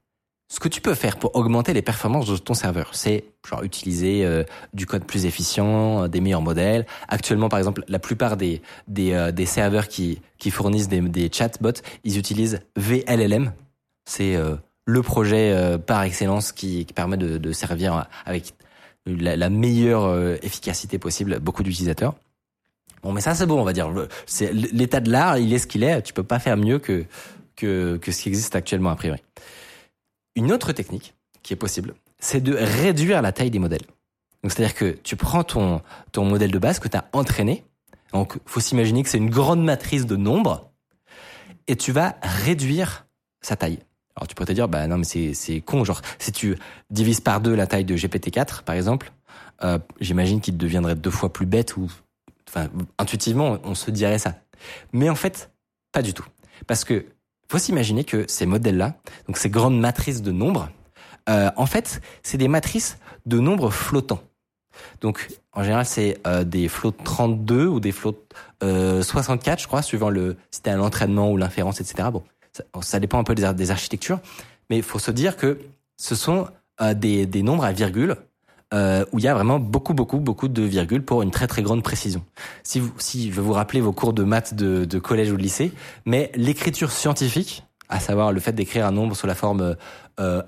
Ce que tu peux faire pour augmenter les performances de ton serveur, c'est genre utiliser du code plus efficient, des meilleurs modèles. Actuellement, par exemple, la plupart des serveurs qui fournissent des chatbots, ils utilisent VLLM. C'est le projet par excellence qui permet de servir avec la meilleure efficacité possible beaucoup d'utilisateurs. Bon, mais ça c'est bon, on va dire. C'est l'état de l'art, il est ce qu'il est. Tu peux pas faire mieux que ce qui existe actuellement a priori. Une autre technique qui est possible, c'est de réduire la taille des modèles. Donc, c'est-à-dire que tu prends ton modèle de base que tu as entraîné. Donc, faut s'imaginer que c'est une grande matrice de nombres et tu vas réduire sa taille. Alors, tu pourrais te dire, bah non, mais c'est con. Genre, si tu divises par 2 la taille de GPT-4, par exemple, j'imagine qu'il deviendrait 2 fois plus bête ou, enfin, intuitivement, on se dirait ça. Mais en fait, pas du tout. Parce que faut s'imaginer que ces modèles-là, donc ces grandes matrices de nombres, en fait, c'est des matrices de nombres flottants. Donc, en général, c'est des flots 32 ou des flots 64, je crois, suivant si t'as l'entraînement ou l'inférence, etc. Bon, ça dépend un peu des architectures, mais il faut se dire que ce sont des nombres à virgule où il y a vraiment beaucoup de virgules pour une très très grande précision. Si je vais vous rappeler vos cours de maths de collège ou de lycée, mais l'écriture scientifique, à savoir le fait d'écrire un nombre sous la forme 1,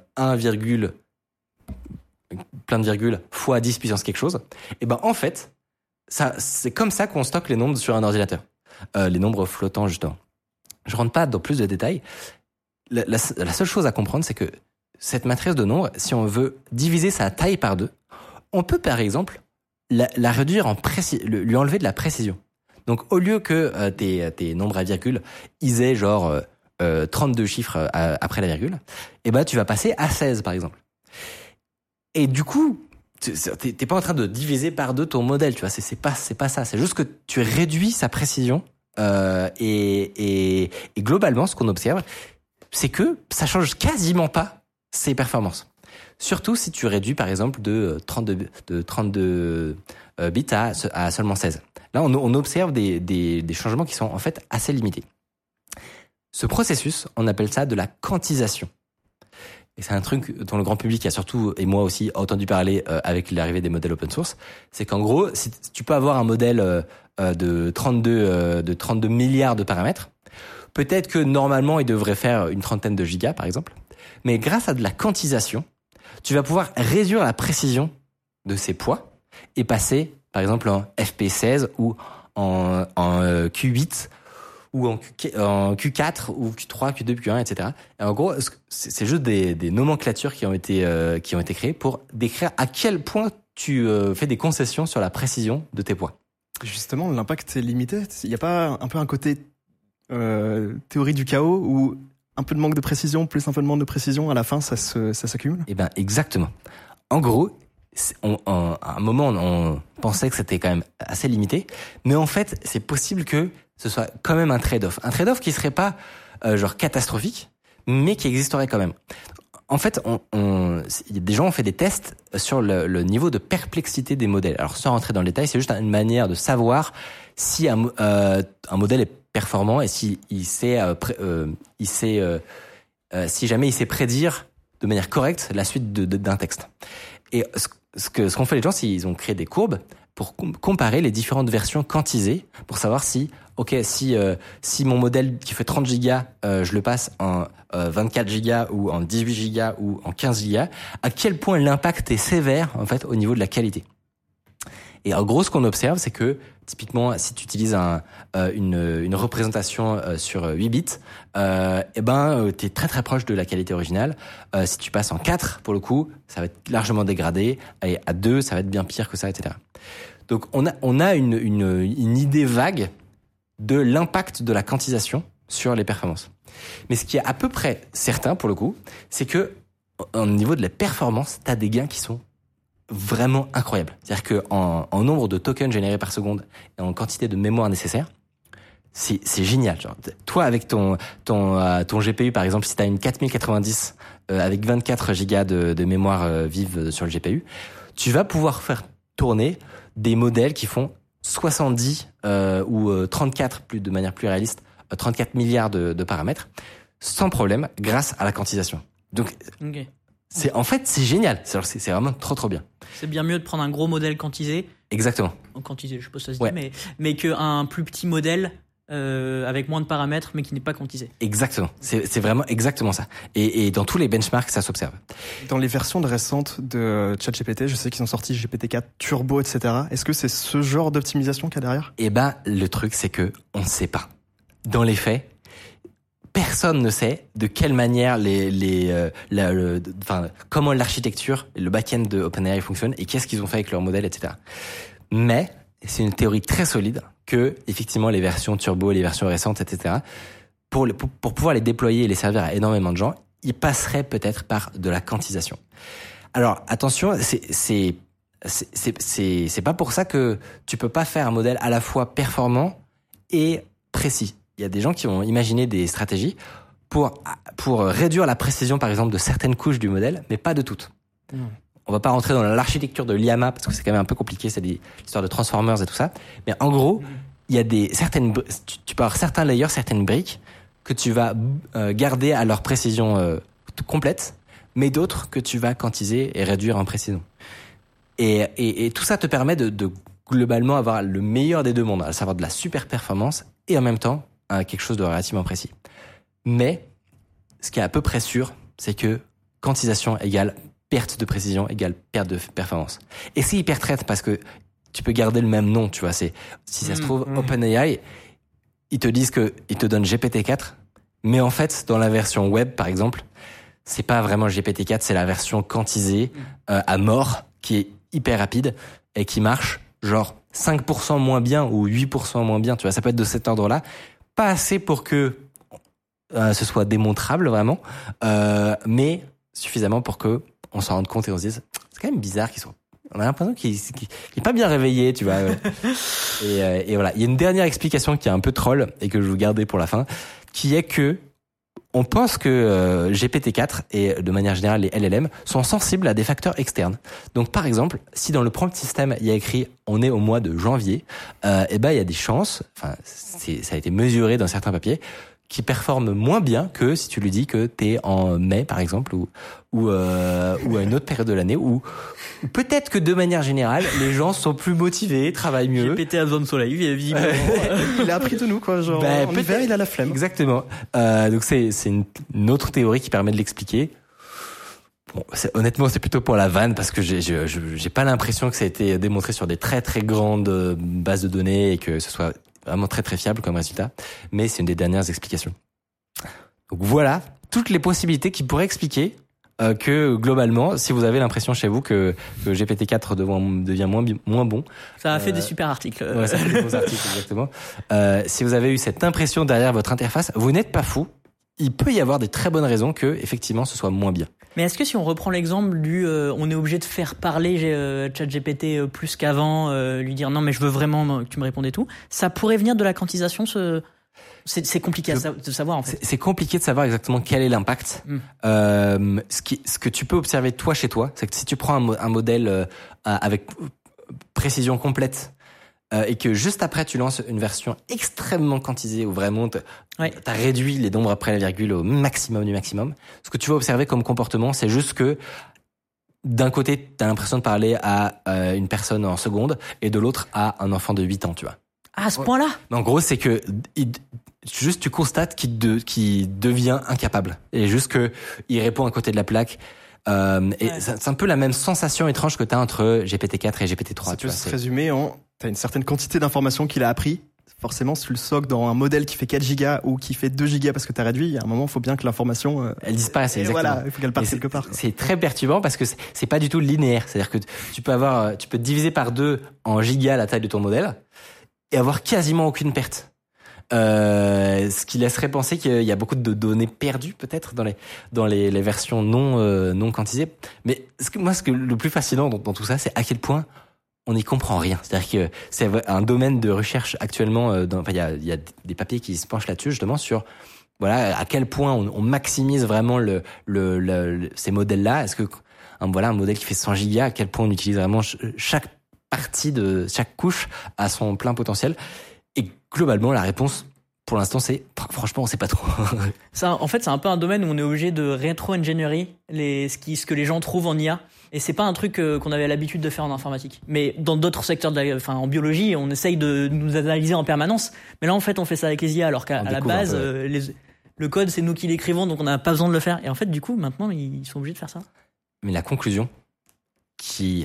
plein de virgules fois 10 puissance quelque chose, et ben en fait, c'est comme ça qu'on stocke les nombres sur un ordinateur. Les nombres flottants justement. Je rentre pas dans plus de détails. La seule chose à comprendre, c'est que cette matrice de nombres, si on veut diviser sa taille par 2, on peut par exemple la réduire lui enlever de la précision. Donc au lieu que tes nombres à virgule, ils aient genre 32 chiffres après la virgule, et ben tu vas passer à 16 par exemple. Et du coup, t'es pas en train de diviser par 2 ton modèle, tu vois, c'est pas ça, c'est juste que tu réduis sa précision et globalement ce qu'on observe, c'est que ça change quasiment pas ses performances. Surtout si tu réduis par exemple de 32 bits à seulement 16. Là, on observe des changements qui sont en fait assez limités. Ce processus, on appelle ça de la quantisation. Et c'est un truc dont le grand public a surtout, et moi aussi, entendu parler avec l'arrivée des modèles open source. C'est qu'en gros, si tu peux avoir un modèle de 32 milliards de paramètres, peut-être que normalement, il devrait faire une trentaine de gigas, par exemple. Mais grâce à de la quantisation, tu vas pouvoir réduire la précision de ces poids et passer, par exemple, en FP16 ou en Q8 ou en Q4 ou Q3, Q2, Q1, etc. Et en gros, c'est juste des nomenclatures qui ont été créées pour décrire à quel point tu fais des concessions sur la précision de tes poids. Justement, l'impact est limité. Il n'y a pas un peu un côté théorie du chaos où un peu de manque de précision plus un peu de manque de précision, à la fin, ça s'accumule? Eh ben, exactement. En gros, à un moment, on pensait que c'était quand même assez limité, mais en fait, c'est possible que ce soit quand même un trade-off. Un trade-off qui serait pas genre catastrophique, mais qui existerait quand même. En fait, des gens ont fait des tests sur le niveau de perplexité des modèles. Alors, sans rentrer dans le détail, c'est juste une manière de savoir si un modèle est performant et si si jamais il sait prédire de manière correcte la suite d'un texte. Et ce qu'ont fait les gens, c'est qu'ils ont créé des courbes pour comparer les différentes versions quantisées pour savoir si mon modèle qui fait 30 gigas, je le passe en 24 gigas ou en 18 gigas ou en 15 gigas, à quel point l'impact est sévère en fait au niveau de la qualité. Et en gros, ce qu'on observe, c'est que typiquement, si tu utilises une représentation sur 8 bits, t'es très très proche de la qualité originale. Si tu passes en 4, pour le coup, ça va être largement dégradé. Et à 2, ça va être bien pire que ça, etc. Donc, on a une idée vague de l'impact de la quantisation sur les performances. Mais ce qui est à peu près certain, pour le coup, c'est que au niveau de la performance, t'as des gains qui sont vraiment incroyable. C'est-à-dire que en nombre de tokens générés par seconde et en quantité de mémoire nécessaire, c'est génial. Genre, toi, avec ton GPU, par exemple, si tu as une 4090 avec 24 gigas de mémoire vive sur le GPU, tu vas pouvoir faire tourner des modèles qui font 70 ou 34, de manière plus réaliste, 34 milliards de paramètres, sans problème, grâce à la quantisation. Donc, Ok. c'est génial. C'est vraiment trop bien. C'est bien mieux de prendre un gros modèle quantisé, Exactement. je sais pas si ça se Ouais. dit, mais qu'un plus petit modèle avec moins de paramètres, mais qui n'est pas quantisé. Exactement. C'est vraiment exactement ça. Et dans tous les benchmarks, ça s'observe. Dans les versions récentes de ChatGPT, je sais qu'ils ont sorti GPT-4 Turbo, etc. Est-ce que c'est ce genre d'optimisation qu'il y a derrière? Et ben, le truc, c'est que on ne sait pas. Dans les faits, personne ne sait de quelle manière comment l'architecture et le back-end de OpenAI fonctionne et qu'est-ce qu'ils ont fait avec leur modèle, etc. Mais c'est une théorie très solide que, effectivement, les versions turbo, les versions récentes, etc., pour pouvoir les déployer et les servir à énormément de gens, ils passeraient peut-être par de la quantisation. Alors, attention, c'est pas pour ça que tu peux pas faire un modèle à la fois performant et précis. Il y a des gens qui ont imaginé des stratégies pour réduire la précision, par exemple, de certaines couches du modèle, mais pas de toutes. On va pas rentrer dans l'architecture de l'IAMA parce que c'est quand même un peu compliqué, c'est l'histoire de Transformers et tout ça. Mais en gros, il y a tu peux avoir certains layers, certaines briques que tu vas garder à leur précision complète, mais d'autres que tu vas quantiser et réduire en précision. Et tout ça te permet de globalement avoir le meilleur des deux mondes, à savoir de la super performance et en même temps quelque chose de relativement précis. Mais ce qui est à peu près sûr, c'est que quantisation égale perte de précision égale perte de performance. Et c'est hyper traite parce que tu peux garder le même nom, tu vois. Si ça se trouve, OpenAI, ils te disent ils te donnent GPT-4, mais en fait, dans la version web, par exemple, c'est pas vraiment GPT-4, c'est la version quantisée à mort qui est hyper rapide et qui marche genre 5% moins bien ou 8% moins bien, tu vois. Ça peut être de cet ordre-là. Pas assez pour que ce soit démontrable vraiment, mais suffisamment pour que on s'en rende compte et on se dise c'est quand même bizarre on a l'impression qu'il est pas bien réveillé, tu vois. Et voilà, il y a une dernière explication qui est un peu troll et que je vais vous garder pour la fin, qui est que on pense que GPT-4 et de manière générale les LLM sont sensibles à des facteurs externes. Donc par exemple, si dans le prompt system il y a écrit on est au mois de janvier, et ben il y a des chances, ça a été mesuré dans certains papiers, qui performe moins bien que si tu lui dis que t'es en mai par exemple ou à une autre période de l'année ou peut-être que de manière générale les gens sont plus motivés, travaillent mieux. GPT a besoin de soleil, visiblement. Il a appris de nous quoi, genre en hiver il a la flemme. Exactement. Donc c'est une autre théorie qui permet de l'expliquer. Bon, honnêtement, c'est plutôt pour la vanne parce que j'ai pas l'impression que ça a été démontré sur des très très grandes bases de données et que ce soit vraiment très très fiable comme résultat, mais c'est une des dernières explications. Donc voilà, toutes les possibilités qui pourraient expliquer que globalement, si vous avez l'impression chez vous que GPT-4 devient moins bon, ça a fait des super articles. Ouais, ça fait des bons articles exactement. Si vous avez eu cette impression derrière votre interface, vous n'êtes pas fou. Il peut y avoir des très bonnes raisons que effectivement ce soit moins bien. Mais est-ce que si on reprend l'exemple du on est obligé de faire parler ChatGPT plus qu'avant, lui dire non mais je veux vraiment que tu me répondes et tout, ça pourrait venir de la quantisation c'est compliqué de savoir en fait. C'est compliqué de savoir exactement quel est l'impact. Ce que tu peux observer toi chez toi, c'est que si tu prends un modèle avec précision complète et que juste après tu lances une version extrêmement quantisée où vraiment t'as réduit les nombres après la virgule au maximum du maximum, ce que tu vas observer comme comportement, c'est juste que d'un côté t'as l'impression de parler à une personne en seconde et de l'autre à un enfant de 8 ans, tu vois. Ah, à ce point-là? Mais en gros, c'est que juste tu constates qu'il devient incapable et juste que il répond à côté de la plaque. Et c'est un peu la même sensation étrange que t'as entre GPT-4 et GPT-3. Ça peut se résumer en t'as une certaine quantité d'informations qu'il a appris. Forcément, si tu le soques dans un modèle qui fait 4 gigas ou qui fait 2 gigas parce que t'as réduit, il y a un moment, il faut bien que l'information elle disparaisse. Exactement. Voilà, il faut qu'elle parte quelque part. C'est très perturbant parce que c'est pas du tout linéaire. C'est-à-dire que tu peux diviser par 2 en gigas la taille de ton modèle et avoir quasiment aucune perte. Ce qui laisserait penser qu'il y a beaucoup de données perdues peut-être dans les versions non quantisées. Mais le plus fascinant dans tout ça, c'est à quel point on n'y comprend rien. C'est-à-dire que c'est un domaine de recherche actuellement. Il y a des papiers qui se penchent là-dessus justement sur à quel point on maximise vraiment ces modèles-là. Est-ce que un modèle qui fait 100 gigas, à quel point on utilise vraiment chaque partie de chaque couche à son plein potentiel. Et globalement, la réponse pour l'instant, franchement, on sait pas trop. Ça, en fait, c'est un peu un domaine où on est obligé de rétro-ingénierie ce que les gens trouvent en IA. Et c'est pas un truc qu'on avait l'habitude de faire en informatique. Mais dans d'autres secteurs, en biologie, on essaye de nous analyser en permanence. Mais là, en fait, on fait ça avec les IA, alors qu'à la base, le code, c'est nous qui l'écrivons, donc on n'a pas besoin de le faire. Et en fait, du coup, maintenant, ils sont obligés de faire ça. Mais la conclusion qui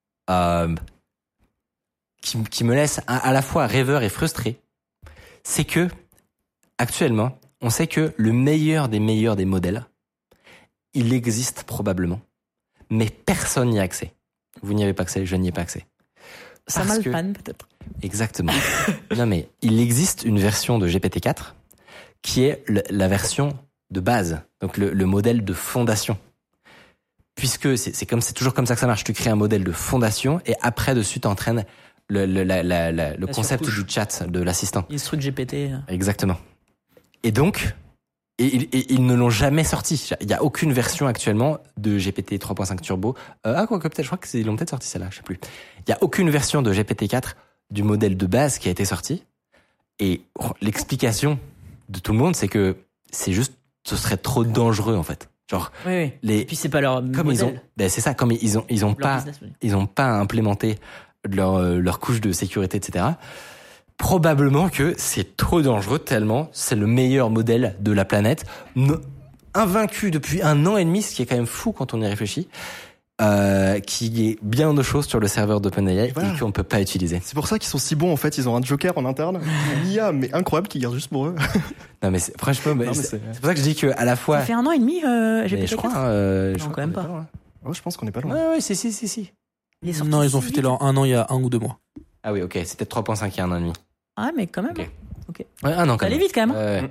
me laisse à la fois rêveur et frustré, c'est que actuellement, on sait que le meilleur des modèles, il existe probablement, mais personne n'y a accès. Vous n'y avez pas accès, je n'y ai pas accès. Ça malpanne peut-être. Exactement. Non mais il existe une version de GPT-4 qui est la version de base, donc le modèle de fondation. Puisque c'est toujours comme ça que ça marche. Tu crées un modèle de fondation et après dessus t'entraînes le concept du chat de l'assistant. Instruct GPT. Exactement. Et donc, ils ne l'ont jamais sorti. Il y a aucune version actuellement de GPT 3.5 Turbo. Quoique peut-être, je crois qu'ils l'ont peut-être sorti celle-là, je sais plus. Il y a aucune version de GPT-4 du modèle de base qui a été sorti. Et l'explication de tout le monde, c'est que ce serait trop dangereux en fait. Genre, oui. Et puis c'est pas leur modèle. C'est ça, comme ils ont pas implémenté leur couche de sécurité, etc. Probablement que c'est trop dangereux tellement c'est le meilleur modèle de la planète, invaincu depuis 1 an et demi, ce qui est quand même fou quand on y réfléchit, qui est bien de choses sur le serveur d'OpenAI et qu'on ne peut pas utiliser. C'est pour ça qu'ils sont si bons en fait, ils ont un joker en interne, une IA mais incroyable qui garde juste pour eux. Non mais franchement, c'est pour ça que je dis que à la fois. Ça fait 1 an et demi, GPT-4. Je crois. Non, quand même pas. Je pense qu'on est pas loin. Ouais, si. Non, ils ont fêté leur 1 an il y a 1 ou 2 mois. Ah oui, ok, c'est peut-être 3.5 il y a 1 an et demi. Ah, mais quand même. Ok. Ouais, 1 an quand même. Ça allait vite quand même.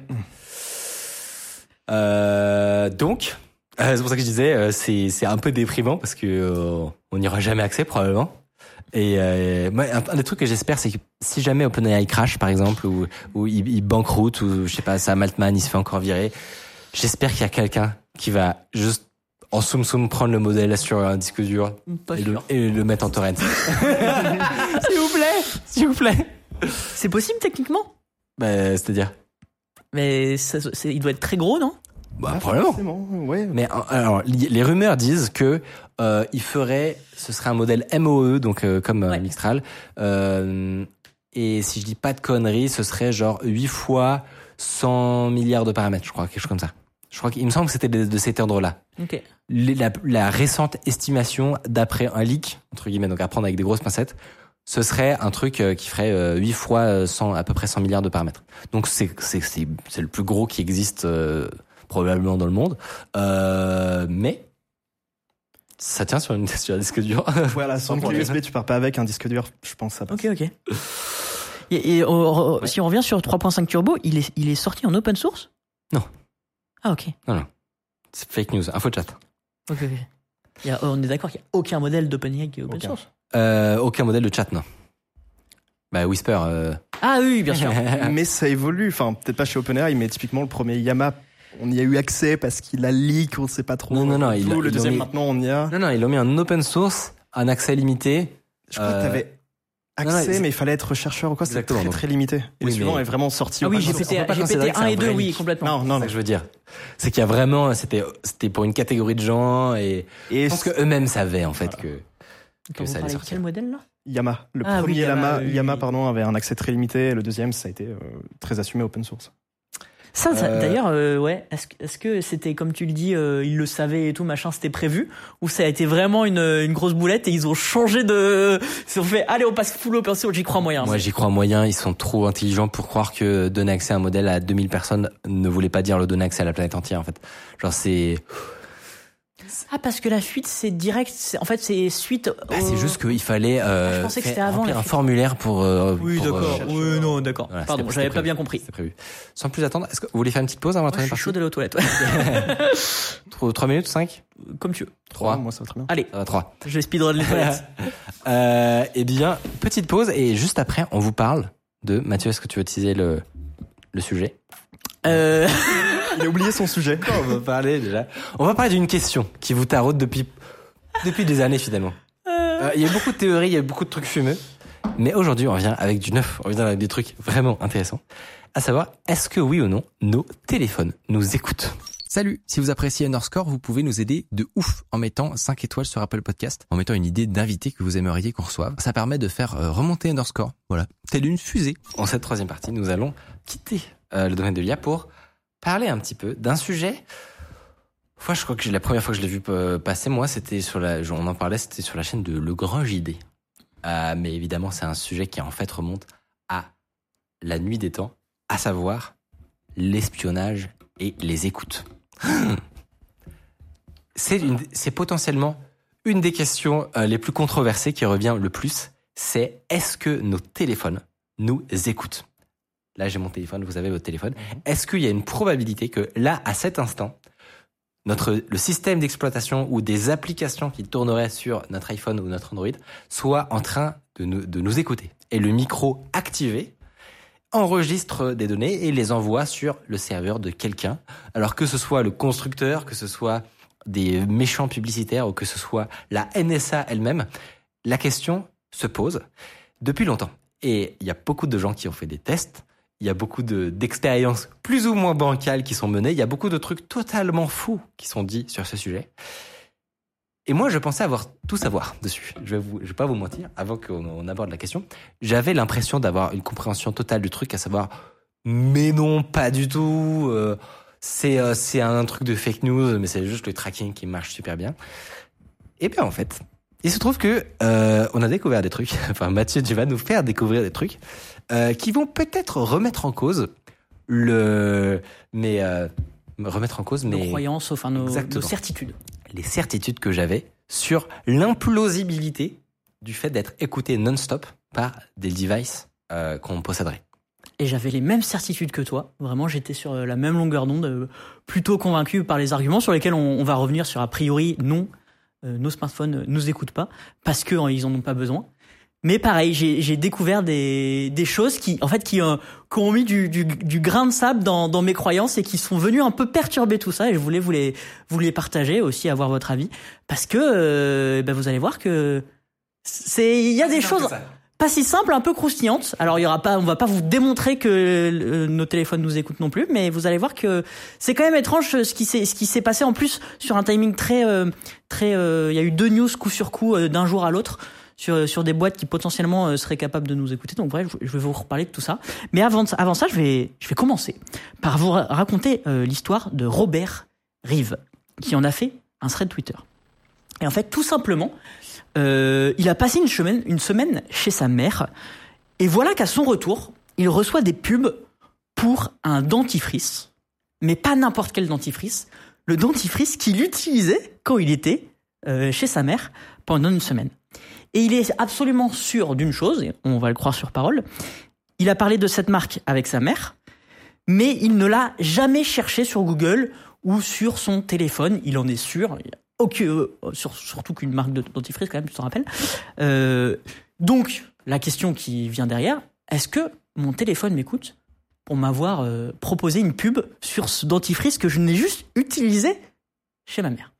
Donc, c'est pour ça que je disais, c'est un peu déprimant parce que on n'y aura jamais accès probablement. Et un des trucs que j'espère, c'est que si jamais OpenAI crash par exemple ou il banqueroute ou je sais pas, Sam Altman il se fait encore virer, j'espère qu'il y a quelqu'un qui va juste en soum prendre le modèle sur un disque dur et le mettre en torrent. S'il vous plaît. C'est possible techniquement? C'est-à-dire? Mais il doit être très gros, non? Probablement. Ouais. Mais alors, les rumeurs disent que ce serait un modèle MOE, donc comme Mistral. Et si je dis pas de conneries, ce serait genre 8 fois 100 milliards de paramètres, je crois, quelque chose comme ça. Je crois qu'il me semble que c'était de cet ordre-là. Ok. La récente estimation d'après un leak, entre guillemets, donc à prendre avec des grosses pincettes, ce serait un truc qui ferait 8 fois à peu près 100 milliards de paramètres. Donc c'est le plus gros qui existe probablement dans le monde. Mais ça tient sur un disque dur. Voilà, sans clé USB, tu pars pas avec un disque dur, je pense ça passe. Ok. Et si on revient sur 3.5 Turbo, il est sorti en open source? Non. Ah ok. Non. C'est fake news, InfoChat. Ok. On est d'accord qu'il n'y a aucun modèle d'OpenAI qui est open source? Aucun modèle de chat, non. Whisper. Ah oui, bien sûr. Mais ça évolue, enfin peut-être pas chez OpenAI, mais typiquement le premier Llama, on y a eu accès parce qu'il a leak, on sait pas trop. Non. Le deuxième maintenant on y a. Non, ils l'ont mis en open source, un accès limité. Je crois que t'avais accès, mais il fallait être chercheur ou quoi, c'était très, très limité. Et le suivant est vraiment sorti. Ah oui, GPT 1 et 2, oui, complètement. Non. C'est ce que je veux dire. C'est qu'il y a vraiment, c'était pour une catégorie de gens et je pense que eux-mêmes savaient en fait que ça allait sortir. Quel modèle là? Yama. Le premier Llama, avait un accès très limité, et le deuxième, ça a été très assumé open source. Ça d'ailleurs, est-ce que c'était comme tu le dis, ils le savaient et tout machin, c'était prévu, ou ça a été vraiment une grosse boulette et ils ont changé ils ont fait allez on passe full open source? J'y crois moyen. Moi j'y crois moyen, ils sont trop intelligents pour croire que donner accès à un modèle à 2000 personnes ne voulait pas dire le donner accès à la planète entière en fait. Genre c'est parce que la fuite c'est direct, c'est suite c'est juste qu'il fallait je pensais que c'était avant un formulaire pour oui d'accord. Oui non d'accord. Voilà, pardon, j'avais pas bien compris. C'était prévu. Sans plus attendre, est-ce que vous voulez faire une petite pause avant la troisième partie? Je suis chaud d'aller aux toilettes. 3 minutes, 5? Comme tu veux. 3. Moi ça va très bien. Allez, 3. je vais speedrun les toilettes. Eh bien, petite pause et juste après on vous parle de Mathieu, est-ce que tu veux utiliser le sujet? Il a oublié son sujet. On va parler d'une question qui vous taraude depuis des années finalement. Il y a beaucoup de théories, il y a beaucoup de trucs fumeux, mais aujourd'hui on revient avec du neuf, on revient avec des trucs vraiment intéressants. à savoir, est-ce que oui ou non, nos téléphones nous écoutent? Salut, si vous appréciez Underscore, vous pouvez nous aider de ouf en mettant 5 étoiles sur Apple Podcast, en mettant une idée d'invité que vous aimeriez qu'on reçoive. Ça permet de faire remonter Underscore, voilà, telle une fusée. En cette troisième partie, nous allons quitter le domaine de l'IA pour parler un petit peu d'un sujet. Moi, je crois que la première fois que je l'ai vu passer, moi, c'était on en parlait, c'était sur la chaîne de Le Grand JD. Mais évidemment, c'est un sujet qui en fait remonte à la nuit des temps, à savoir l'espionnage et les écoutes. C'est potentiellement une des questions les plus controversées qui revient le plus. C'est est-ce que nos téléphones nous écoutent? Là, j'ai mon téléphone, vous avez votre téléphone. Est-ce qu'il y a une probabilité que là, à cet instant, le système d'exploitation ou des applications qui tourneraient sur notre iPhone ou notre Android soit en train de nous écouter? Et le micro activé enregistre des données et les envoie sur le serveur de quelqu'un. Alors que ce soit le constructeur, que ce soit des méchants publicitaires ou que ce soit la NSA elle-même, la question se pose depuis longtemps. Et il y a beaucoup de gens qui ont fait des tests, il y a beaucoup d'expériences plus ou moins bancales qui sont menées, il y a beaucoup de trucs totalement fous qui sont dits sur ce sujet. Et moi, je pensais tout savoir dessus. Je vais pas vous mentir, avant qu'on aborde la question, j'avais l'impression d'avoir une compréhension totale du truc, à savoir, mais non, pas du tout. C'est un truc de fake news, mais c'est juste le tracking qui marche super bien. Et bien en fait, il se trouve que on a découvert des trucs. Enfin, Mathieu, tu vas nous faire découvrir des trucs qui vont peut-être remettre en cause nos croyances, enfin nos certitudes. Les certitudes que j'avais sur l'implausibilité du fait d'être écouté non-stop par des devices qu'on posséderait. Et j'avais les mêmes certitudes que toi. Vraiment, j'étais sur la même longueur d'onde, plutôt convaincu par les arguments sur lesquels on va revenir sur a priori, non, nos smartphones nous écoutent pas parce que ils en ont pas besoin. Mais pareil, j'ai découvert des choses qui ont mis du grain de sable dans mes croyances et qui sont venues un peu perturber tout ça. Et je voulais vous les partager aussi, avoir votre avis, parce que vous allez voir que il y a des choses pas si simples, un peu croustillantes. Alors on va pas vous démontrer que nos téléphones nous écoutent non plus, mais vous allez voir que c'est quand même étrange ce qui s'est passé en plus sur un timing très il y a eu 2 news coup sur coup d'un jour à l'autre. Sur des boîtes qui potentiellement seraient capables de nous écouter. Donc bref, je vais vous reparler de tout ça. Mais avant ça, je vais commencer par vous raconter l'histoire de Robert Rive, qui en a fait un thread Twitter. Et en fait, tout simplement, il a passé une semaine chez sa mère, et voilà qu'à son retour, il reçoit des pubs pour un dentifrice, mais pas n'importe quel dentifrice, le dentifrice qu'il utilisait quand il était chez sa mère pendant une semaine. Et il est absolument sûr d'une chose, et on va le croire sur parole, il a parlé de cette marque avec sa mère, mais il ne l'a jamais cherché sur Google ou sur son téléphone, il en est sûr, surtout qu'une marque de dentifrice quand même, tu t'en rappelles. Donc, la question qui vient derrière, est-ce que mon téléphone m'écoute pour m'avoir proposé une pub sur ce dentifrice que je n'ai juste utilisé chez ma mère?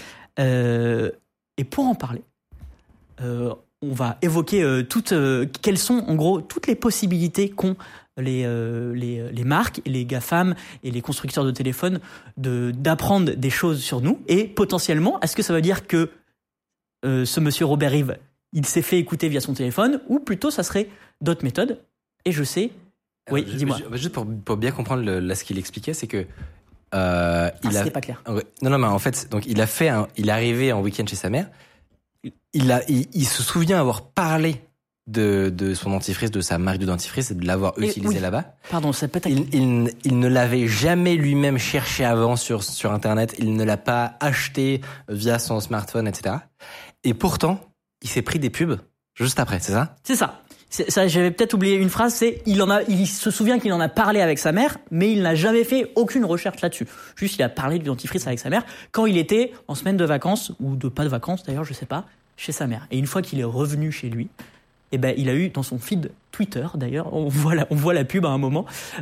Et pour en parler, on va évoquer quelles sont en gros toutes les possibilités qu'ont les marques, les GAFAM et les constructeurs de téléphones d'apprendre des choses sur nous, et potentiellement, est-ce que ça veut dire que ce monsieur Robert Rive, il s'est fait écouter via son téléphone, ou plutôt ça serait d'autres méthodes? Et je sais... Oui, dis-moi. Juste pour bien comprendre ce qu'il expliquait, c'est que c'était pas clair. Non, mais en fait, donc il est arrivé en week-end chez sa mère. Il se souvient avoir parlé de son dentifrice, de sa marque de dentifrice, et de l'avoir utilisé là-bas. Pardon, ça peut être... Il ne l'avait jamais lui-même cherché avant sur Internet. Il ne l'a pas acheté via son smartphone, etc. Et pourtant, il s'est pris des pubs juste après, c'est ça? C'est ça. Ça, j'avais peut-être oublié une phrase, c'est il se souvient qu'il en a parlé avec sa mère, mais il n'a jamais fait aucune recherche là-dessus. Juste, il a parlé du dentifrice avec sa mère quand il était en semaine de vacances, ou pas de vacances d'ailleurs, je sais pas, chez sa mère. Et une fois qu'il est revenu chez lui, Et ben il a eu dans son feed Twitter d'ailleurs, on voit la pub à un moment.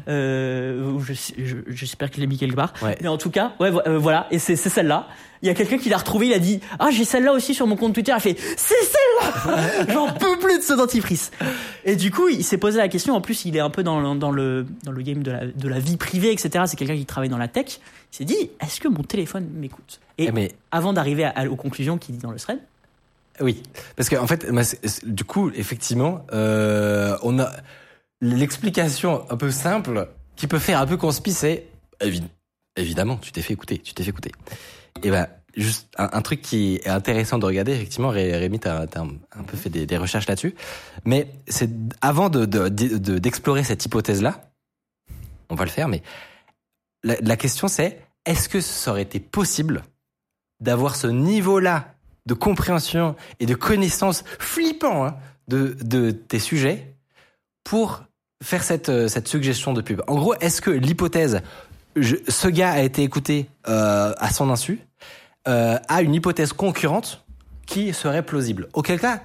J'espère que je l'ai mis quelque part. Ouais. Mais en tout cas, voilà. Et c'est celle-là. Il y a quelqu'un qui l'a retrouvée. Il a dit j'ai celle-là aussi sur mon compte Twitter. Il a fait c'est celle-là. J'en peux plus de ce dentifrice. Et du coup, il s'est posé la question. En plus, il est un peu dans le game de la vie privée, etc. C'est quelqu'un qui travaille dans la tech. Il s'est dit est-ce que mon téléphone m'écoute? Et avant d'arriver aux conclusions qu'il dit dans le thread. Oui, parce qu'en fait, du coup, effectivement, on a l'explication un peu simple qui peut faire un peu conspi, c'est évidemment, tu t'es fait écouter. Et ben, juste un truc qui est intéressant de regarder, effectivement, Rémi, t'as un peu fait des recherches là-dessus, mais c'est avant d'explorer cette hypothèse-là, on va le faire, mais la question c'est, est-ce que ça aurait été possible d'avoir ce niveau-là de compréhension et de connaissance flippant de tes sujets pour faire cette suggestion de pub. En gros, est-ce que l'hypothèse ce gars a été écouté à son insu a une hypothèse concurrente qui serait plausible? Auquel cas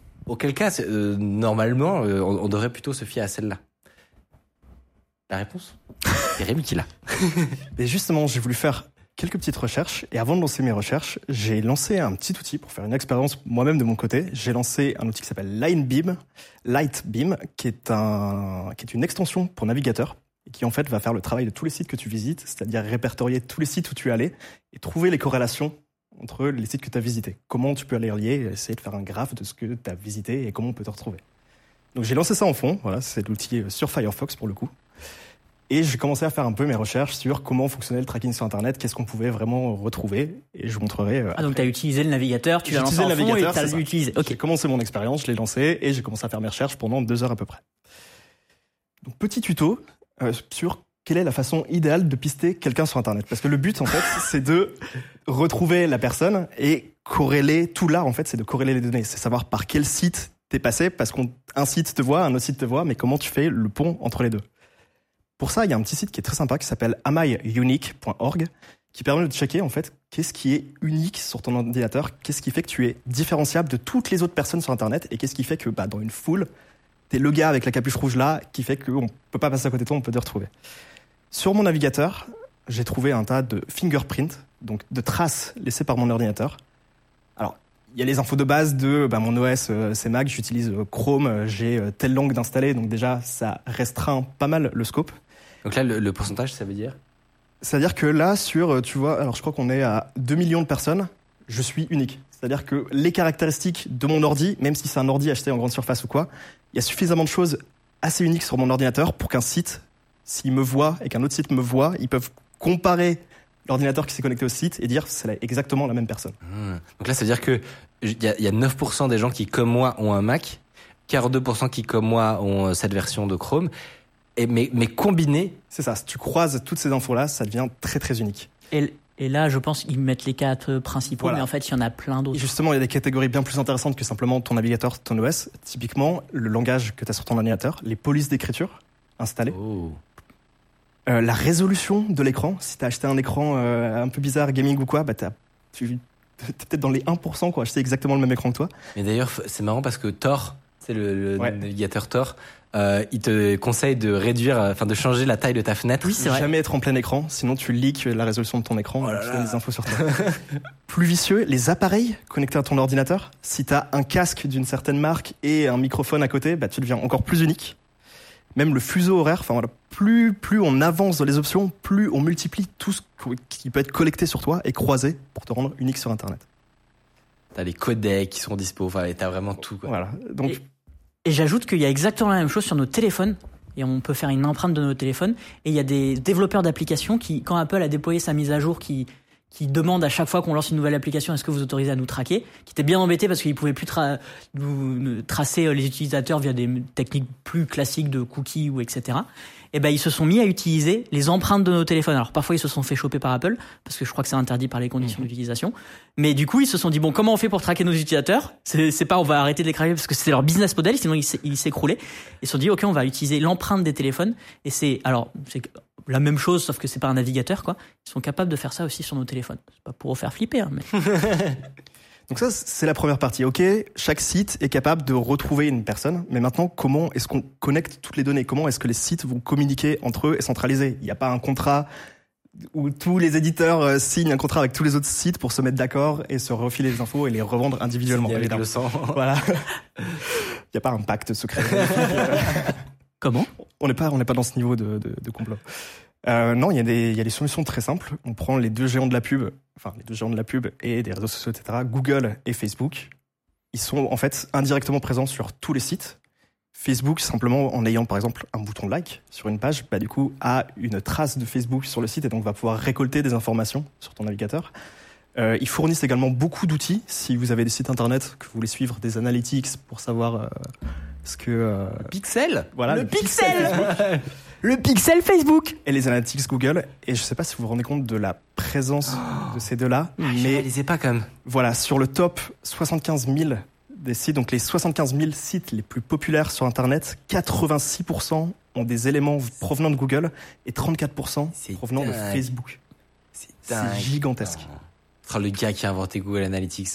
normalement, on devrait plutôt se fier à celle-là. La réponse, c'est Rémi qui l'a. Et justement, j'ai voulu faire quelques petites recherches, et avant de lancer mes recherches, j'ai lancé un petit outil pour faire une expérience moi-même de mon côté. J'ai lancé un outil qui s'appelle Lightbeam, qui est une extension pour navigateur, et qui en fait va faire le travail de tous les sites que tu visites, c'est-à-dire répertorier tous les sites où tu es allé, et trouver les corrélations entre les sites que tu as visités. Comment tu peux aller relier, et essayer de faire un graphe de ce que tu as visité, et comment on peut te retrouver. Donc j'ai lancé ça en fond, voilà, c'est l'outil sur Firefox pour le coup. Et j'ai commencé à faire un peu mes recherches sur comment fonctionnait le tracking sur Internet, qu'est-ce qu'on pouvait vraiment retrouver, et je vous montrerai. Donc t'as utilisé le navigateur, tu l'as lancé en fond et t'as utilisé. Okay. J'ai commencé mon expérience, je l'ai lancé et j'ai commencé à faire mes recherches pendant 2 heures à peu près. Donc petit tuto sur quelle est la façon idéale de pister quelqu'un sur Internet, parce que le but en fait c'est de retrouver la personne et corréler tout là en fait, c'est de corréler les données, c'est savoir par quel site t'es passé, parce qu'un site te voit, un autre site te voit, mais comment tu fais le pont entre les deux. Pour ça, il y a un petit site qui est très sympa qui s'appelle amIunique.org qui permet de checker en fait qu'est-ce qui est unique sur ton ordinateur, qu'est-ce qui fait que tu es différenciable de toutes les autres personnes sur Internet et qu'est-ce qui fait que dans une foule, t'es le gars avec la capuche rouge là qui fait qu'on peut pas passer à côté de toi, on peut te retrouver. Sur mon navigateur, j'ai trouvé un tas de fingerprints, donc de traces laissées par mon ordinateur. Alors, il y a les infos de base de mon OS, c'est Mac, j'utilise Chrome, j'ai telle langue d'installer, donc déjà ça restreint pas mal le scope. Donc là, le pourcentage, ça veut dire? C'est-à-dire que là, tu vois, alors je crois qu'on est à 2 millions de personnes, je suis unique. C'est-à-dire que les caractéristiques de mon ordi, même si c'est un ordi acheté en grande surface ou quoi, il y a suffisamment de choses assez uniques sur mon ordinateur pour qu'un site, s'il me voit et qu'un autre site me voit, ils peuvent comparer l'ordinateur qui s'est connecté au site et dire c'est exactement la même personne. Donc là, ça veut dire que il y a 9% des gens qui, comme moi, ont un Mac, 42% qui, comme moi, ont cette version de Chrome. Mais combiné, c'est ça. Si tu croises toutes ces infos-là, ça devient très très unique. Et là, je pense qu'ils mettent les 4 principaux, voilà. Mais en fait, il y en a plein d'autres. Et justement, il y a des catégories bien plus intéressantes que simplement ton navigateur, ton OS. Typiquement, le langage que tu as sur ton ordinateur, les polices d'écriture installées. La résolution de l'écran. Si tu as acheté un écran un peu bizarre, gaming ou quoi, t'es peut-être dans les 1%, quoi, acheter exactement le même écran que toi. Mais d'ailleurs, c'est marrant parce que Tor, c'est le navigateur Tor, il te conseille de réduire, de changer la taille de ta fenêtre. Oui, c'est vrai. Jamais être en plein écran, sinon tu leaks la résolution de ton écran. Tu donnes des infos sur toi. Plus vicieux, les appareils connectés à ton ordinateur. Si t'as un casque d'une certaine marque et un microphone à côté, tu deviens encore plus unique. Même le fuseau horaire, plus on avance dans les options, plus on multiplie tout ce qui peut être collecté sur toi et croisé pour te rendre unique sur Internet. T'as les codecs qui sont dispo, t'as vraiment tout, quoi. Voilà. Donc, et j'ajoute qu'il y a exactement la même chose sur nos téléphones. Et on peut faire une empreinte de nos téléphones. Et il y a des développeurs d'applications qui, quand Apple a déployé sa mise à jour, qui demande à chaque fois qu'on lance une nouvelle application, est-ce que vous autorisez à nous traquer, qui était bien embêté parce qu'ils pouvaient plus nous tracer les utilisateurs via des techniques plus classiques de cookies ou etc. Et ils se sont mis à utiliser les empreintes de nos téléphones. Alors parfois ils se sont fait choper par Apple parce que je crois que c'est interdit par les conditions d'utilisation. Mais du coup ils se sont dit comment on fait pour traquer nos utilisateurs ? C'est pas on va arrêter de les craquer parce que c'était leur business model, sinon ils s'écroulaient. Ils se sont dit ok, on va utiliser l'empreinte des téléphones et c'est la même chose sauf que c'est pas un navigateur quoi. Ils sont capables de faire ça aussi sur nos téléphones. C'est pas pour vous faire flipper mais Donc ça, c'est la première partie. Ok, chaque site est capable de retrouver une personne, mais maintenant, comment est-ce qu'on connecte toutes les données? Comment est-ce que les sites vont communiquer entre eux et centraliser? Il n'y a pas un contrat où tous les éditeurs signent un contrat avec tous les autres sites pour se mettre d'accord et se refiler les infos et les revendre individuellement. Avec le sang. Voilà. Il n'y a pas un pacte secret. Comment? On n'est pas dans ce niveau de complot. Non, il y a des solutions très simples. On prend les deux géants de la pub et des réseaux sociaux, etc. Google et Facebook. Ils sont en fait indirectement présents sur tous les sites. Facebook, simplement en ayant par exemple un bouton like sur une page, du coup a une trace de Facebook sur le site et donc va pouvoir récolter des informations sur ton navigateur. Ils fournissent également beaucoup d'outils. Si vous avez des sites internet, que vous voulez suivre des analytics pour savoir ce que... Pixel. Voilà, Le pixel. Le pixel Facebook. Et les analytics Google. Et je sais pas si vous vous rendez compte de la présence de ces deux-là. Je Mais réalisais pas quand même. voilà, sur le top 75 000 des sites, donc les 75 000 sites les plus populaires sur Internet, 86% ont des éléments provenant de Google et 34% C'est provenant de dingue. Facebook. C'est C'est gigantesque. Le gars qui a inventé Google Analytics.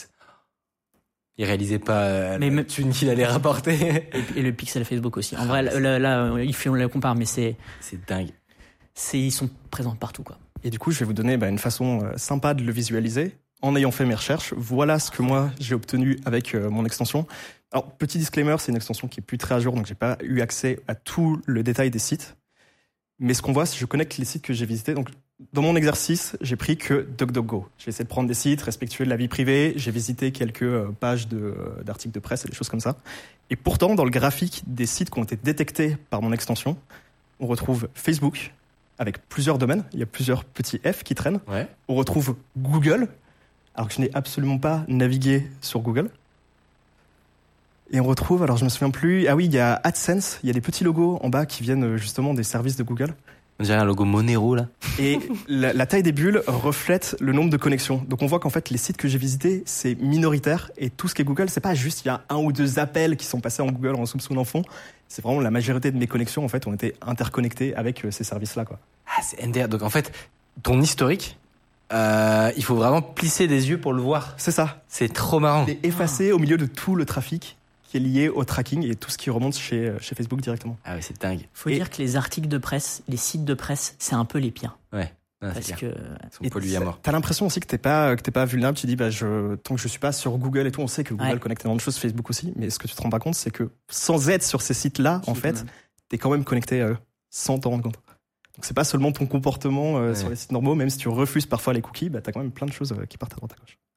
Il réalisait pas Mais la thune qu'il allait rapporter. Et le pixel Facebook aussi. En vrai, là, on le compare, mais C'est dingue. ils sont présents partout, quoi. Et du coup, je vais vous donner une façon sympa de le visualiser. En ayant fait mes recherches, voilà ce que moi j'ai obtenu avec mon extension. Alors, petit disclaimer, c'est une extension qui est plus très à jour, donc j'ai pas eu accès à tout le détail des sites. Mais ce qu'on voit, c'est que je connecte les sites que j'ai visités. Donc, dans mon exercice, j'ai pris que DuckDuckGo. J'ai essayé de prendre des sites respectueux de la vie privée. J'ai visité quelques pages d'articles de presse et des choses comme ça. Et pourtant, dans le graphique des sites qui ont été détectés par mon extension, on retrouve Facebook avec plusieurs domaines. Il y a plusieurs petits F qui traînent. Ouais. On retrouve Google, alors que je n'ai absolument pas navigué sur Google. Et on retrouve, alors je me souviens plus, ah oui, il y a AdSense, il y a des petits logos en bas qui viennent justement des services de Google. On dirait un logo Monero, là. Et la taille des bulles reflète le nombre de connexions. Donc on voit qu'en fait, les sites que j'ai visités, c'est minoritaire. Et tout ce qui est Google, c'est pas juste il y a un ou deux appels qui sont passés en Google en soupçon d'enfant. C'est vraiment la majorité de mes connexions, en fait, ont été interconnectées avec ces services-là, quoi. Ah, c'est NDR. Donc en fait, ton historique, il faut vraiment plisser des yeux pour le voir. C'est ça. C'est trop marrant. C'est effacé au milieu de tout le trafic qui est lié au tracking et tout ce qui remonte chez Facebook directement. Ah ouais, c'est dingue. Faut dire que les articles de presse, les sites de presse, c'est un peu les pires. Ouais. Non, c'est Parce clair. que Ils sont pollués à mort. T'as l'impression aussi que t'es pas vulnérable. Tu dis, tant que je suis pas sur Google et tout, on sait que Google Ouais. connecte énormément de choses, Facebook aussi. Mais ce que tu te rends pas compte, c'est que sans être sur ces sites-là, en fait, t'es quand même connecté à eux, sans t'en rendre compte. Donc c'est pas seulement ton comportement sur les sites normaux, même si tu refuses parfois les cookies, t'as quand même plein de choses qui partent à droite à gauche.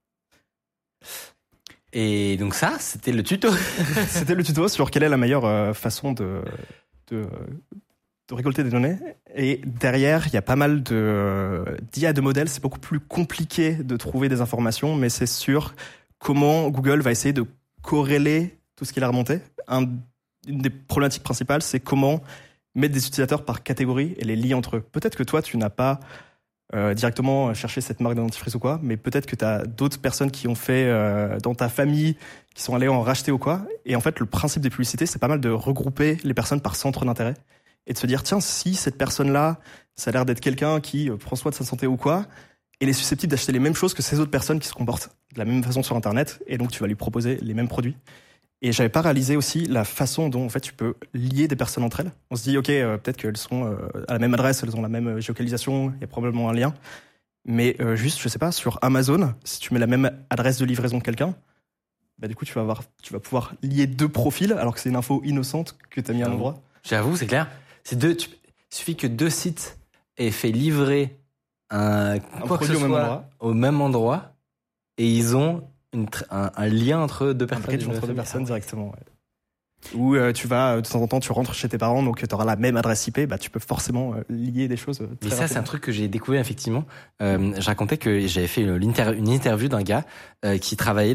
Et donc ça, c'était le tuto. C'était le tuto sur quelle est la meilleure façon de récolter des données. Et derrière, il y a pas mal d'IA de modèles. C'est beaucoup plus compliqué de trouver des informations, mais c'est sur comment Google va essayer de corréler tout ce qu'il a remonté. Une des problématiques principales, c'est comment mettre des utilisateurs par catégorie et les lier entre eux. Peut-être que toi, tu n'as pas directement cherché cette marque de dentifrice ou quoi, mais peut-être que tu as d'autres personnes qui ont fait dans ta famille, qui sont allées en racheter ou quoi. Et en fait, le principe des publicités, c'est pas mal de regrouper les personnes par centre d'intérêt et de se dire, tiens, si cette personne-là, ça a l'air d'être quelqu'un qui prend soin de sa santé ou quoi, elle est susceptible d'acheter les mêmes choses que ces autres personnes qui se comportent de la même façon sur Internet, et donc tu vas lui proposer les mêmes produits. Et j'avais pas réalisé aussi la façon dont en fait tu peux lier des personnes entre elles. On se dit, ok, peut-être qu'elles sont à la même adresse, elles ont la même géolocalisation, il y a probablement un lien. Mais juste, je sais pas, sur Amazon, si tu mets la même adresse de livraison que quelqu'un, du coup tu vas pouvoir lier deux profils alors que c'est une info innocente que tu as mis à un endroit. J'avoue, c'est clair. Il suffit que deux sites aient fait livrer un quoi que ce soit au même endroit et ils ont un lien entre deux personnes. Entre deux personnes directement. Ouais. Ou tu vas, de temps en temps, tu rentres chez tes parents, donc tu auras la même adresse IP, tu peux forcément lier des choses. Mais ça, c'est un truc que j'ai découvert effectivement. Je racontais que j'avais fait une interview d'un gars qui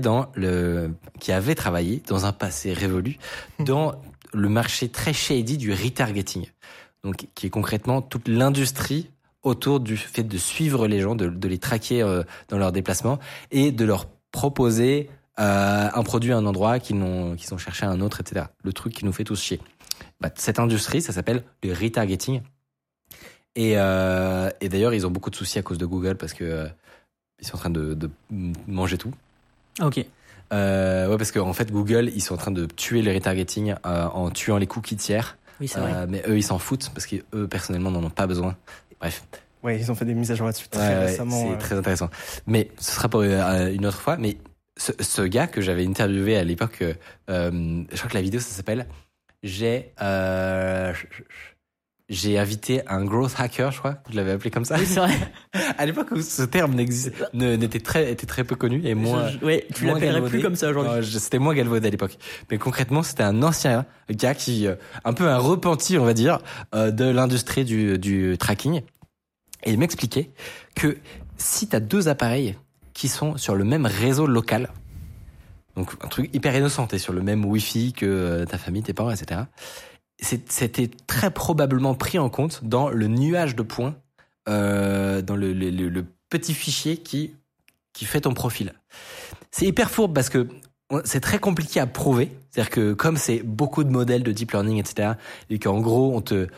avait travaillé dans un passé révolu dans le marché très shady du retargeting. Donc, qui est concrètement toute l'industrie autour du fait de suivre les gens, de les traquer dans leurs déplacements et de leur proposer un produit à un endroit qu'ils ont cherché à un autre, etc. Le truc qui nous fait tous chier. Cette industrie, ça s'appelle le retargeting. Et d'ailleurs, ils ont beaucoup de soucis à cause de Google parce que ils sont en train de manger tout. Ok. Ouais, parce qu'en fait, Google, ils sont en train de tuer le retargeting en tuant les cookies tiers. Oui, c'est vrai. Mais eux, ils s'en foutent parce qu'eux, personnellement, n'en ont pas besoin. Bref. Ouais, ils ont fait des mises à jour là-dessus très récemment. C'est très intéressant. Mais ce sera pour une autre fois. Mais ce gars que j'avais interviewé à l'époque, je crois que la vidéo, ça s'appelle j'ai invité un growth hacker, je crois, je l'avais appelé comme ça. Oui, c'est vrai. À l'époque où ce terme était très peu connu et moins. Ouais, tu l'appellerais plus comme ça aujourd'hui. Non, c'était moins galvaudé à l'époque. Mais concrètement, c'était un ancien gars qui, un peu un repenti, on va dire, de l'industrie du tracking. Et il m'expliquait que si t'as 2 appareils qui sont sur le même réseau local, donc un truc hyper innocent, t'es sur le même Wi-Fi que ta famille, tes parents, etc. C'était très probablement pris en compte dans le nuage de points, dans le petit fichier qui fait ton profil. C'est hyper fourbe parce que c'est très compliqué à prouver. C'est-à-dire que comme c'est beaucoup de modèles de deep learning, etc., et qu'en gros on te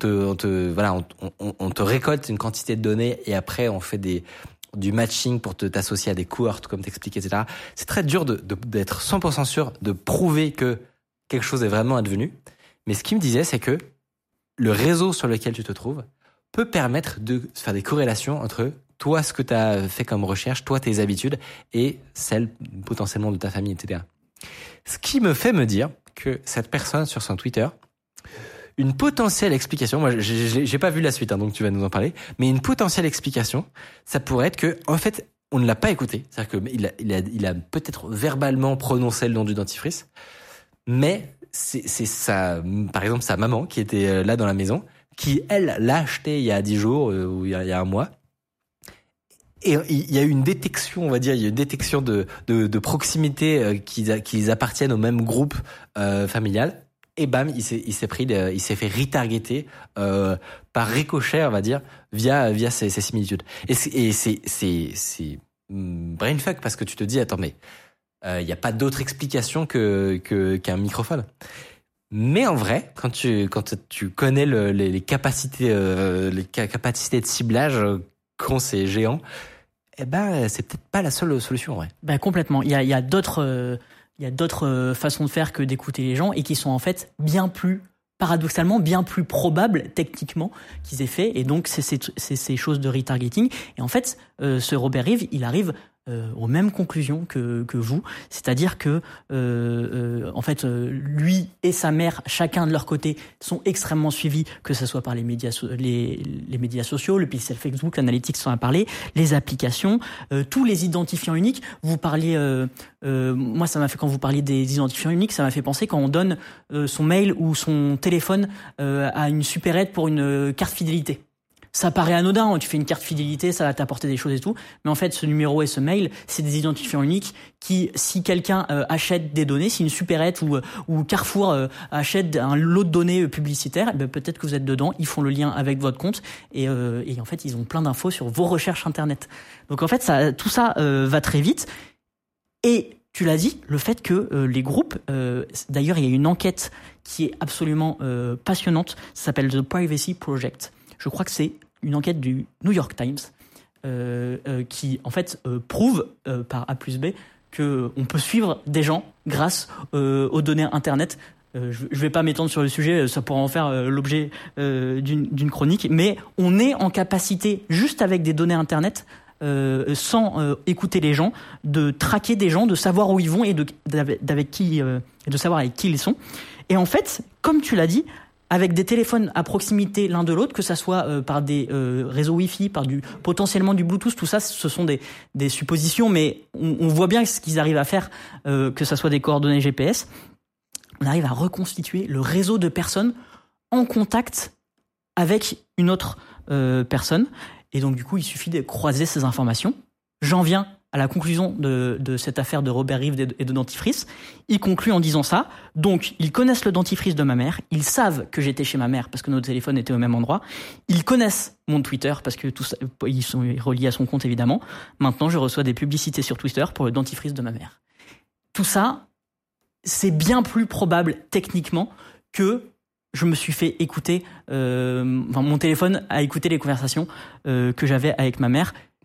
récolte une quantité de données et après on fait du matching pour t'associer à des cohortes comme t'expliques, etc. C'est très dur d'être 100% sûr de prouver que quelque chose est vraiment advenu. Mais ce qu'il me disait, c'est que le réseau sur lequel tu te trouves peut permettre de faire des corrélations entre toi, ce que tu as fait comme recherche, toi, tes habitudes, et celles potentiellement de ta famille, etc. Ce qui me fait me dire que cette personne sur son Twitter, une potentielle explication, moi j'ai pas vu la suite, hein, donc tu vas nous en parler, mais une potentielle explication, ça pourrait être que, en fait, on ne l'a pas écouté. C'est-à-dire qu'il a peut-être verbalement prononcé le nom du dentifrice, mais c'est par exemple sa maman qui était là dans la maison, qui elle l'a acheté il y a 10 jours ou il y a un mois. Et il y a eu une détection, on va dire, il y a eu une détection de proximité qu'ils appartiennent au même groupe familial. Et bam, il s'est fait retargeter par ricochet, on va dire, via ces similitudes. Et c'est brainfuck parce que tu te dis, attends, mais il n'y a pas d'autre explication qu'un microphone. Mais en vrai, quand tu connais les capacités de ciblage qu'ont ces géants, eh ben c'est peut-être pas la seule solution, en vrai. Ben complètement. Il y a d'autres façons de faire que d'écouter les gens et qui sont en fait paradoxalement bien plus probables techniquement qu'ils aient fait. Et donc c'est ces choses de retargeting. Et en fait, ce Robert Reeve, il arrive aux mêmes conclusions que vous, c'est-à-dire que en fait lui et sa mère, chacun de leur côté, sont extrêmement suivis, que ce soit par les médias sociaux, le pixel Facebook, l'analytics s'en a parlé, les applications, tous les identifiants uniques. Vous parliez, moi ça m'a fait, quand vous parliez des identifiants uniques, ça m'a fait penser quand on donne son mail ou son téléphone à une supérette pour une carte fidélité. Ça paraît anodin, tu fais une carte fidélité, ça va t'apporter des choses et tout. Mais en fait, ce numéro et ce mail, c'est des identifiants uniques qui, si quelqu'un achète des données, si une supérette ou Carrefour achète un lot de données publicitaires, eh ben peut-être que vous êtes dedans, ils font le lien avec votre compte et en fait, ils ont plein d'infos sur vos recherches internet. Donc en fait, tout ça va très vite. Et tu l'as dit, le fait que les groupes, d'ailleurs, il y a une enquête qui est absolument passionnante, ça s'appelle The Privacy Project. Je crois que c'est une enquête du New York Times qui, en fait, prouve par A plus B qu'on peut suivre des gens grâce aux données Internet. Je vais pas m'étendre sur le sujet, ça pourra en faire l'objet d'une chronique, mais on est en capacité, juste avec des données Internet, sans écouter les gens, de traquer des gens, de savoir où ils vont et de savoir avec qui ils sont. Et en fait, comme tu l'as dit, avec des téléphones à proximité l'un de l'autre, que ça soit par des réseaux Wi-Fi, potentiellement du Bluetooth, tout ça, ce sont des suppositions, mais on voit bien ce qu'ils arrivent à faire, que ça soit des coordonnées GPS. On arrive à reconstituer le réseau de personnes en contact avec une autre personne. Et donc, du coup, il suffit de croiser ces informations. J'en viens à la conclusion de cette affaire de Robert Reeve et de dentifrice. Il conclut en disant ça. Donc, ils connaissent le dentifrice de ma mère. Ils savent que j'étais chez ma mère parce que nos téléphones étaient au même endroit. Ils connaissent mon Twitter parce que tout ça, ils sont reliés à son compte, évidemment. Maintenant, je reçois des publicités sur Twitter pour le dentifrice de ma mère. Tout ça, c'est bien plus probable techniquement que je me suis fait écouter, mon téléphone a écouté les conversations que j'avais avec ma mère.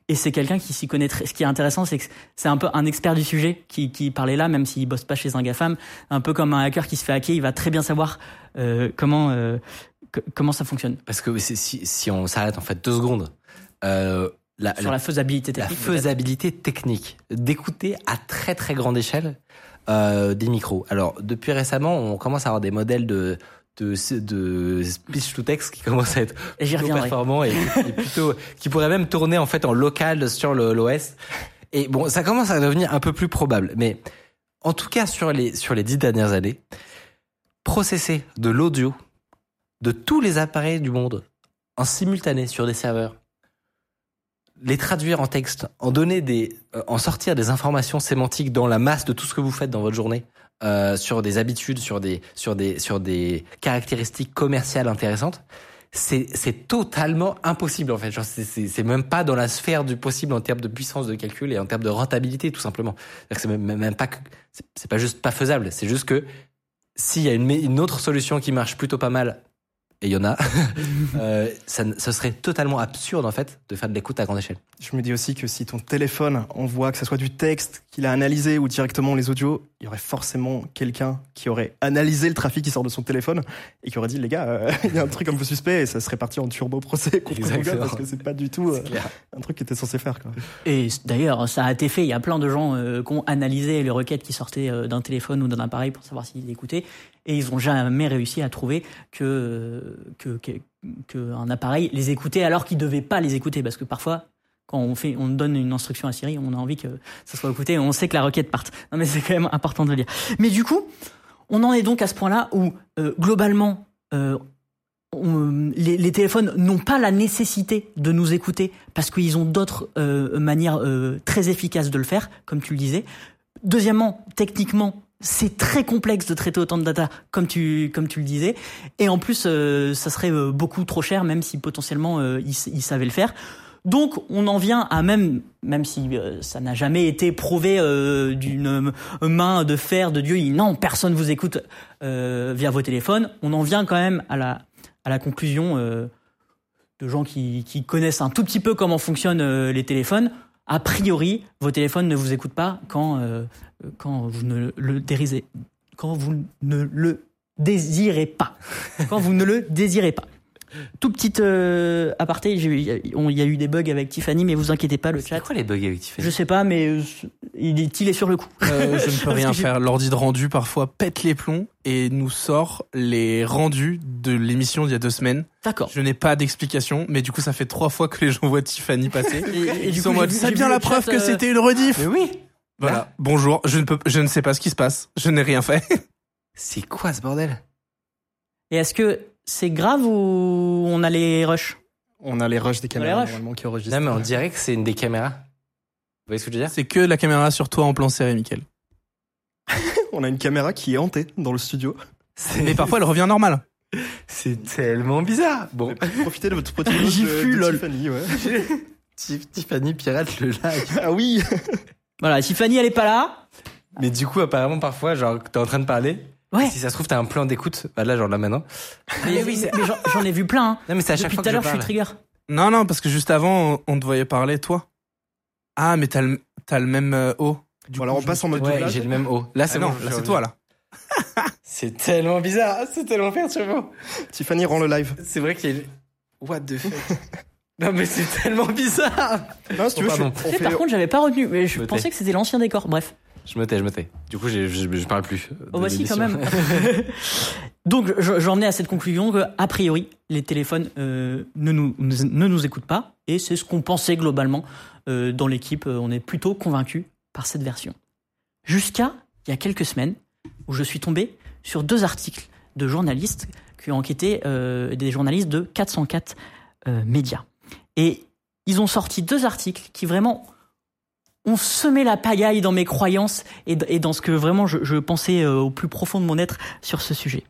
Et c'est quelqu'un qui s'y connaît ce qui est intéressant, c'est que c'est un peu un expert du sujet qui parlait là, même s'il bosse pas chez un GAFAM, un peu comme un hacker qui se fait hacker, il va très bien savoir comment ça fonctionne. Parce que si on s'arrête en fait 2 secondes, Sur la faisabilité technique. La faisabilité technique d'écouter à très très grande échelle des micros. Alors depuis récemment, on commence à avoir des modèles de speech to text qui commencent à être plutôt performants et plutôt qui pourraient même tourner en fait en local sur l'OS. Et bon, ça commence à devenir un peu plus probable. Mais en tout cas sur les 10 dernières années, processer de l'audio de tous les appareils du monde en simultané sur des serveurs, les traduire en texte, en sortir des informations sémantiques dans la masse de tout ce que vous faites dans votre journée, sur des habitudes, sur des caractéristiques commerciales intéressantes, c'est totalement impossible en fait. Genre c'est même pas dans la sphère du possible en termes de puissance de calcul et en termes de rentabilité tout simplement. C'est même pas que c'est pas juste pas faisable, c'est juste que s'il y a une autre solution qui marche plutôt pas mal, et il y en a, ce serait totalement absurde en fait de faire de l'écoute à grande échelle. Je me dis aussi que si ton téléphone envoie que ce soit du texte qu'il a analysé ou directement les audios, il y aurait forcément quelqu'un qui aurait analysé le trafic qui sort de son téléphone et qui aurait dit les gars, il y a un truc un peu suspect et ça serait parti en turbo procès contre Google parce que c'est pas du tout un truc que t'es censé faire quoi. Et d'ailleurs ça a été fait, il y a plein de gens qui ont analysé les requêtes qui sortaient d'un téléphone ou d'un appareil pour savoir s'ils écoutaient et ils ont jamais réussi à trouver que un appareil les écoutait alors qu'il devait pas les écouter parce que parfois quand on donne une instruction à Siri, on a envie que ça soit écouté et on sait que la requête parte. Non mais c'est quand même important de le dire. Mais du coup, on en est donc à ce point-là où globalement les téléphones n'ont pas la nécessité de nous écouter parce qu'ils ont d'autres manières très efficaces de le faire, comme tu le disais. Deuxièmement, techniquement, c'est très complexe de traiter autant de data comme tu le disais et en plus ça serait beaucoup trop cher même si potentiellement ils savaient le faire. Donc on en vient à même si ça n'a jamais été prouvé d'une main de fer de Dieu, non, personne vous écoute via vos téléphones, on en vient quand même à la conclusion de gens qui connaissent un tout petit peu comment fonctionnent les téléphones. A priori, vos téléphones ne vous écoutent pas quand vous ne le désirez pas. Quand vous ne le désirez pas. Tout petit aparté, il y a eu des bugs avec Tiffany, mais vous inquiétez pas, le chat. C'est quoi les bugs avec Tiffany ? Je sais pas, mais il est sur le coup. Je ne peux rien faire. L'ordi de rendu parfois pète les plombs et nous sort les rendus de l'émission d'il y a 2 semaines. D'accord. Je n'ai pas d'explication, mais du coup ça fait 3 fois que les gens voient Tiffany passer. Et Ils du sont en coup, mode, c'est bien la preuve que c'était une rediff. Mais oui. Voilà. Là. Bonjour. Je ne sais pas ce qui se passe. Je n'ai rien fait. C'est quoi ce bordel ? Et est-ce que c'est grave ou on a les rushs ? On a les rushs des caméras rushs. normalement qui enregistrent. Non mais on dirait que c'est une des caméras. Vous voyez ce que je veux dire ? C'est que la caméra sur toi en plan serré, Mickaël. On a une caméra qui est hantée dans le studio. Mais parfois elle revient normale. C'est tellement bizarre. Bon, Profitez de votre petit J'y de fus, lol. Tiffany, ouais. Tiffany pirate le live. Ah oui. Voilà, Tiffany elle est pas là. Mais du coup apparemment parfois genre t'es en train de parler. Ouais. Si ça se trouve t'as un plan d'écoute. Bah là genre là maintenant. Mais j'en ai vu plein. Hein. Non mais c'est à chaque Depuis fois tout à que l'heure, je je suis parle. trigger. Non, parce que juste avant, on te voyait parler, toi. Ah, mais t'as le même haut. Bon, alors on passe en mode Ouais, doublage. j'ai le même haut. Là c'est Ah non, bon. là c'est toi là. C'est tellement bizarre, c'est tellement perturbant. Tiffany rend le live. C'est vrai qu'il y a what the fuck. Non mais c'est tellement bizarre. Non, si tu veux, pardon. on fait... Par contre, j'avais pas retenu, mais je Me pensais tais. que c'était l'ancien décor. Bref. Je me tais. Du coup je parle plus. Oh bah si, quand même. Donc j'en ai à cette conclusion que a priori les téléphones ne nous écoutent pas et c'est ce qu'on pensait globalement dans l'équipe. On est plutôt convaincus par cette version. Jusqu'à il y a quelques semaines où je suis tombé sur 2 articles de journalistes qui ont enquêté, des journalistes de 404 médias. Et ils ont sorti 2 articles qui vraiment ont semé la pagaille dans mes croyances et dans ce que vraiment je pensais au plus profond de mon être sur ce sujet.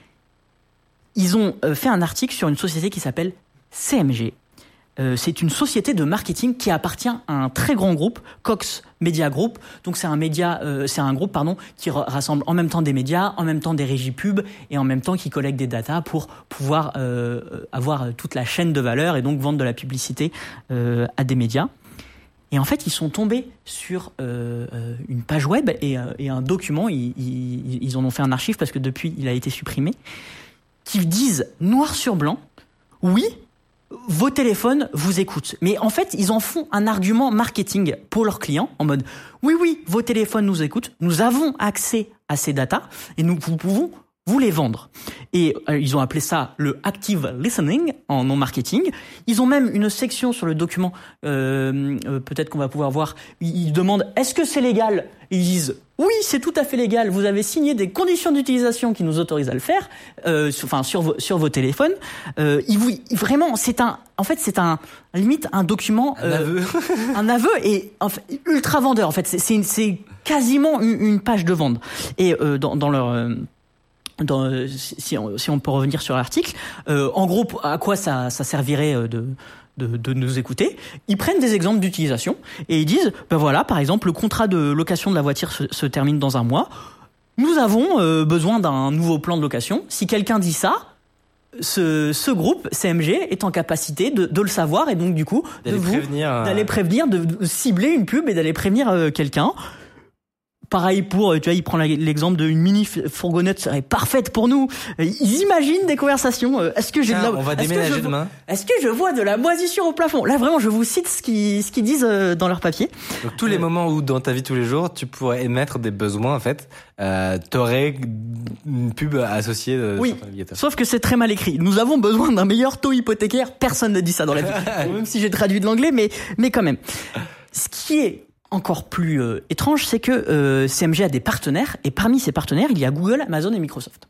Ils ont fait un article sur une société qui s'appelle CMG. C'est une société de marketing qui appartient à un très grand groupe, Cox Media Group. Donc c'est un groupe qui rassemble en même temps des médias, en même temps des régies pub et en même temps qui collecte des datas pour pouvoir avoir toute la chaîne de valeur et donc vendre de la publicité à des médias. Et en fait, ils sont tombés sur une page web et un document. Ils en ont fait un archive parce que depuis, il a été supprimé. Qui disent noir sur blanc, oui, vos téléphones vous écoutent. Mais en fait, ils en font un argument marketing pour leurs clients en mode oui, vos téléphones nous écoutent, nous avons accès à ces datas et nous pouvons vous les vendre. Et ils ont appelé ça le active listening en non-marketing. Ils ont même une section sur le document, peut-être qu'on va pouvoir voir, ils demandent est-ce que c'est légal ? Ils disent oui, c'est tout à fait légal, vous avez signé des conditions d'utilisation qui nous autorisent à le faire, sur vos téléphones. Vraiment, c'est limite un document, Un aveu. un aveu et ultra vendeur en fait. C'est quasiment une page de vente. Et dans leur si on peut revenir sur l'article, en gros, à quoi ça servirait de nous écouter. Ils prennent des exemples d'utilisation et ils disent, ben voilà, par exemple, le contrat de location de la voiture se termine dans 1 mois. Nous avons besoin d'un nouveau plan de location. Si quelqu'un dit ça, ce groupe CMG est en capacité de le savoir et donc du coup d'aller prévenir, de cibler une pub et d'aller prévenir quelqu'un. Pareil pour, tu vois, il prend l'exemple d'une mini fourgonnette serait parfaite pour nous. Ils imaginent des conversations. Est-ce que j'ai on va déménager demain. Est-ce que je vois de la moisissure au plafond ? Là, vraiment, je vous cite ce qu'ils disent dans leur papier. Donc, tous les moments où, dans ta vie tous les jours, tu pourrais émettre des besoins, en fait, t'aurais une pub associée oui, sur ton navigateur. Sauf que c'est très mal écrit. Nous avons besoin d'un meilleur taux hypothécaire. Personne ne dit ça dans la vie. Même si j'ai traduit de l'anglais, mais quand même. Ce qui est encore plus étrange, c'est que CMG a des partenaires, et parmi ces partenaires, il y a Google, Amazon et Microsoft.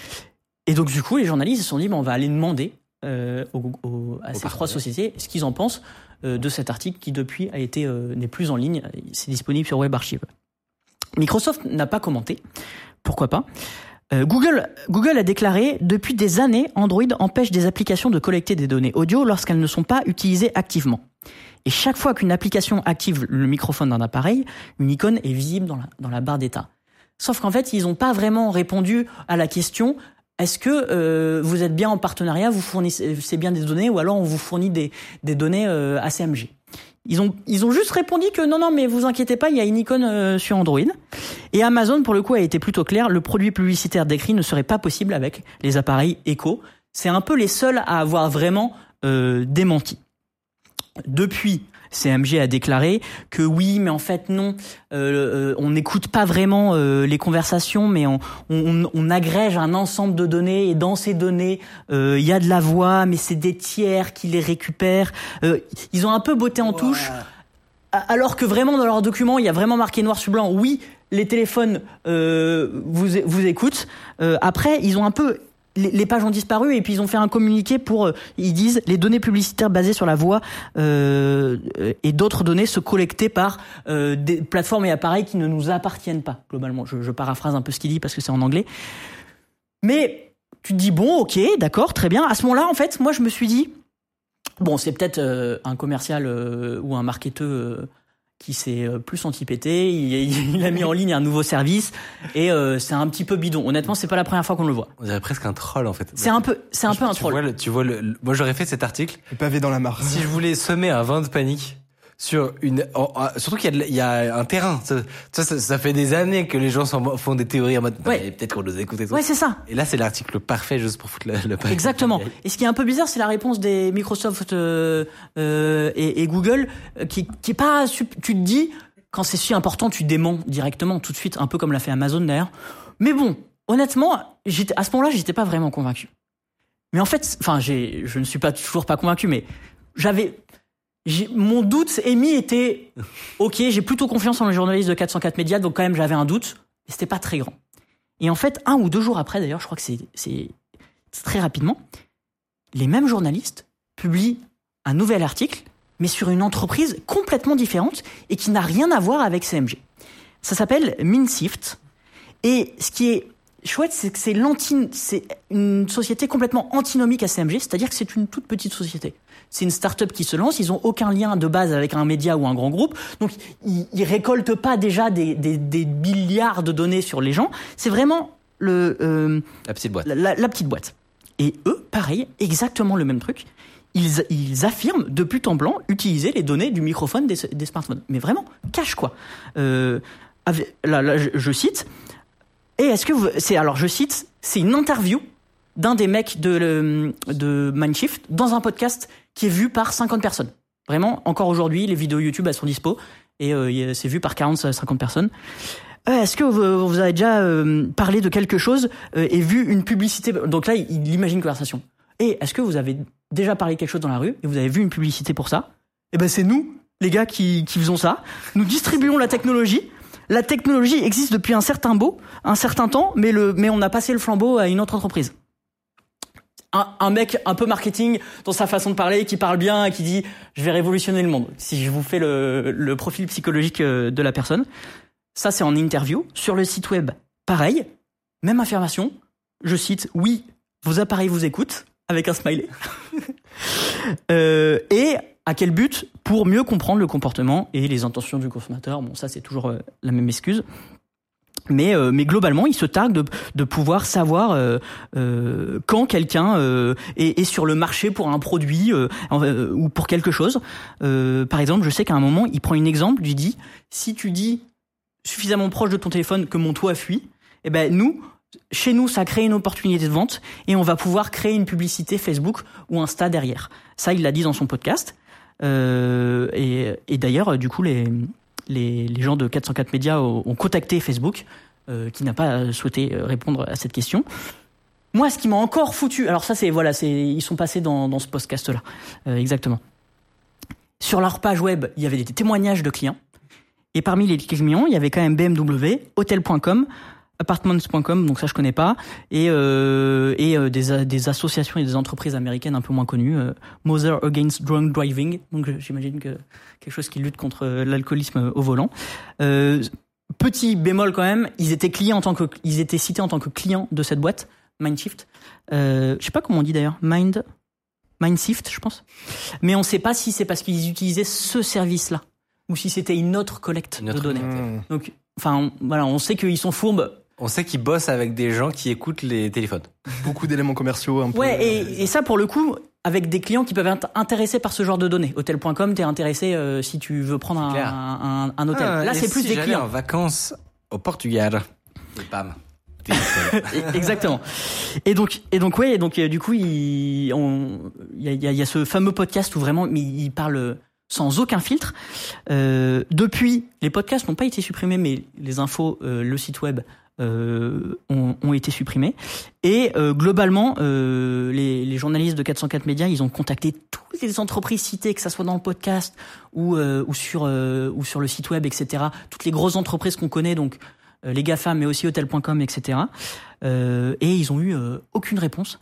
Et donc du coup, les journalistes se sont dit, on va aller demander à ces 3 sociétés ce qu'ils en pensent de cet article qui depuis n'est plus en ligne, c'est disponible sur Web Archive. Microsoft n'a pas commenté, pourquoi pas. Google a déclaré, depuis des années, Android empêche des applications de collecter des données audio lorsqu'elles ne sont pas utilisées activement. Et chaque fois qu'une application active le microphone d'un appareil, une icône est visible dans la barre d'état. Sauf qu'en fait, ils n'ont pas vraiment répondu à la question est-ce que vous êtes bien en partenariat, vous fournissez bien des données ou alors on vous fournit des données à CMG. Ils ont juste répondu que non, mais vous inquiétez pas, il y a une icône sur Android. Et Amazon, pour le coup, a été plutôt clair, le produit publicitaire décrit ne serait pas possible avec les appareils Echo. C'est un peu les seuls à avoir vraiment démenti. Depuis, CMG a déclaré que oui, mais en fait non, on n'écoute pas vraiment les conversations, mais on agrège un ensemble de données et dans ces données, il y a de la voix, mais c'est des tiers qui les récupèrent. Ils ont un peu botté en touche, alors que vraiment dans leur document, il y a vraiment marqué noir sur blanc. Oui, les téléphones vous écoutent. Après, ils ont un peu les pages ont disparu et puis ils ont fait un communiqué pour ils disent les données publicitaires basées sur la voix et d'autres données se collectées par des plateformes et appareils qui ne nous appartiennent pas globalement. Je paraphrase un peu ce qu'il dit parce que c'est en anglais. Mais tu te dis bon, OK, d'accord, très bien. À ce moment-là, en fait, moi je me suis dit bon, c'est peut-être un commercial ou un marketeur qui s'est plus anti-pété, il a mis en ligne un nouveau service et c'est un petit peu bidon. Honnêtement, c'est pas la première fois qu'on le voit. On dirait presque un troll en fait. C'est un peu un troll. Moi j'aurais fait cet article. Le pavé dans la mare. Si je voulais semer un vent de panique sur surtout qu'il y a un terrain. Ça fait des années que les gens font des théories en mode peut-être qu'on nous écoute et tout. Ouais, c'est ça. Et là, c'est l'article parfait juste pour foutre le panique. Exactement. Et ce qui est un peu bizarre, c'est la réponse des Microsoft et Google qui est pas. Tu te dis quand c'est si important, tu déments directement tout de suite, un peu comme l'a fait Amazon d'ailleurs. Mais bon, honnêtement, à ce moment-là, j'étais pas vraiment convaincu. Mais en fait, je ne suis toujours pas convaincu, mais mon doute émis était ok, j'ai plutôt confiance en les journalistes de 404 médias, donc quand même j'avais un doute, mais c'était pas très grand. Et en fait, 1 ou 2 jours après, d'ailleurs, je crois que c'est très rapidement, les mêmes journalistes publient un nouvel article, mais sur une entreprise complètement différente et qui n'a rien à voir avec CMG. Ça s'appelle Minsift. Et ce qui est chouette, c'est que c'est une société complètement antinomique à CMG, c'est-à-dire que c'est une toute petite société. C'est une start-up qui se lance, ils ont aucun lien de base avec un média ou un grand groupe, donc ils récoltent pas déjà des milliards de données sur les gens, c'est vraiment la petite boîte. La petite boîte. Et eux, pareil, exactement le même truc. ils affirment de but en blanc utiliser les données du microphone des smartphones. Mais vraiment, cash quoi. Là, je cite. Et est-ce que je cite, c'est une interview d'un des mecs de Mindshift dans un podcast qui est vu par 50 personnes. Vraiment, encore aujourd'hui, les vidéos YouTube, elles sont dispo et c'est vu par 40-50 personnes. Est-ce que vous avez déjà parlé de quelque chose et vu une publicité? Donc là, il imagine une conversation. Et est-ce que vous avez déjà parlé de quelque chose dans la rue et vous avez vu une publicité pour ça? Eh ben, c'est nous, les gars, qui faisons ça. Nous distribuons la technologie. La technologie existe depuis un certain temps, mais on a passé le flambeau à une autre entreprise. Un mec un peu marketing dans sa façon de parler, qui parle bien, qui dit « je vais révolutionner le monde ». Si je vous fais le profil psychologique de la personne, ça c'est en interview. Sur le site web, pareil, même affirmation. Je cite « oui, vos appareils vous écoutent » avec un smiley. Et à quel but? Pour mieux comprendre le comportement et les intentions du consommateur. Bon, ça c'est toujours la même excuse. Mais globalement, il se targue de pouvoir savoir quand quelqu'un est sur le marché pour un produit ou pour quelque chose. Par exemple, je sais qu'à un moment, il prend un exemple, il dit si tu dis suffisamment proche de ton téléphone que mon toit fuit, eh ben chez nous, ça crée une opportunité de vente et on va pouvoir créer une publicité Facebook ou Insta derrière. Ça, il l'a dit dans son podcast. Et d'ailleurs, du coup, les gens de 404 Médias ont contacté Facebook, qui n'a pas souhaité répondre à cette question. Moi, ce qui m'a encore foutu, alors ça ils sont passés dans ce podcast-là, exactement. Sur leur page web, il y avait des témoignages de clients, et parmi les clients, il y avait quand même BMW, Hotel.com, Apartments.com, donc ça je connais pas, et des associations et des entreprises américaines un peu moins connues, Mother Against Drunk Driving, donc j'imagine que quelque chose qui lutte contre l'alcoolisme au volant. Petit bémol quand même, ils étaient cités en tant que clients de cette boîte, Mindshift. Je sais pas comment on dit d'ailleurs, Mindshift, je pense. Mais on sait pas si c'est parce qu'ils utilisaient ce service-là ou si c'était une autre collecte de données. Donc, enfin, voilà, on sait qu'ils sont fourbes. On sait qu'ils bossent avec des gens qui écoutent les téléphones. Beaucoup d'éléments commerciaux un peu. Ouais, et ça pour le coup, avec des clients qui peuvent être intéressés par ce genre de données. Hotel.com, t'es intéressé si tu veux prendre un hôtel. Là, c'est plus des clients. En vacances au Portugal. Et bam. Exactement. Et donc, du coup, il y a ce fameux podcast où vraiment, il parle sans aucun filtre. Depuis, les podcasts n'ont pas été supprimés, mais les infos, le site web, ont été supprimés. Et globalement, les journalistes de 404 Médias, ils ont contacté toutes les entreprises citées, que ça soit dans le podcast ou sur le site web, etc. Toutes les grosses entreprises qu'on connaît, donc les GAFA, mais aussi Hotel.com, etc. Et ils ont eu aucune réponse.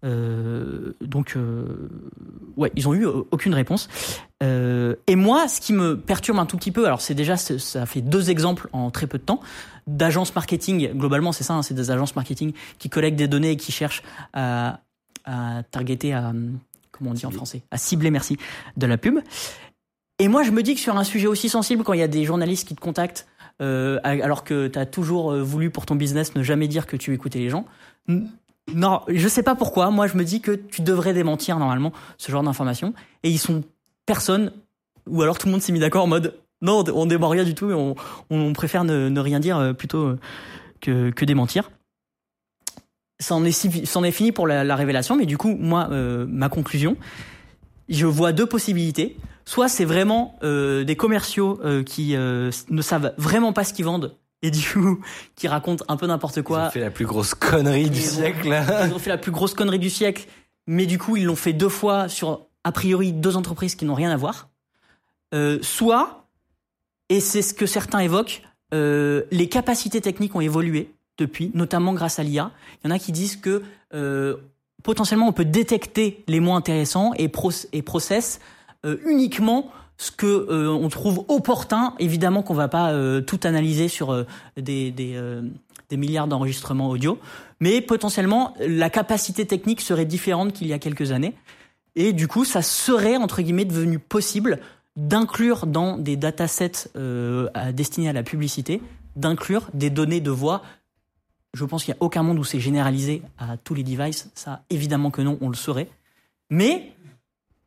Ils ont eu aucune réponse. Et moi, ce qui me perturbe un tout petit peu, alors ça fait 2 exemples en très peu de temps, d'agences marketing, globalement c'est ça, c'est des agences marketing qui collectent des données et qui cherchent à targeter, comment on dit en français, à cibler, merci, de la pub. Et moi je me dis que sur un sujet aussi sensible, quand il y a des journalistes qui te contactent, alors que t'as toujours voulu pour ton business ne jamais dire que tu écoutais les gens, non, je sais pas pourquoi. Moi, je me dis que tu devrais démentir normalement ce genre d'informations. Et ils sont personne, ou alors tout le monde s'est mis d'accord en mode non, on dément rien du tout et on préfère ne rien dire plutôt que démentir. Ça en est fini pour la révélation. Mais du coup, moi, ma conclusion, je vois 2 possibilités. Soit c'est vraiment des commerciaux qui ne savent vraiment pas ce qu'ils vendent. Et du coup, qui racontent un peu n'importe quoi. Ils ont fait la plus grosse connerie du siècle. Ils ont fait la plus grosse connerie du siècle. Mais du coup, ils l'ont fait 2 fois sur, a priori, 2 entreprises qui n'ont rien à voir. Soit, et c'est ce que certains évoquent, les capacités techniques ont évolué depuis, notamment grâce à l'IA. Il y en a qui disent que potentiellement, on peut détecter les mots intéressants et process uniquement ce que on trouve opportun. Évidemment qu'on va pas tout analyser sur des milliards d'enregistrements audio, mais potentiellement la capacité technique serait différente qu'il y a quelques années, et du coup ça serait entre guillemets devenu possible d'inclure dans des datasets destinés à la publicité, d'inclure des données de voix. Je pense qu'il n'y a aucun monde où c'est généralisé à tous les devices, ça évidemment que non, on le saurait, mais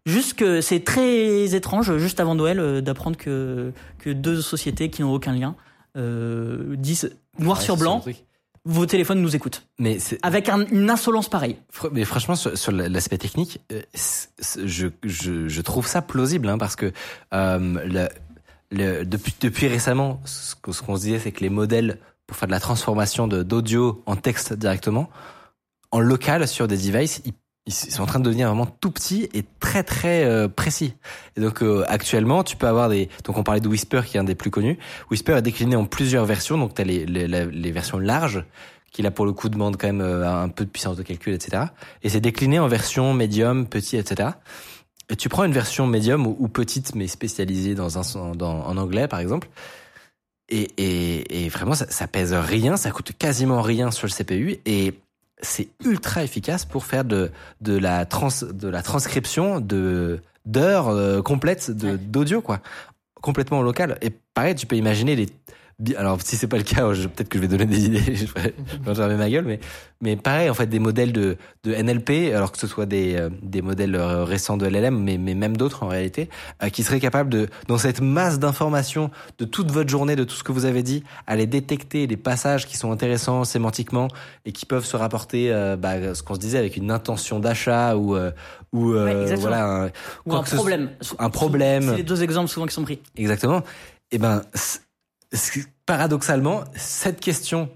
Juste que c'est très étrange, juste avant Noël, d'apprendre que deux sociétés qui n'ont aucun lien disent noir sur blanc, vos téléphones nous écoutent. Mais c'est... Avec une insolence pareille. Mais franchement, sur l'aspect technique, je trouve ça plausible, hein, parce que depuis récemment, ce qu'on se disait, c'est que les modèles pour faire de la transformation d'audio en texte directement, en local sur des devices, ils sont en train de devenir vraiment tout petits et très très précis. Et donc actuellement, tu peux avoir donc on parlait de Whisper qui est un des plus connus. Whisper est décliné en plusieurs versions, donc tu as les versions larges qui là pour le coup demandent quand même un peu de puissance de calcul, etc. Et c'est décliné en version médium, petit, etc. Et tu prends une version médium ou petite mais spécialisée en anglais par exemple. Et vraiment ça pèse rien, ça coûte quasiment rien sur le CPU et c'est ultra efficace pour faire de la transcription d'heures complètes d'audio, quoi. Complètement local. Et pareil, tu peux imaginer alors si c'est pas le cas, peut-être que je vais donner des idées, je vais fermer ma gueule, mais pareil, en fait, des modèles de NLP, alors que ce soit des modèles récents de LLM, mais même d'autres en réalité, qui seraient capables dans cette masse d'informations de toute votre journée, de tout ce que vous avez dit, aller détecter les passages qui sont intéressants sémantiquement et qui peuvent se rapporter, ce qu'on se disait avec une intention d'achat ou voilà, ou un problème. Un problème. C'est les deux exemples souvent qui sont pris. Exactement. Et paradoxalement, cette question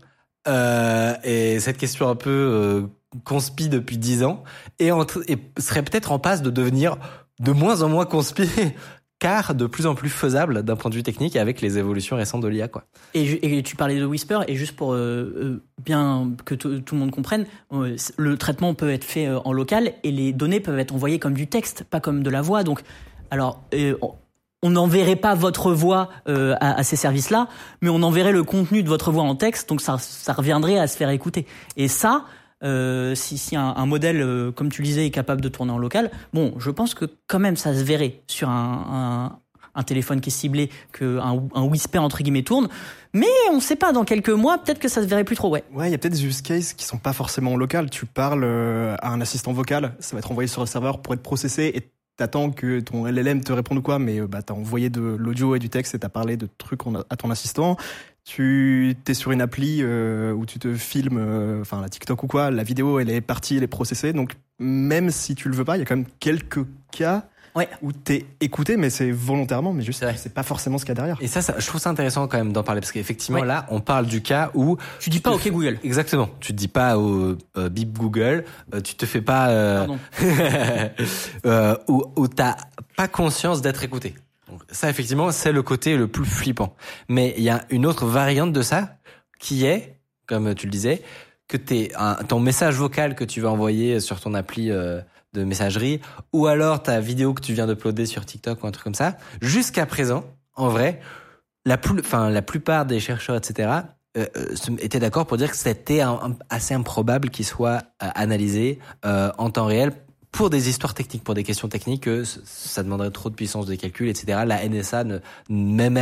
et cette question un peu conspi depuis 10 ans et serait peut-être en passe de devenir de moins en moins conspi car de plus en plus faisable d'un point de vue technique avec les évolutions récentes de l'IA, quoi. Et tu parlais de Whisper et juste pour bien que tout le monde comprenne, le traitement peut être fait en local et les données peuvent être envoyées comme du texte, pas comme de la voix. Donc alors on n'enverrait pas votre voix à ces services-là, mais on enverrait le contenu de votre voix en texte, donc ça reviendrait à se faire écouter. Et ça, si un modèle, comme tu le disais, est capable de tourner en local, bon, je pense que quand même ça se verrait sur un téléphone qui est ciblé, qu'un Whisper entre guillemets tourne, mais on ne sait pas, dans quelques mois, peut-être que ça se verrait plus trop, ouais. Ouais, il y a peut-être des use cases qui sont pas forcément local. Tu parles à un assistant vocal, ça va être envoyé sur le serveur pour être processé et t'attends que ton LLM te réponde ou quoi, mais t'as envoyé de l'audio et du texte et t'as parlé de trucs à ton assistant. Tu t'es sur une appli où tu te filmes, la TikTok ou quoi, la vidéo elle est partie, elle est processée. Donc même si tu le veux pas, il y a quand même quelques cas où t'es écouté, mais c'est volontairement, mais juste c'est pas forcément ce qu'il y a derrière. Et ça, je trouve ça intéressant quand même d'en parler parce qu'effectivement là, on parle du cas où tu dis pas OK Google. Exactement. Tu te dis pas au bip Google, tu te fais pas où t'as pas conscience d'être écouté. Donc, ça effectivement, c'est le côté le plus flippant. Mais il y a une autre variante de ça qui est, comme tu le disais, que ton message vocal que tu vas envoyer sur ton appli de messagerie, ou alors ta vidéo que tu viens d'uploader sur TikTok ou un truc comme ça. Jusqu'à présent, en vrai, la plupart des chercheurs, etc., étaient d'accord pour dire que c'était assez improbable qu'il soit analysé en temps réel pour des histoires techniques, pour des questions techniques, que ça demanderait trop de puissance de calcul, etc. La NSA, même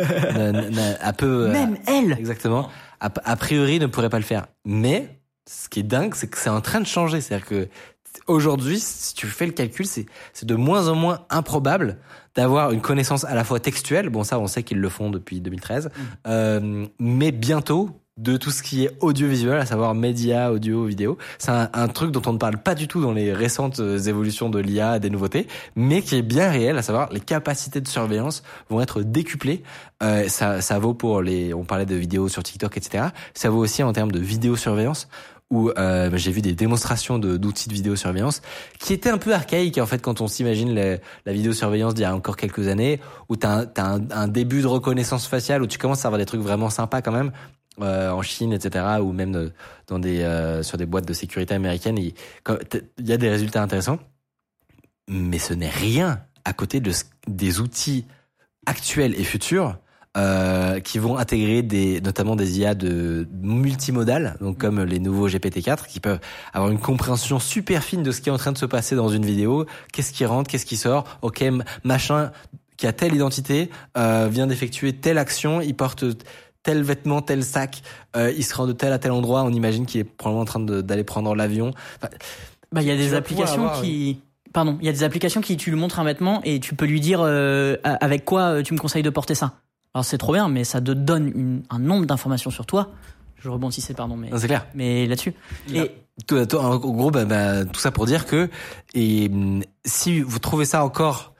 elle, exactement, a priori ne pourrait pas le faire. Mais ce qui est dingue, c'est que c'est en train de changer. C'est-à-dire que aujourd'hui, si tu fais le calcul, c'est de moins en moins improbable d'avoir une connaissance à la fois textuelle, bon ça on sait qu'ils le font depuis 2013, mais bientôt de tout ce qui est audiovisuel, à savoir médias, audio, vidéo. C'est un truc dont on ne parle pas du tout dans les récentes évolutions de l'IA, des nouveautés, mais qui est bien réel, à savoir les capacités de surveillance vont être décuplées. Ça vaut pour on parlait de vidéos sur TikTok, etc. Ça vaut aussi en termes de vidéosurveillance, où j'ai vu des démonstrations d'outils de vidéosurveillance qui étaient un peu archaïques en fait quand on s'imagine la vidéosurveillance d'il y a encore quelques années, où t'as un début de reconnaissance faciale, où tu commences à avoir des trucs vraiment sympas quand même. En Chine, etc., ou même sur des boîtes de sécurité américaines, il y a des résultats intéressants, mais ce n'est rien à côté des outils actuels et futurs qui vont intégrer notamment des IA de multimodales, donc comme les nouveaux GPT-4, qui peuvent avoir une compréhension super fine de ce qui est en train de se passer dans une vidéo, qu'est-ce qui rentre, qu'est-ce qui sort, ok, machin qui a telle identité vient d'effectuer telle action, il porte tel vêtement, tel sac, il se rend de tel à tel endroit, on imagine qu'il est probablement en train d'aller prendre l'avion. Il y a des applications Pardon, il y a des applications qui tu lui montres un vêtement et tu peux lui dire avec quoi tu me conseilles de porter ça. Alors c'est trop bien, mais ça te donne un nombre d'informations sur toi. Je rebondissais, pardon, mais Non, c'est clair. mais là-dessus. Et En gros, tout ça pour dire que si vous trouvez ça encore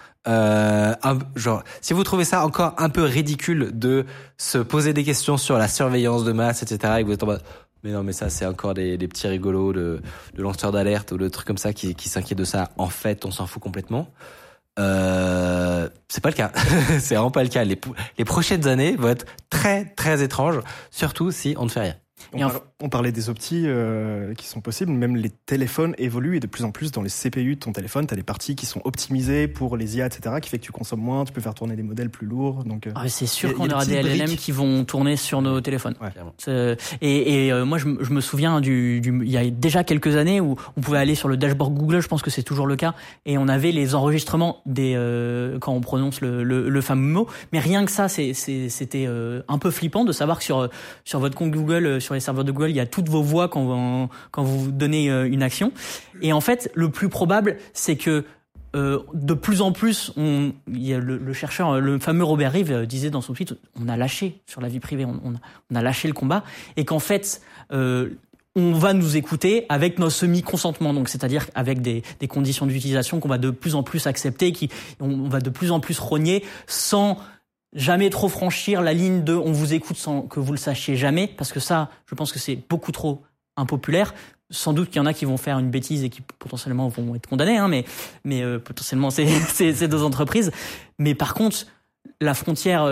si vous trouvez ça encore un peu ridicule de se poser des questions sur la surveillance de masse, etc., et que vous êtes en mode mais non, mais ça c'est encore des petits rigolos de lanceurs d'alerte ou de trucs comme ça qui s'inquiètent de ça. En fait, on s'en fout complètement. C'est pas le cas. C'est vraiment pas le cas. Les prochaines années vont être très très étranges, surtout si on ne fait rien. On parlait des optis qui sont possibles, même les téléphones évoluent et de plus en plus dans les CPU de ton téléphone, tu as des parties qui sont optimisées pour les IA, etc., qui fait que tu consommes moins, tu peux faire tourner des modèles plus lourds. Donc, c'est sûr qu'on y a aura des petites LLM briques qui vont tourner sur nos téléphones. Ouais. Moi, je me souviens il y a déjà quelques années où on pouvait aller sur le dashboard Google, je pense que c'est toujours le cas, et on avait les enregistrements quand on prononce le fameux mot. Mais rien que ça, c'était un peu flippant de savoir que sur votre compte Google, sur les serveurs de Google, il y a toutes vos voix quand vous donnez une action. Et en fait, le plus probable, c'est que de plus en plus, il y a le chercheur, le fameux Robert Reeve disait dans son tweet, on a lâché sur la vie privée, on a lâché le combat, et qu'en fait, on va nous écouter avec notre semi-consentement, donc c'est-à-dire avec des conditions d'utilisation qu'on va de plus en plus accepter, on va de plus en plus rogner sans jamais trop franchir la ligne de on vous écoute sans que vous le sachiez jamais, parce que ça, je pense que c'est beaucoup trop impopulaire. Sans doute qu'il y en a qui vont faire une bêtise et qui potentiellement vont être condamnés, hein, mais potentiellement c'est deux entreprises. Mais par contre, la frontière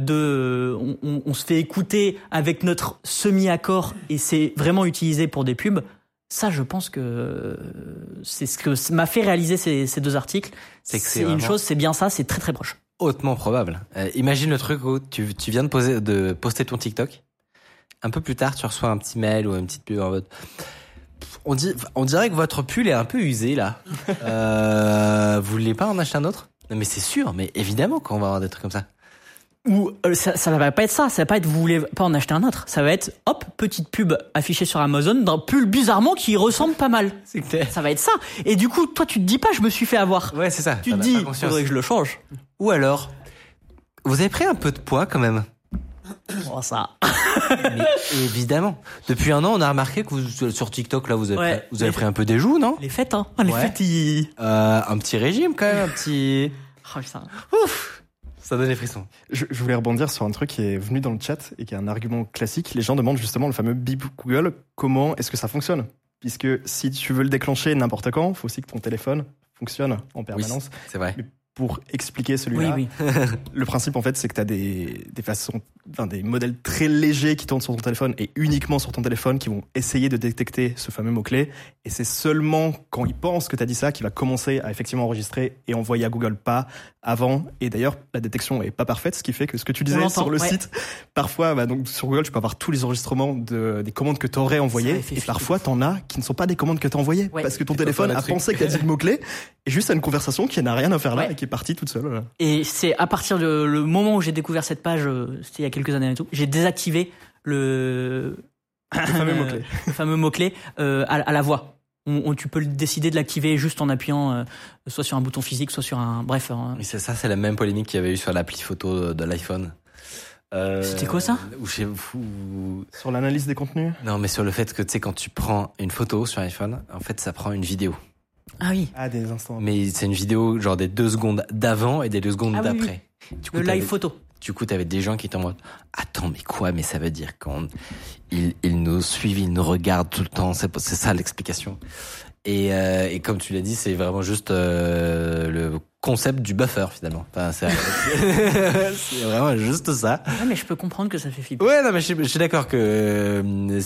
on se fait écouter avec notre semi-accord et c'est vraiment utilisé pour des pubs. Ça, je pense que c'est ce que m'a fait réaliser ces deux articles. C'est une chose, c'est bien ça, c'est très très proche. Hautement probable. Imagine le truc où tu viens de poster ton TikTok. Un peu plus tard, tu reçois un petit mail ou une petite pub en mode on dirait que votre pull est un peu usé là. Vous voulez pas en acheter un autre? Non mais c'est sûr, mais évidemment qu'on va avoir des trucs comme ça. Ou ça va pas être ça va pas être vous voulez pas en acheter un autre, ça va être hop, petite pub affichée sur Amazon d'un pull bizarrement qui ressemble pas mal. C'est clair. Ça va être ça. Et du coup, toi tu te dis pas je me suis fait avoir. Ouais, c'est ça. Tu te dis faudrait que je le change. Ou alors vous avez pris un peu de poids quand même. Oh ça. Mais évidemment. Depuis un an, on a remarqué que sur TikTok là vous avez pris un peu des joues, non? Les fêtes hein. Les fêtes un petit régime quand même, un petit Oh putain. Ouf. Ça donne des frissons. Je voulais rebondir sur un truc qui est venu dans le chat et qui est un argument classique. Les gens demandent justement le fameux bip Google. Comment est-ce que ça fonctionne? Puisque si tu veux le déclencher n'importe quand, il faut aussi que ton téléphone fonctionne en permanence. Oui, c'est vrai. Mais pour expliquer celui-là, oui. le principe en fait, c'est que tu as des modèles très légers qui tournent sur ton téléphone et uniquement sur ton téléphone qui vont essayer de détecter ce fameux mot-clé. Et c'est seulement quand il pense que tu as dit ça qu'il va commencer à effectivement enregistrer et envoyer à Google, pas avant. Et d'ailleurs, la détection est pas parfaite, ce qui fait que ce que tu disais sur le site, parfois, donc sur Google, tu peux avoir tous les enregistrements des commandes que tu aurais envoyées. Et parfois, t'en as qui ne sont pas des commandes que tu as envoyées. Parce que ton téléphone a pensé que tu as dit le mot-clé et juste à une conversation qui n'a rien à faire là et qui est partie toute seule. Là. Et c'est à partir de le moment où j'ai découvert cette page, c'était il y a quelques années et tout, j'ai désactivé le fameux mot-clé à la voix. Tu peux décider de l'activer juste en appuyant soit sur un bouton physique, soit sur un... Bref. Mais c'est la même polémique qu'il y avait eu sur l'appli photo de l'iPhone. C'était quoi ça? Sur l'analyse des contenus? Non, mais sur le fait que, tu sais, quand tu prends une photo sur iPhone, en fait, ça prend une vidéo. Ah oui. Ah, des instants. Mais c'est une vidéo genre des 2 secondes d'avant et des 2 secondes d'après. Oui. Le live photo. Du coup, t'avais des gens qui étaient en mode attends, mais quoi? Mais ça veut dire quand ils nous suivent, ils nous regardent tout le temps. C'est ça l'explication. Et comme tu l'as dit, c'est vraiment juste le concept du buffer finalement. Enfin, c'est vraiment juste ça. Ouais, mais je peux comprendre que ça fait flipper. Ouais, non, mais je suis d'accord que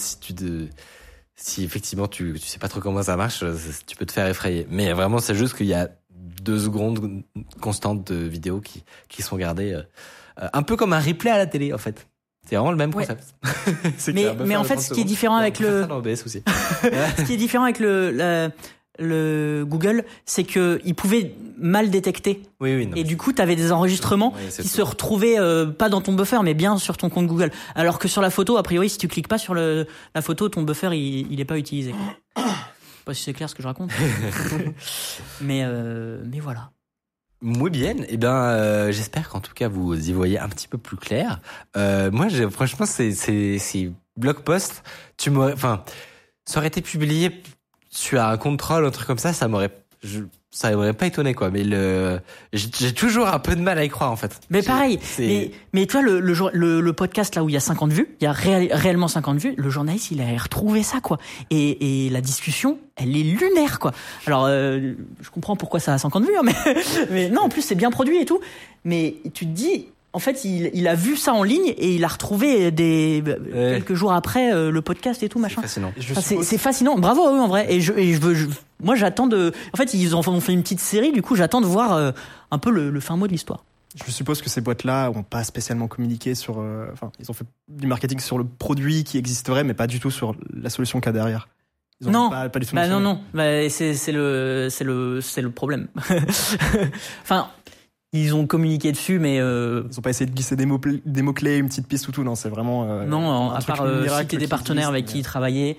si effectivement tu sais pas trop comment ça marche, tu peux te faire effrayer. Mais vraiment, c'est juste qu'il y a 2 secondes constantes de vidéos qui sont gardées, un peu comme un replay à la télé en fait. C'est vraiment le même concept. Mais en fait, ce qui est différent avec ce qui est différent avec le Google, c'est que il pouvait mal détecter. Oui, non, et du coup, t'avais des enregistrements qui se retrouvaient pas dans ton buffer, mais bien sur ton compte Google. Alors que sur la photo, a priori, si tu cliques pas sur la photo, ton buffer il est pas utilisé. sais pas si c'est clair ce que je raconte. mais voilà. Muy bien. Eh bien, j'espère qu'en tout cas vous y voyez un petit peu plus clair. Moi, franchement, c'est blog post. Ça aurait été publié sur un contrôle, un truc comme ça m'aurait pas étonné, quoi. Mais j'ai toujours un peu de mal à y croire, en fait. Mais pareil. Mais tu vois, le podcast là où il y a 50 vues, il y a réellement 50 vues. Le journaliste, il a retrouvé ça, quoi. Et la discussion, elle est lunaire, quoi. Alors, je comprends pourquoi ça a 50 vues, hein, mais non, en plus, c'est bien produit et tout. Mais tu te dis, en fait, il a vu ça en ligne et il a retrouvé quelques jours après le podcast et tout, machin. C'est fascinant. C'est fascinant. Bravo à eux, en vrai. Moi, j'attends En fait, ils ont fait une petite série. Du coup, j'attends de voir un peu le fin mot de l'histoire. Je suppose que ces boîtes-là n'ont pas spécialement communiqué sur... ils ont fait du marketing sur le produit qui existerait, mais pas du tout sur la solution qu'il y a derrière. Ils ont Non, pas du tout non. C'est le problème. Enfin... Ils ont communiqué dessus, mais... Ils ont pas essayé de glisser des mots-clés, une petite piste ou tout, non, c'est vraiment... non, à part citer des partenaires avec qui ils travaillaient.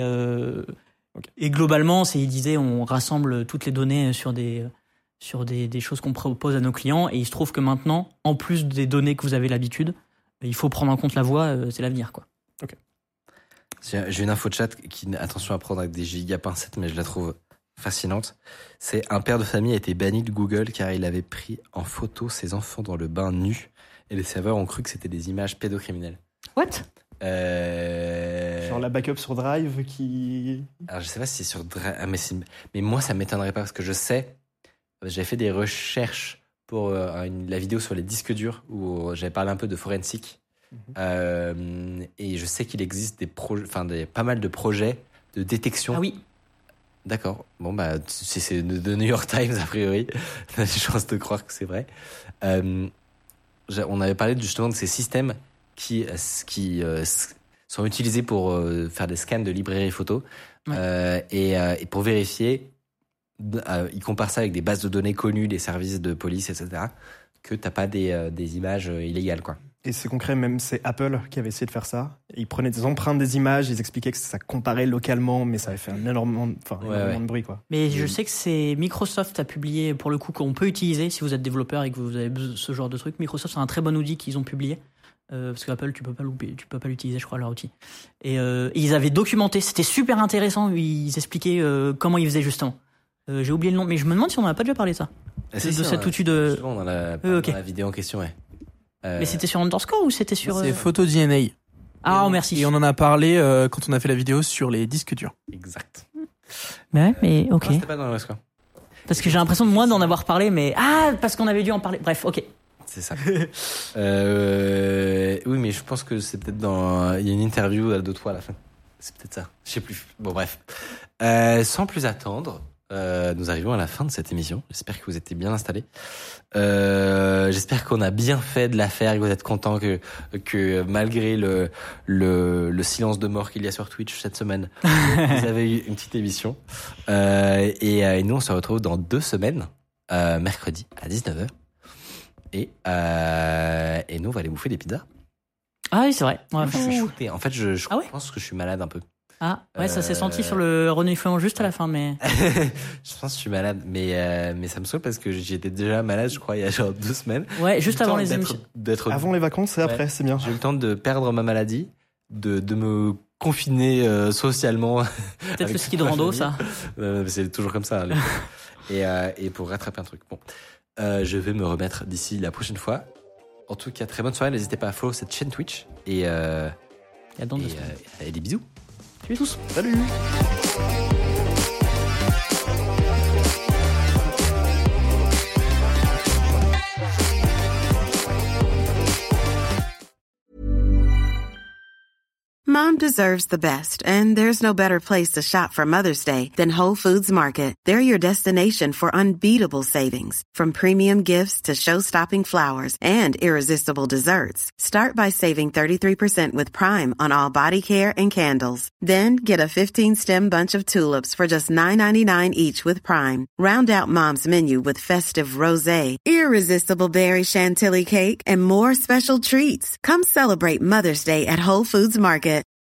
Et globalement, ils disaient, on rassemble toutes les données sur des choses qu'on propose à nos clients, et il se trouve que maintenant, en plus des données que vous avez l'habitude, il faut prendre en compte la voix, c'est l'avenir, quoi. Ok. J'ai une info de chat qui, attention à prendre avec des giga pincettes, mais je la trouve fascinante. C'est un père de famille a été banni de Google car il avait pris en photo ses enfants dans le bain nus et les serveurs ont cru que c'était des images pédocriminelles. What? Genre la backup sur Drive qui... Alors je sais pas si c'est sur Drive, mais moi ça m'étonnerait pas parce que je sais, j'avais fait des recherches pour la vidéo sur les disques durs où j'avais parlé un peu de forensique. Et je sais qu'il existe pas mal de projets de détection. Ah oui. D'accord. Bon, si c'est de New York Times, a priori, j'ai des chances de croire que c'est vrai. On avait parlé justement de ces systèmes qui sont utilisés pour faire des scans de librairies photo. Ouais. Et pour vérifier, ils comparent ça avec des bases de données connues des services de police, etc., que t'as pas des images illégales, quoi. Et c'est concret, même c'est Apple qui avait essayé de faire ça. Ils prenaient des empreintes des images, ils expliquaient que ça comparait localement, mais ça avait fait énormément de bruit, quoi. Mais je sais que c'est Microsoft a publié, pour le coup, qu'on peut utiliser si vous êtes développeur et que vous avez ce genre de truc. Microsoft, c'est un très bon outil qu'ils ont publié. Parce qu'Apple, tu peux pas l'utiliser, je crois, leur outil. Et ils avaient documenté, c'était super intéressant. Ils expliquaient comment ils faisaient justement. J'ai oublié le nom, mais je me demande si on n'a pas déjà parlé de ça. De cet outil de. Dans la vidéo en question, ouais. Mais c'était sur Underscore ou c'était sur... C'est PhotoDNA. Ah, merci. Et on en a parlé quand on a fait la vidéo sur les disques durs. Exact. Mais ok. Non, c'était pas dans Underscore. Parce que j'ai l'impression de moi d'en avoir parlé, mais... Ah, parce qu'on avait dû en parler. Bref, ok. C'est ça. Oui, mais je pense que c'est peut-être il y a une interview de toi à la fin. C'est peut-être ça. Je sais plus. Bon, bref. Sans plus attendre... nous arrivons à la fin de cette émission. J'espère que vous étiez bien installés. J'espère qu'on a bien fait de l'affaire, que vous êtes contents que malgré le silence de mort qu'il y a sur Twitch cette semaine, vous avez eu une petite émission. Et nous, on se retrouve dans 2 semaines, mercredi à 19h. Et nous, on va aller bouffer des pizzas. Ah oui, c'est vrai. Je suis shooté. En fait, je pense que je suis malade un peu. Ah, ouais, ça s'est senti sur le reniflement juste à la fin, mais... Je pense que je suis malade, mais ça me saoule parce que j'étais déjà malade, je crois, il y a genre 2 semaines. Ouais, juste avant les émissions. Avant les vacances et après, c'est bien. J'ai eu le temps de perdre ma maladie, de me confiner socialement. Peut-être le ski de rando, ça. C'est toujours comme ça. Et pour rattraper un truc. Bon, je vais me remettre d'ici la prochaine fois. En tout cas, très bonne soirée. N'hésitez pas à follow cette chaîne Twitch. Et des bisous. Salut tous. Salut. Mom deserves the best, and there's no better place to shop for Mother's Day than Whole Foods Market. They're your destination for unbeatable savings, from premium gifts to show-stopping flowers and irresistible desserts. Start by saving 33% with Prime on all body care and candles. Then get a 15-stem bunch of tulips for just $9.99 each with Prime. Round out Mom's menu with festive rosé, irresistible berry chantilly cake, and more special treats. Come celebrate Mother's Day at Whole Foods Market.